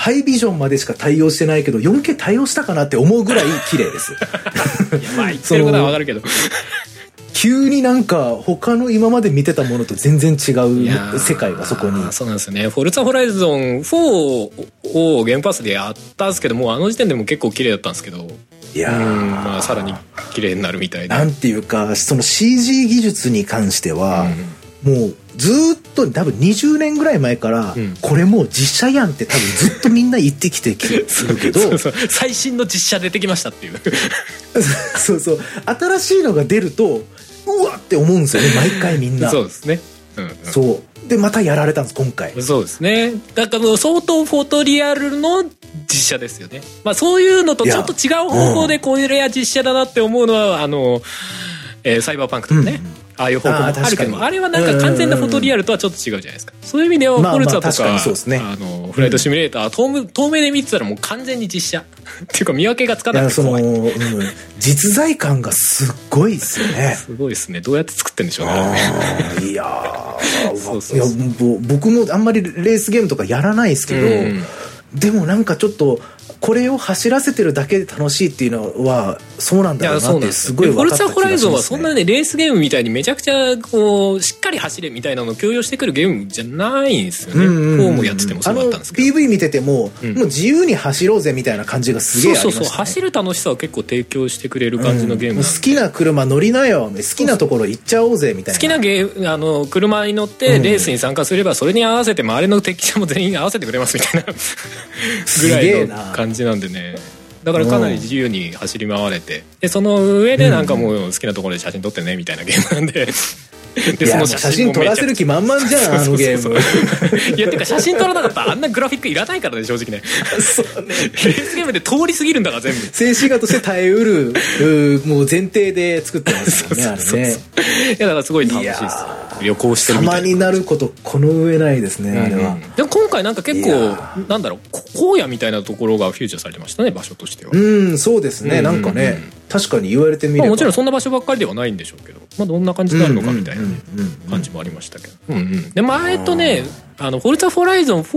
ハイビジョンまでしか対応してないけど 4K 対応したかなって思うぐらい綺麗ですいやまあ言ってることはわかるけど急になんか他の今まで見てたものと全然違う世界がそこに。 そうなんですよね。フォルツァホライゾン4をゲームパスでやったんですけども、あの時点でも結構綺麗だったんですけど、 いやまあさらに綺麗になるみたいな。 なんていうかその CG 技術に関しては、もうずっと多分20年ぐらい前から、これもう実写やんって多分ずっとみんな言ってきてるけどそう最新の実写出てきましたっていうそうそう新しいのが出るとうわって思うんですよね毎回みんな。 そうですね、 そうでまたやられたんです今回。 そうですね。だから相当フォトリアルの実写ですよね。まあそういうのとちょっと違う方向でこれは実写だなって思うのはサイバーパンクとかね、ああいう方向もあるけども、あれはなんか完全なフォトリアルとはちょっと違うじゃないですか。そういう意味ではフォルツァとかフライトシミュレーター透明で見てたらもう完全に実写っていうか見分けがつかなくて怖い。 実在感がすっごいですよね。 すごいですね。どうやって作ってんでしょうね。 いや僕もあんまりレースゲームとかやらないですけど、でもなんかちょっこれを走らせてるだけで楽しいっていうのはそうなんだろうなってすごい分かった気がしますね。フォルツァホライゾンはそんなねレースゲームみたいにめちゃくちゃこうしっかり走れみたいなのを強要してくるゲームじゃないんですよね。4もやっててもそうだったんですけど、 PV 見てても、もう自由に走ろうぜみたいな感じがすげえありましたね。 そう走る楽しさを結構提供してくれる感じのゲームなんで、 好きな車乗りなよ、好きなところ行っちゃおうぜみたいな。 好きな車に乗ってレースに参加すればそれに合わせて周りの敵者も全員合わせてくれますみたいなぐらいの感じなんでね。だからかなり自由に走り回れて、でその上でなんかもう好きなところで写真撮ってねみたいなゲームなんででその写真撮らせる気満々じゃんあのゲーム。 いやてか写真撮らなかったらあんなグラフィックいらないからね正直ね。そうね。レースゲームで通り過ぎるんだから全部。 静止画として耐えうるもう前提で作ってますよねあれね。 いやだからすごい楽しいです。旅行してるみたいな。 様になることこの上ないですねあれは。 でも今回なんか結構なんだろう荒野みたいなところがフューチャーされてましたね場所としては。 そうですね。なんかね確かに言われてみれば、 もちろんそんな場所ばっかりではないんでしょうけど、どんな感じになるのかみたいな感じもありましたけど。で前とねフォルツァホライゾン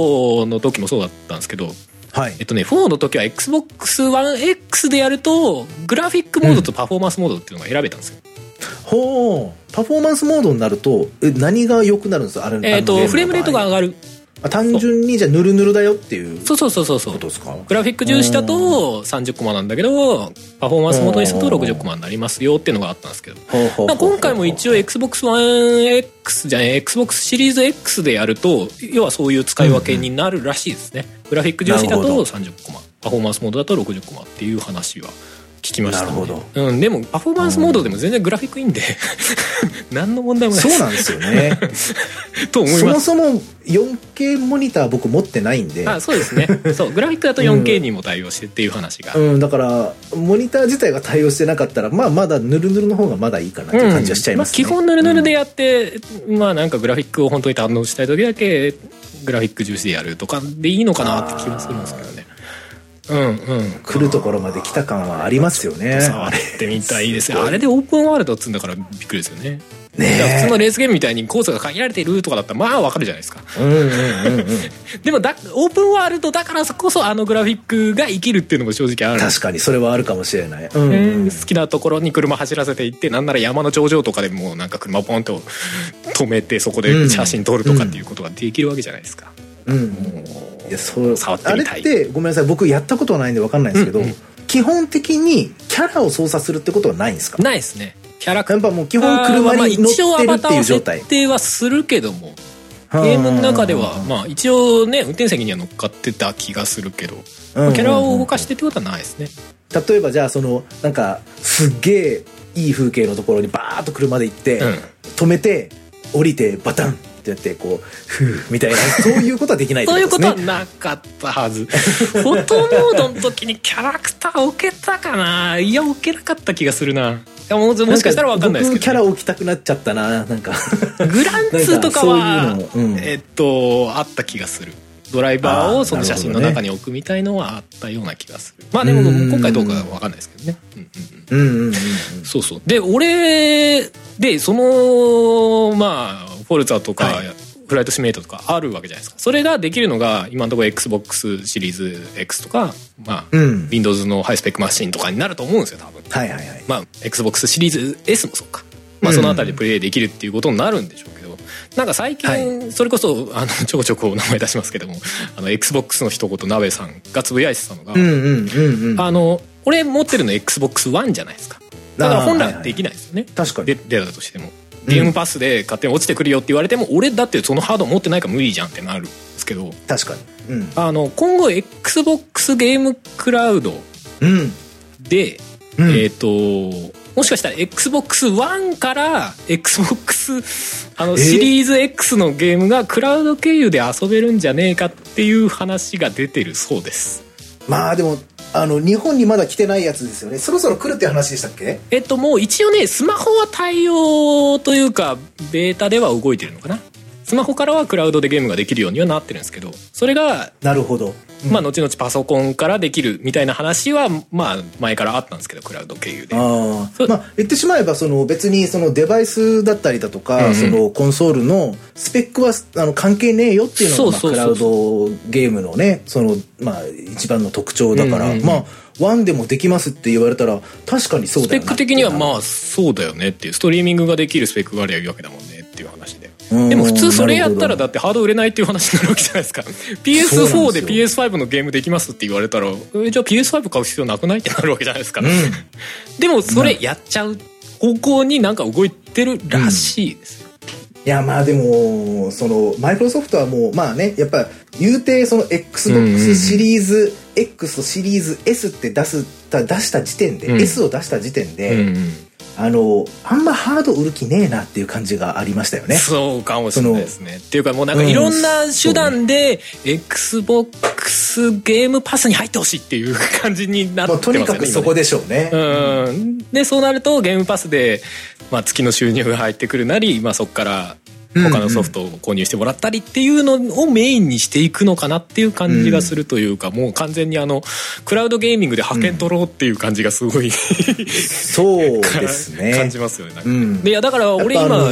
4の時もそうだったんですけど、4の時は Xbox One X でやるとグラフィックモードとパフォーマンスモードっていうのが選べたんですよ。 ほう、パフォーマンスモードになると何が良くなるんですか？フレームレートが上がる。 単純にじゃあヌルヌルだよっていうそうことですか？グラフィック重視だと30コマなんだけどパフォーマンスモードにすると60コマになりますよっていうのがあったんですけど、今回も一応 Xbox One X じゃない Xbox シリーズ X でやると要はそういう使い分けになるらしいですね。グラフィック重視だと30コマパフォーマンスモードだと60コマっていう話は聞きましたね。 なるほど。 でもパフォーマンスモードでも全然グラフィックいいんで何の問題もないです。 そうなんですよねと思います。 そもそも 4K モニター僕持ってないんで。 そうですね。そうグラフィックだと 4K にも対応してっていう話が、 だからモニター自体が対応してなかったらまだヌルヌルの方がまだいいかなっていう感じはしちゃいますね。 基本ヌルヌルでやって、なんかグラフィックを本当に堪能したい時だけグラフィック重視でやるとかでいいのかなって気がするんですけどね。 来るところまで来た感はありますよね。 触ってみたいですよ。あれでオープンワールドっつうんだからびっくりですよね。普通のレースゲームみたいにコースが限られているとかだったらわかるじゃないですか。でもオープンワールドだからこそあのグラフィックが生きるっていうのも正直ある。 確かにそれはあるかもしれない。 好きなところに車走らせていって、なんなら山の頂上とかでもなんか車ポンと止めてそこで写真撮るとかっていうことができるわけじゃないですか。 いや触ってみたい。あれってごめんなさい僕やったことはないんで分かんないんですけど、基本的にキャラを操作するってことはないんですか？ ないですね。キャラクターやっぱもう基本車に乗ってるっていう状態。 一応アバターを設定はするけどもゲームの中では一応ね運転席には乗っかってた気がするけど、キャラを動かしてってことはないですね。 例えばじゃあなんかすっげえいい風景のところにバーッと車で行って、止めて降りてバタンってやってこうフーみたいなそういうことはできないってことですね。 そういうことはなかったはず。フォトモードの時にキャラクター置けたかな。いや置けなかった気がするな。もしかしたら分かんないですけど、 僕キャラ置きたくなっちゃったな。なんかグランツとかはあった気がする。ドライバーをその写真の中に置くみたいのはあったような気がする。でも今回どうかは分かんないですけどね。そうそう。で俺でそのフォルツァとかフライトシミュレーターとかあるわけじゃないですか。それができるのが今のところ XBOX シリーズ X とか、まあ、Windows のハイスペックマシンとかになると思うんですよ多分。 はいはいはい。 まあ XBOX シリーズ S もそうか、まあ、そのあたりでプレイできるっていうことになるんでしょうけど、なんか最近それこそちょこちょこ名前出しますけども、XBOX の一言鍋さんがつぶやいてたのが、俺持ってるの XBOX One じゃないですか。だから本来できないですよね、 確かに。 データとしてもゲームパスで勝手に落ちてくるよって言われても、俺だってそのハード持ってないから無理じゃんってなるんですけど、 確かに、 今後 XBOX ゲームクラウドで、もしかしたら XBOX One から XBOX シリーズ X のゲームがクラウド経由で遊べるんじゃねえかっていう話が出てるそうです。 まあでも日本にまだ来てないやつですよね。そろそろ来るって話でしたっけ？ もう一応ねスマホは対応というかベータでは動いてるのかな。スマホからはクラウドでゲームができるようにはなってるんですけど、それがなるほど、 まあ後々パソコンからできるみたいな話はまあ前からあったんですけど、クラウド経由で。まあ言ってしまえば別にデバイスだったりだとか、コンソールのスペックは関係ねえよっていうのがクラウドゲームのねまあ一番の特徴だから、まあワンでもできますって言われたら確かにそうだよね。 スペック的にはまあそうだよねっていう、ストリーミングができるスペックがありゃいいわけだもんねっていう話で。でも普通それやったらだってハード売れないっていう話になるわけじゃないですか。PS4 で PS5 のゲームできますって言われたら、じゃあ PS5 買う必要なくないってなるわけじゃないですか。でもそれやっちゃう方向になんか動いてるらしいですよ。 いやまあでもマイクロソフトはもうまあね、やっぱ言うてXBOX シリーズ X とシリーズ S って出した時点で、S を出した時点で、あんまハード売る気ねえなっていう感じがありましたよね。 そうかもしれないですね。っていうかもうなんかいろんな手段で XBOX ゲームパスに入ってほしいっていう感じになってますよね。 とにかくそこでしょうね。 でそうなるとゲームパスで、まあ、月の収入が入ってくるなり、まあ、そこから他のソフトを購入してもらったりっていうのをメインにしていくのかなっていう感じがするというか、もう完全にクラウドゲーミングで派遣取ろうっていう感じがすごいそうですね感じますよね。でいやだから俺今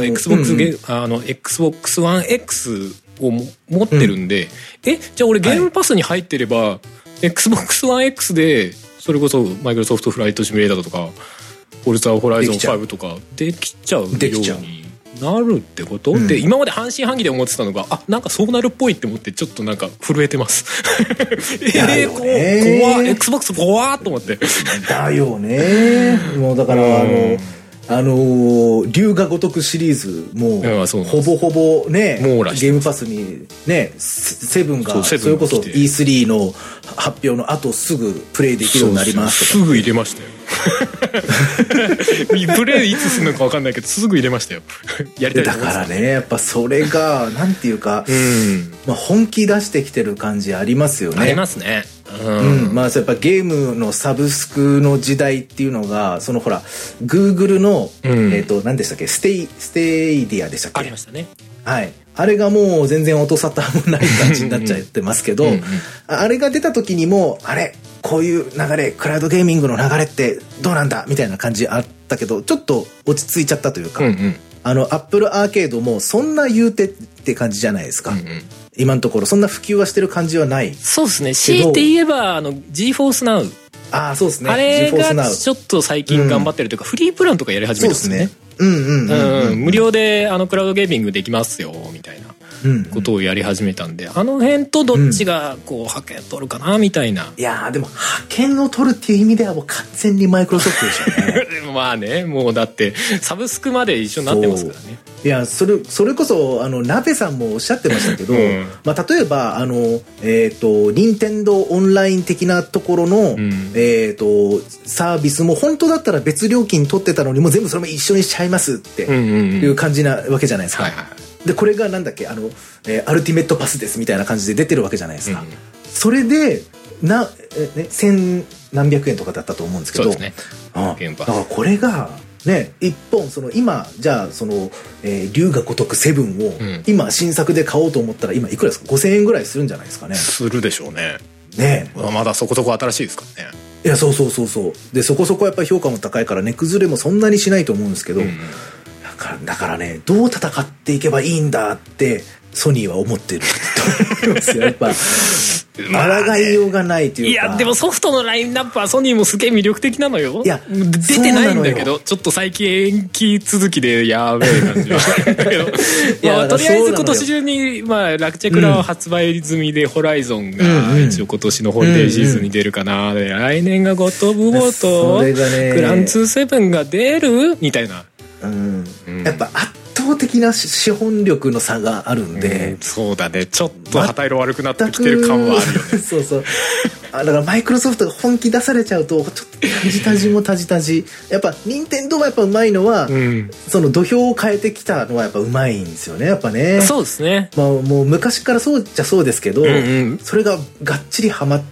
XBOX One X を持ってるんで、じゃあ俺ゲームパスに入ってれば、XBOX One X でそれこそマイクロソフトフライトシミュレーターとかフォルツァホライゾン5とかできちゃうようになるってこと、で今まで半信半疑で思ってたのが、なんかそうなるっぽいって思ってちょっとなんか震えてます怖っ XBOX 怖っと思ってだよね。もうだから龍が如くシリーズもほぼほぼねゲームパスにねセブンがそれこそ E3 の発表の後すぐプレイできるようになりますとかすぐ入れましたよプレイいつするのか分かんないけどすぐ入れましたよやりたいと思います。 だからねやっぱそれがなんていうか、まあ、本気出してきてる感じありますよね。 ありますね。 まあやっぱゲームのサブスクの時代っていうのがほら Google の、何でしたっけステイディアでしたっけ。 ありましたね。 はい、あれがもう全然音沙汰もない感じになっちゃってますけどあれが出た時にもこういう流れクラウドゲーミングの流れってどうなんだみたいな感じあったけど、ちょっと落ち着いちゃったというか、Apple アーケードもそんな言うてって感じじゃないですか。今のところそんな普及はしてる感じはない。 そうですね。強いて言えばGeForce Now、 そうですね。 あれがちょっと最近頑張ってるというか、フリープランとかやり始めてますね。無料でクラウドゲーミングできますよみたいなことをやり始めたんで、あの辺とどっちがこう派遣取るかなみたいな。 いやでも派遣を取るっていう意味ではもう完全にマイクロソフトでしょうねまあね、もうだってサブスクまで一緒になってますからね。 いやそれこそ鍋さんもおっしゃってましたけど、まあ、例えば任天堂オンライン的なところの、サービスも本当だったら別料金取ってたのにもう全部それも一緒にしちゃいますっていう感じなわけじゃないですか。でこれがなんだっけアルティメットパスですみたいな感じで出てるわけじゃないですか。それで千何百円とかだったと思うんですけど、 そうですね。 だからこれがね、一本今じゃあ龍が如くセブンを今新作で買おうと思ったら今いくらですか？5000円ぐらいするんじゃないですかね。するでしょうね。 まだそこそこ新しいですからね。 いやそうでそこそこやっぱり評価も高いから値崩れもそんなにしないと思うんですけど、 だからね、どう戦っていけばいいんだってソニーは思ってると思いますよ。やっぱ抗いようがないというか。 いやでもソフトのラインナップはソニーもすげえ魅力的なのよ。 いや出てないんだけど、ちょっと最近延期続きでやべえ感じはあるんだけどまあとりあえず今年中に、まあ、ラクチェクラは発売済みで、ホライゾンが一応今年のホリデーシーズンに出るかな、で来年がゴッド・オブ・ウォーとグランツー7が出るみたいな、 やっぱ圧倒的な資本力の差があるんで、 そうだね、ちょっと旗色悪くなってきてる感はあるよねそうそう、だからマイクロソフトが本気出されちゃうとちょっとタジタジもタジタジ。やっぱ任天堂はやっぱうまいのは、その土俵を変えてきたのはやっぱうまいんですよね、やっぱね。 そうですね、 まあ、もう昔からそうじゃそうですけど、それががっちりハマって、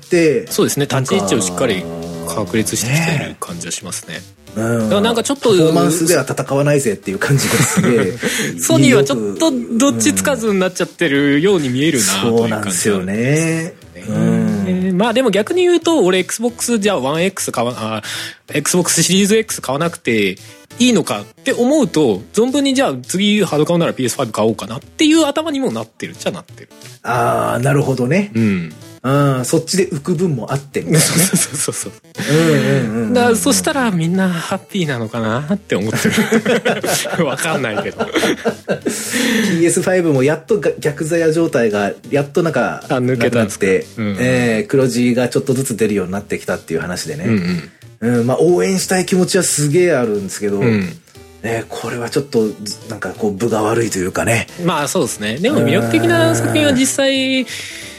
そうですね、立ち位置をしっかり確立してきてる感じはしますね。だからなんかちょっとパフォーマンスでは戦わないぜっていう感じですねソニーはちょっとどっちつかずになっちゃってるように見えるなという感じ。 そうなんですよね。 まあでも逆に言うと俺 XBOX じゃあ 1X XBOX シリーズ X 買わなくていいのかって思うと、存分にじゃあ次ハード買うなら PS5 買おうかなっていう頭にもなってるっちゃなってる。 ああ、なるほどね。そっちで浮く分もあってみたいなね。 そうだからそしたらみんなハッピーなのかなって思ってるわかんないけど PS5 もやっと逆ザヤ状態がやっとなんか抜けたんですか。 黒字がちょっとずつ出るようになってきたっていう話でね、まあ応援したい気持ちはすげえあるんですけど、これはちょっとなんかこう分が悪いというかね。 まあそうですね。でも魅力的な作品は実際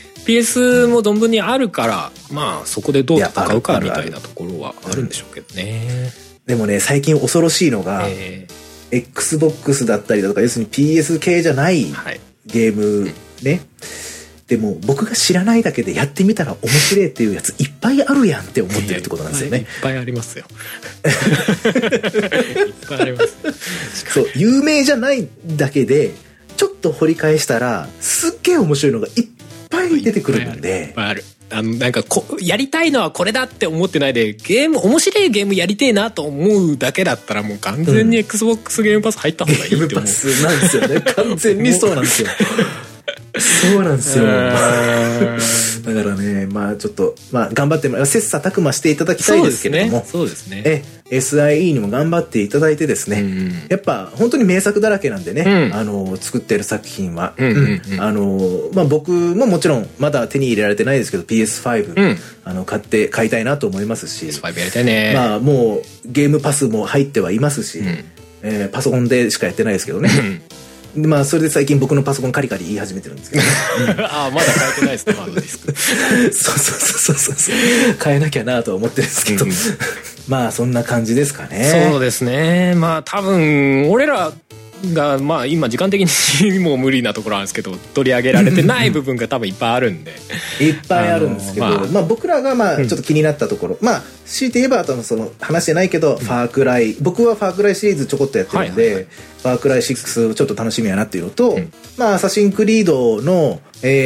PS も存分にあるから、まあそこでどう戦うかみたいなところはあるんでしょうけどね。 でもね、最近恐ろしいのが、XBOX だったりだとか、要するに PS 系じゃないゲームね、でも僕が知らないだけでやってみたら面白いっていうやついっぱいあるやんって思ってるってことなんですよね。 いっぱいありますよいっぱいありますそう、有名じゃないだけでちょっと掘り返したらすっげえ面白いのがいっぱい出てくるんで。 いっぱいある。なんかやりたいのはこれだって思ってないで、面白いゲームやりてえなと思うだけだったらもう完全に XBOX ゲームパス入った方がいいって思う。 ゲームパスなんですよね。完全にそうなんですよ。そうなんですよ。だからね、まあちょっと、まあ頑張って切磋琢磨していただきたいですけれども、 そうですね。 SIE にも頑張っていただいてですね、やっぱ本当に名作だらけなんでね、作ってる作品は、まあ僕ももちろんまだ手に入れられてないですけど PS5、買いたいなと思いますし、 PS5 やりたいね。まあもうゲームパスも入ってはいますし、パソコンでしかやってないですけどね。まあそれで最近僕のパソコンカリカリ言い始めてるんですけど、 ああまだ変えてないですねハードディスクそう変えなきゃなとは思ってるんですけど、まあそんな感じですかね。 そうですね。まあ多分俺らがまあ今時間的にもう無理なところあるんですけど、取り上げられてない部分が多分いっぱいあるんでいっぱいあるんですけど、まあ僕らがまあちょっと気になったところ、まあ強いて言えばその話じゃないけど、ファークライ、僕はファークライシリーズちょこっとやってるんで、ファークライ6ちょっと楽しみやなっていうのと、まあアサシンクリードの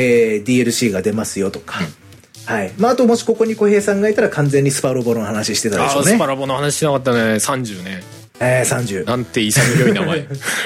DLC が出ますよとか、はい。まああともしここに小平さんがいたら完全にスパロボの話してたでしょうね。 スパロボの話しなかったね。30ね。 30 なんて潔い名前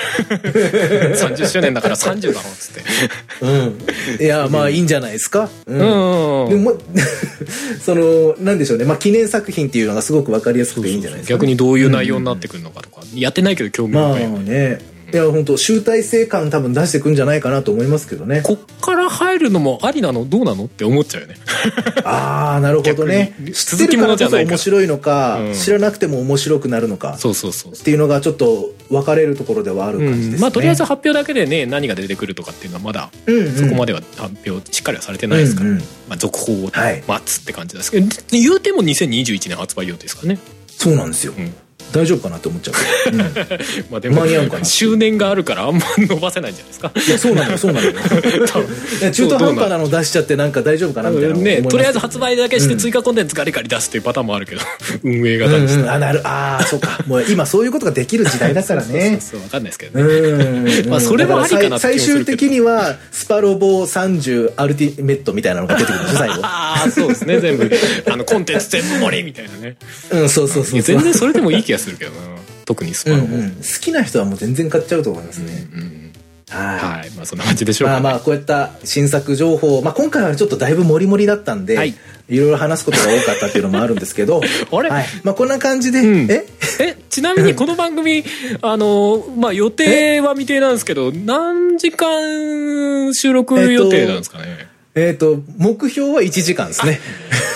30周年だから30だろっつっていやまあいいんじゃないですか。でもそのなんでしょうね、まあ記念作品っていうのがすごく分かりやすくていいんじゃないですか。 逆にどういう内容になってくるのかとか、やってないけど興味深い。 まあね、いや本当集大成感多分出してくんじゃないかなと思いますけどね。 こっから入るのもありなのどうなのって思っちゃうよね。 ああなるほどね。知ってるからこそ面白いのか、知らなくても面白くなるのか、っていうのがちょっと分かれるところではある感じですね。まあとりあえず発表だけでね、何が出てくるとかっていうのはまだそこまでは発表しっかりはされてないですから、まあ続報を待つって感じですけど、言うても2021年発売予定ですからね。そうなんですよ。大丈夫かなって思っちゃう、まあでも間に合うかな。周年があるからあんま伸ばせないんじゃないですか。いやそうなのよ中途半端なの出しちゃってなんか大丈夫かなみたいなね。とりあえず発売だけして追加コンテンツガリガリ出すっていうパターンもあるけど、運営型にしてそうか、もう今そういうことができる時代だからね。そう分かんないですけどね。まあそれもありかなって気もするけど、最終的にはスパロボ30アルティメットみたいなのが出てくるんでしょ最後。ああそうですね、全部コンテンツ全部盛りみたいなね。そう全然それでもいい気がするけどな。 特にスパロボ、 好きな人はもう全然買っちゃうと思いますね。 はい、まあそんな感じでしょうか、ね。 まあこういった新作情報、まあ今回はちょっとだいぶモリモリだったんで、いろいろ話すことが多かったっていうのもあるんですけど、 あれ、 まあこんな感じで、 ちなみにこの番組まあ予定は未定なんですけど、何時間収録予定なんですかね。 目標は1時間ですね。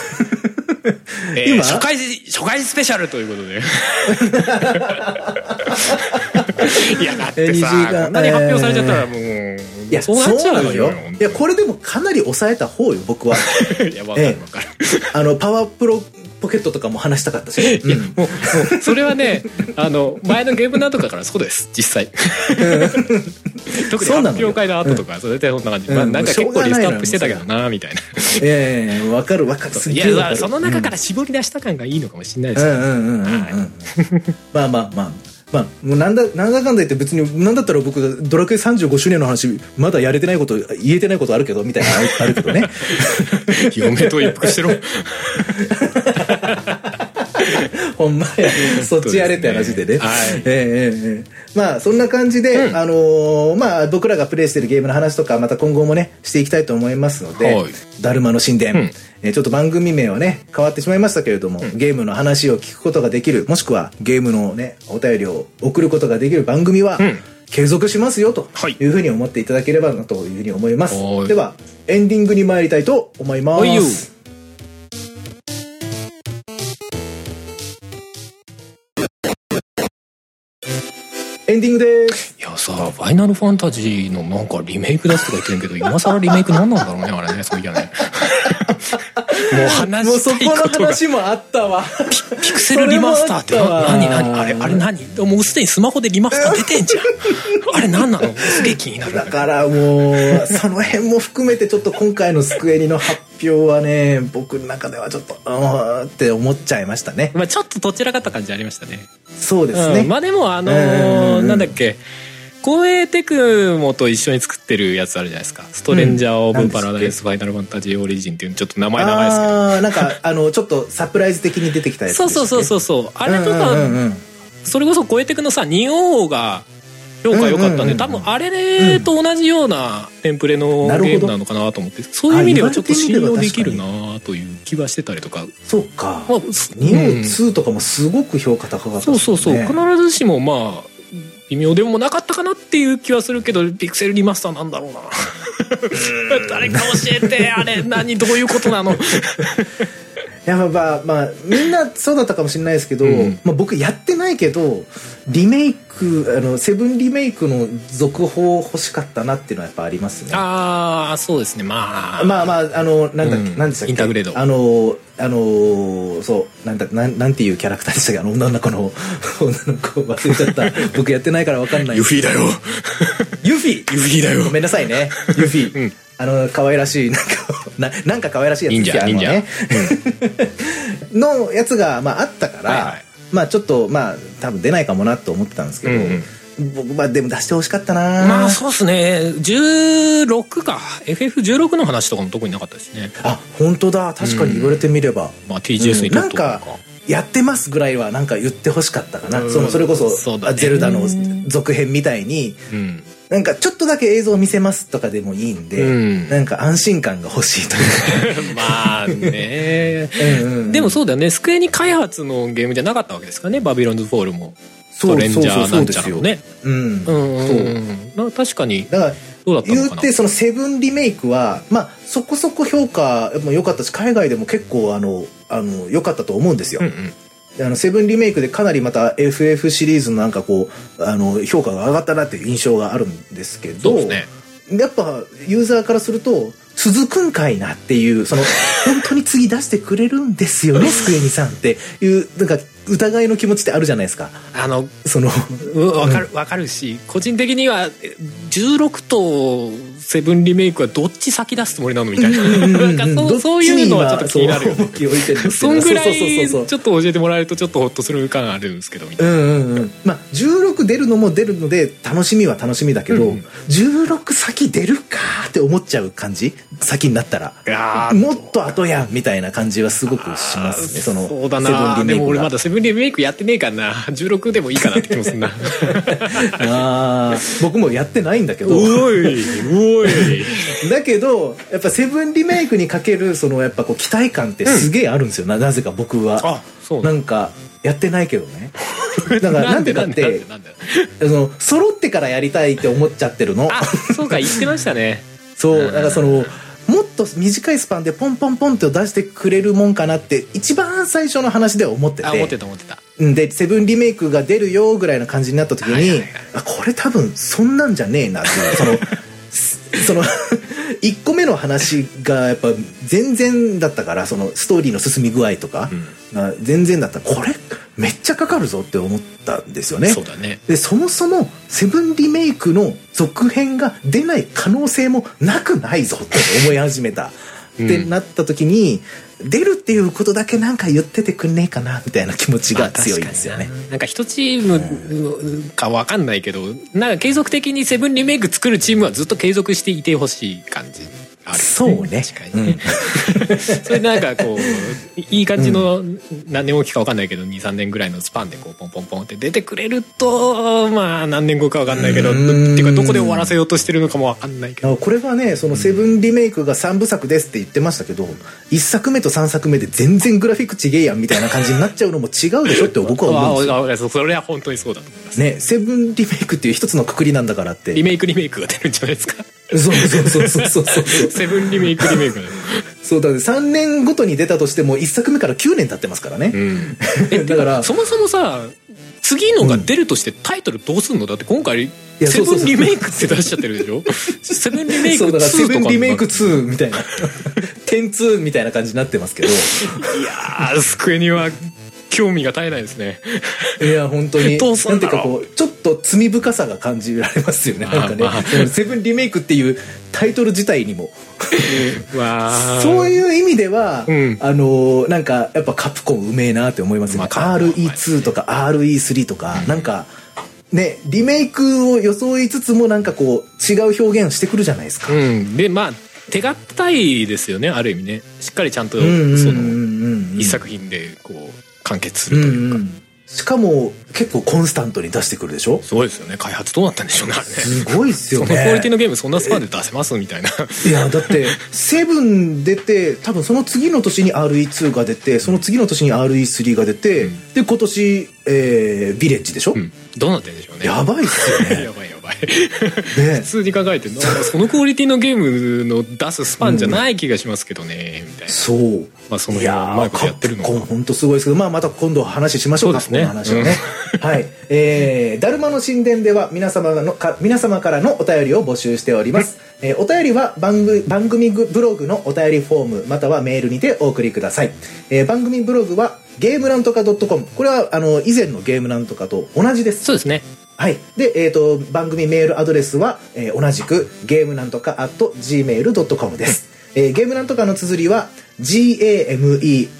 今初回スペシャルということで。いやだってさ、こんなに発表されちゃったらもう、 いや、そうなっちゃうのよ。いや、これでもかなり抑えた方よ、僕は。 いや、わかるわかる。 パワープロポケットとかも話したかったし。 いや、もう、それはね、前のゲームなんとかからそうです、実際。特に発表会の後とか、それでそんな感じ。まあ、なんか結構リストアップしてたけどな、みたいな。 わかる。 いや、その中から絞り出した感がいいのかもしれないですね。 まあ、もうなんだかんだ言って別に、なんだったら僕、ドラクエ35周年の話、まだやれてないこと、言えてないことあるけど、みたいなのあるけどね。 嫁と一服してろ。 ほんまや、そっちやれって話でね。まあそんな感じで、まあ僕らがプレイしてるゲームの話とかまた今後もねしていきたいと思いますので、だるまの神殿、ちょっと番組名はね変わってしまいましたけれども、ゲームの話を聞くことができる、もしくはゲームのねお便りを送ることができる番組は、継続しますよというふうに思っていただければなというふうに思います。ではエンディングに参りたいと思います。エンディングです。 いやさ、ファイナルファンタジーのなんかリメイク出すとか言ってるけど、今更リメイク何なんだろうね、あれね、そういやね。もう話したいことが。 もうそこの話もあったわ。 ピクセルリマスターって何あれ何もうすでにスマホでリマスター出てんじゃん。あれ何なの、すげえ気になる。 だからもう、その辺も含めてちょっと今回のスクエニの発表はね、僕の中ではちょっと、って思っちゃいましたね。 まあちょっとどちらかった感じありましたね。 そうですね。 まあでもなんだっけ、光栄テクモと一緒に作ってるやつあるじゃないですか。ストレンジャー・オブ・パラダイス・ファイナル・ファンタジー・オリジンっていうちょっと名前長いですけど。 なんかちょっとサプライズ的に出てきたやつですね。 そう。あれとか、それこそ光栄テクのさ、仁王が評価良かったんで、多分あれと同じようなテンプレのゲームなのかなと思って、そういう意味ではちょっと信用できるなという気はしてたりとか。 そうか。仁王2とかもすごく評価高かったですね。 そう。必ずしもまあ微妙でもなかったかなっていう気はするけど、ピクセルリマスターなんだろうな。誰か教えて、あれどういうことなの。いやまあみんなそうだったかもしれないですけど、まあ、僕やってないけどリメイクセブンリメイクの続報欲しかったなっていうのはやっぱありますね。 ああ、そうですね。まあなんだっけ、なんでしたっけ、 インターグレード、 そうなんていうキャラクターでしたっけ、女の子忘れちゃった。僕やってないから分かんない。 ユフィだよ。 ユフィだよ。 ごめんなさいね、ユフィ。可愛らしいなんか可愛らしいやつですよね。のやつがまああったから、まあちょっとまあ多分出ないかもなと思ってたんですけど、僕まあでも出してほしかったな。 まあそうですね。16か FF16 の話とかも特になかったですね。 あ、本当だ、確かに言われてみれば、 まあ TGS にとってなんかやってますぐらいはなんか言ってほしかったかな。それこそゼルダの続編みたいに、なんかちょっとだけ映像を見せますとかでもいいんで、なんか安心感が欲しいというか。 まあね。でもそうだよね、スクエニ開発のゲームじゃなかったわけですかね、バビロンズフォールもストレンジャーなんちゃらもね。確かに。だから言ってそのセブンリメイクはまあそこそこ評価も良かったし、海外でも結構良かったと思うんですよ。セブンリメイクでかなりまた FF シリーズのなんかこう評価が上がったなっていう印象があるんですけど、やっぱユーザーからすると続くんかいなっていう、本当に次出してくれるんですよねスクエニさんっていうなんか疑いの気持ちってあるじゃないですか。 わかるし、個人的には16とセブンリメイクはどっち先出すつもりなのみたいな、そういうのはちょっと気になるよね。そんぐらいちょっと教えてもらえるとちょっとホッとする感あるんですけどみたいな。 まあ16出るのも出るので楽しみは楽しみだけど、16先出るかって思っちゃう感じ、先になったらもっと後やんみたいな感じはすごくしますね。 そうだな。でも俺まだセブブンリメイクやってねえかな。16でもいいかなって気もすんな。 僕もやってないんだけど。 おいおい。 だけどやっぱセブンリメイクにかけるそのやっぱこう期待感ってすげえあるんですよ。なぜか僕は。 あ、そうなんかやってないけどね。だからなんでかって揃ってからやりたいって思っちゃってるの。 あ、そうか、言ってましたね。 そうだからそのもっと短いスパンでポンポンポンって出してくれるもんかなって一番最初の話では思ってて。 思ってた。 でセブンリメイクが出るよぐらいの感じになった時に、これ多分そんなんじゃねえなっていうその1個目の話がやっぱ全然だったから、そのストーリーの進み具合とかが全然だった。これめっちゃかかるぞって思ったんですよね。 そうだね。 でそもそもセブンリメイクの続編が出ない可能性もなくないぞって思い始めたってなった時に、出るっていうことだけなんか言っててくんねえかなみたいな気持ちが強いんですよね。 なんか一チームか分かんないけど、なんか継続的にセブンリメイク作るチームはずっと継続していてほしい感じある、ね、 そうね。 確かにね、それでなんかこういい感じの何年後期か分かんないけど 2,3 年ぐらいのスパンでこうポンポンポンって出てくれると、まあ何年後か分かんないけど、っていうかどこで終わらせようとしてるのかも分かんないけど、 これがね、そのセブンリメイクが3部作ですって言ってましたけど、1作目と3作目で全然グラフィックちげえやんみたいな感じになっちゃうのも違うでしょって僕は思うんですよ。 それは本当にそうだと思いますね。セブンリメイクっていう一つの括りなんだからって、 リメイクが出るんじゃないですか。 そうセブンリメイクそうだね。3年ごとに出たとしても1作目から9年経ってますからね、 だからそもそもさ、次のが出るとしてタイトルどうすんの？だって今回セブンリメイクって出しちゃってるでしょ。セブンリメイク2とか。そうだからセブンリメイク2みたいな10-2みたいな感じになってますけど、いやー、スクエニは興味が絶えないですね。 いや本当にどうすんだろう。 なんていうかこうちょっと罪深さが感じられますよね。なんかね、セブンリメイクっていうタイトル自体にもそういう意味では、なんかやっぱカプコンうめえなって思いますね。RE2 とか RE3 とか、なんかね、リメイクを装いつつもなんかこう違う表現してくるじゃないですか。 でまあ手堅いですよね、ある意味ね。しっかりちゃんとその一作品でこう完結するというか、 しかも結構コンスタントに出してくるでしょ。 すごいですよね。開発どうなったんでしょうね、あれね。 すごいっすよね。 そのクオリティのゲームそんなスパンで出せますみたいな。 いやだってセブン出て、多分その次の年に RE2 が出て、その次の年に RE3 が出て、で今年、ヴィレッジでしょ、 どうなってんでしょうね。 やばいっすよね。 やばい普通に考えてそのクオリティのゲームの出すスパンじゃない気がしますけどね、みたいな。そう、まあその辺はうまいことやってるのかな。 本当すごいですけど、まあまた今度話しましょうか。そうですね、この話をね。はい、だるまの神殿では皆様からのお便りを募集しております。お便りは番組ブログのお便りフォームまたはメールにてお送りください。番組ブログはゲームなんとか .com、 これは以前のゲームなんとかと同じです。 そうですね。 はい。で、番組メールアドレスは、同じくゲームなんとか @gmail.com です。ゲームなんとかの綴りは GAMENANTOKA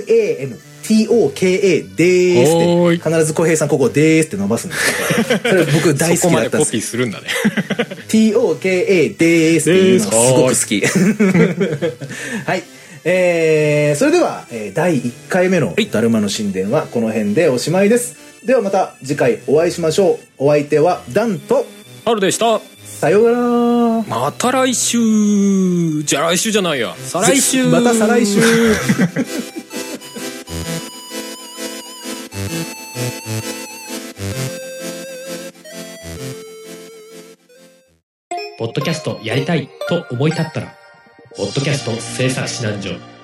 ですって、必ず小平さんここですって伸ばすんですけど、それ僕大好きだったんです。 そこまでコピーするんだね。 TOKA ですっていうのがすごく好き。はい。それでは、第1回目のだるまの神殿はこの辺でおしまいです。ではまた次回お会いしましょう。お相手はダンとハルでした。 さようなら。 また来週。じゃあ来週じゃないや、再来週。 また再来週。 ポッドキャストやりたいと思い立ったらポッドキャスト制作指南所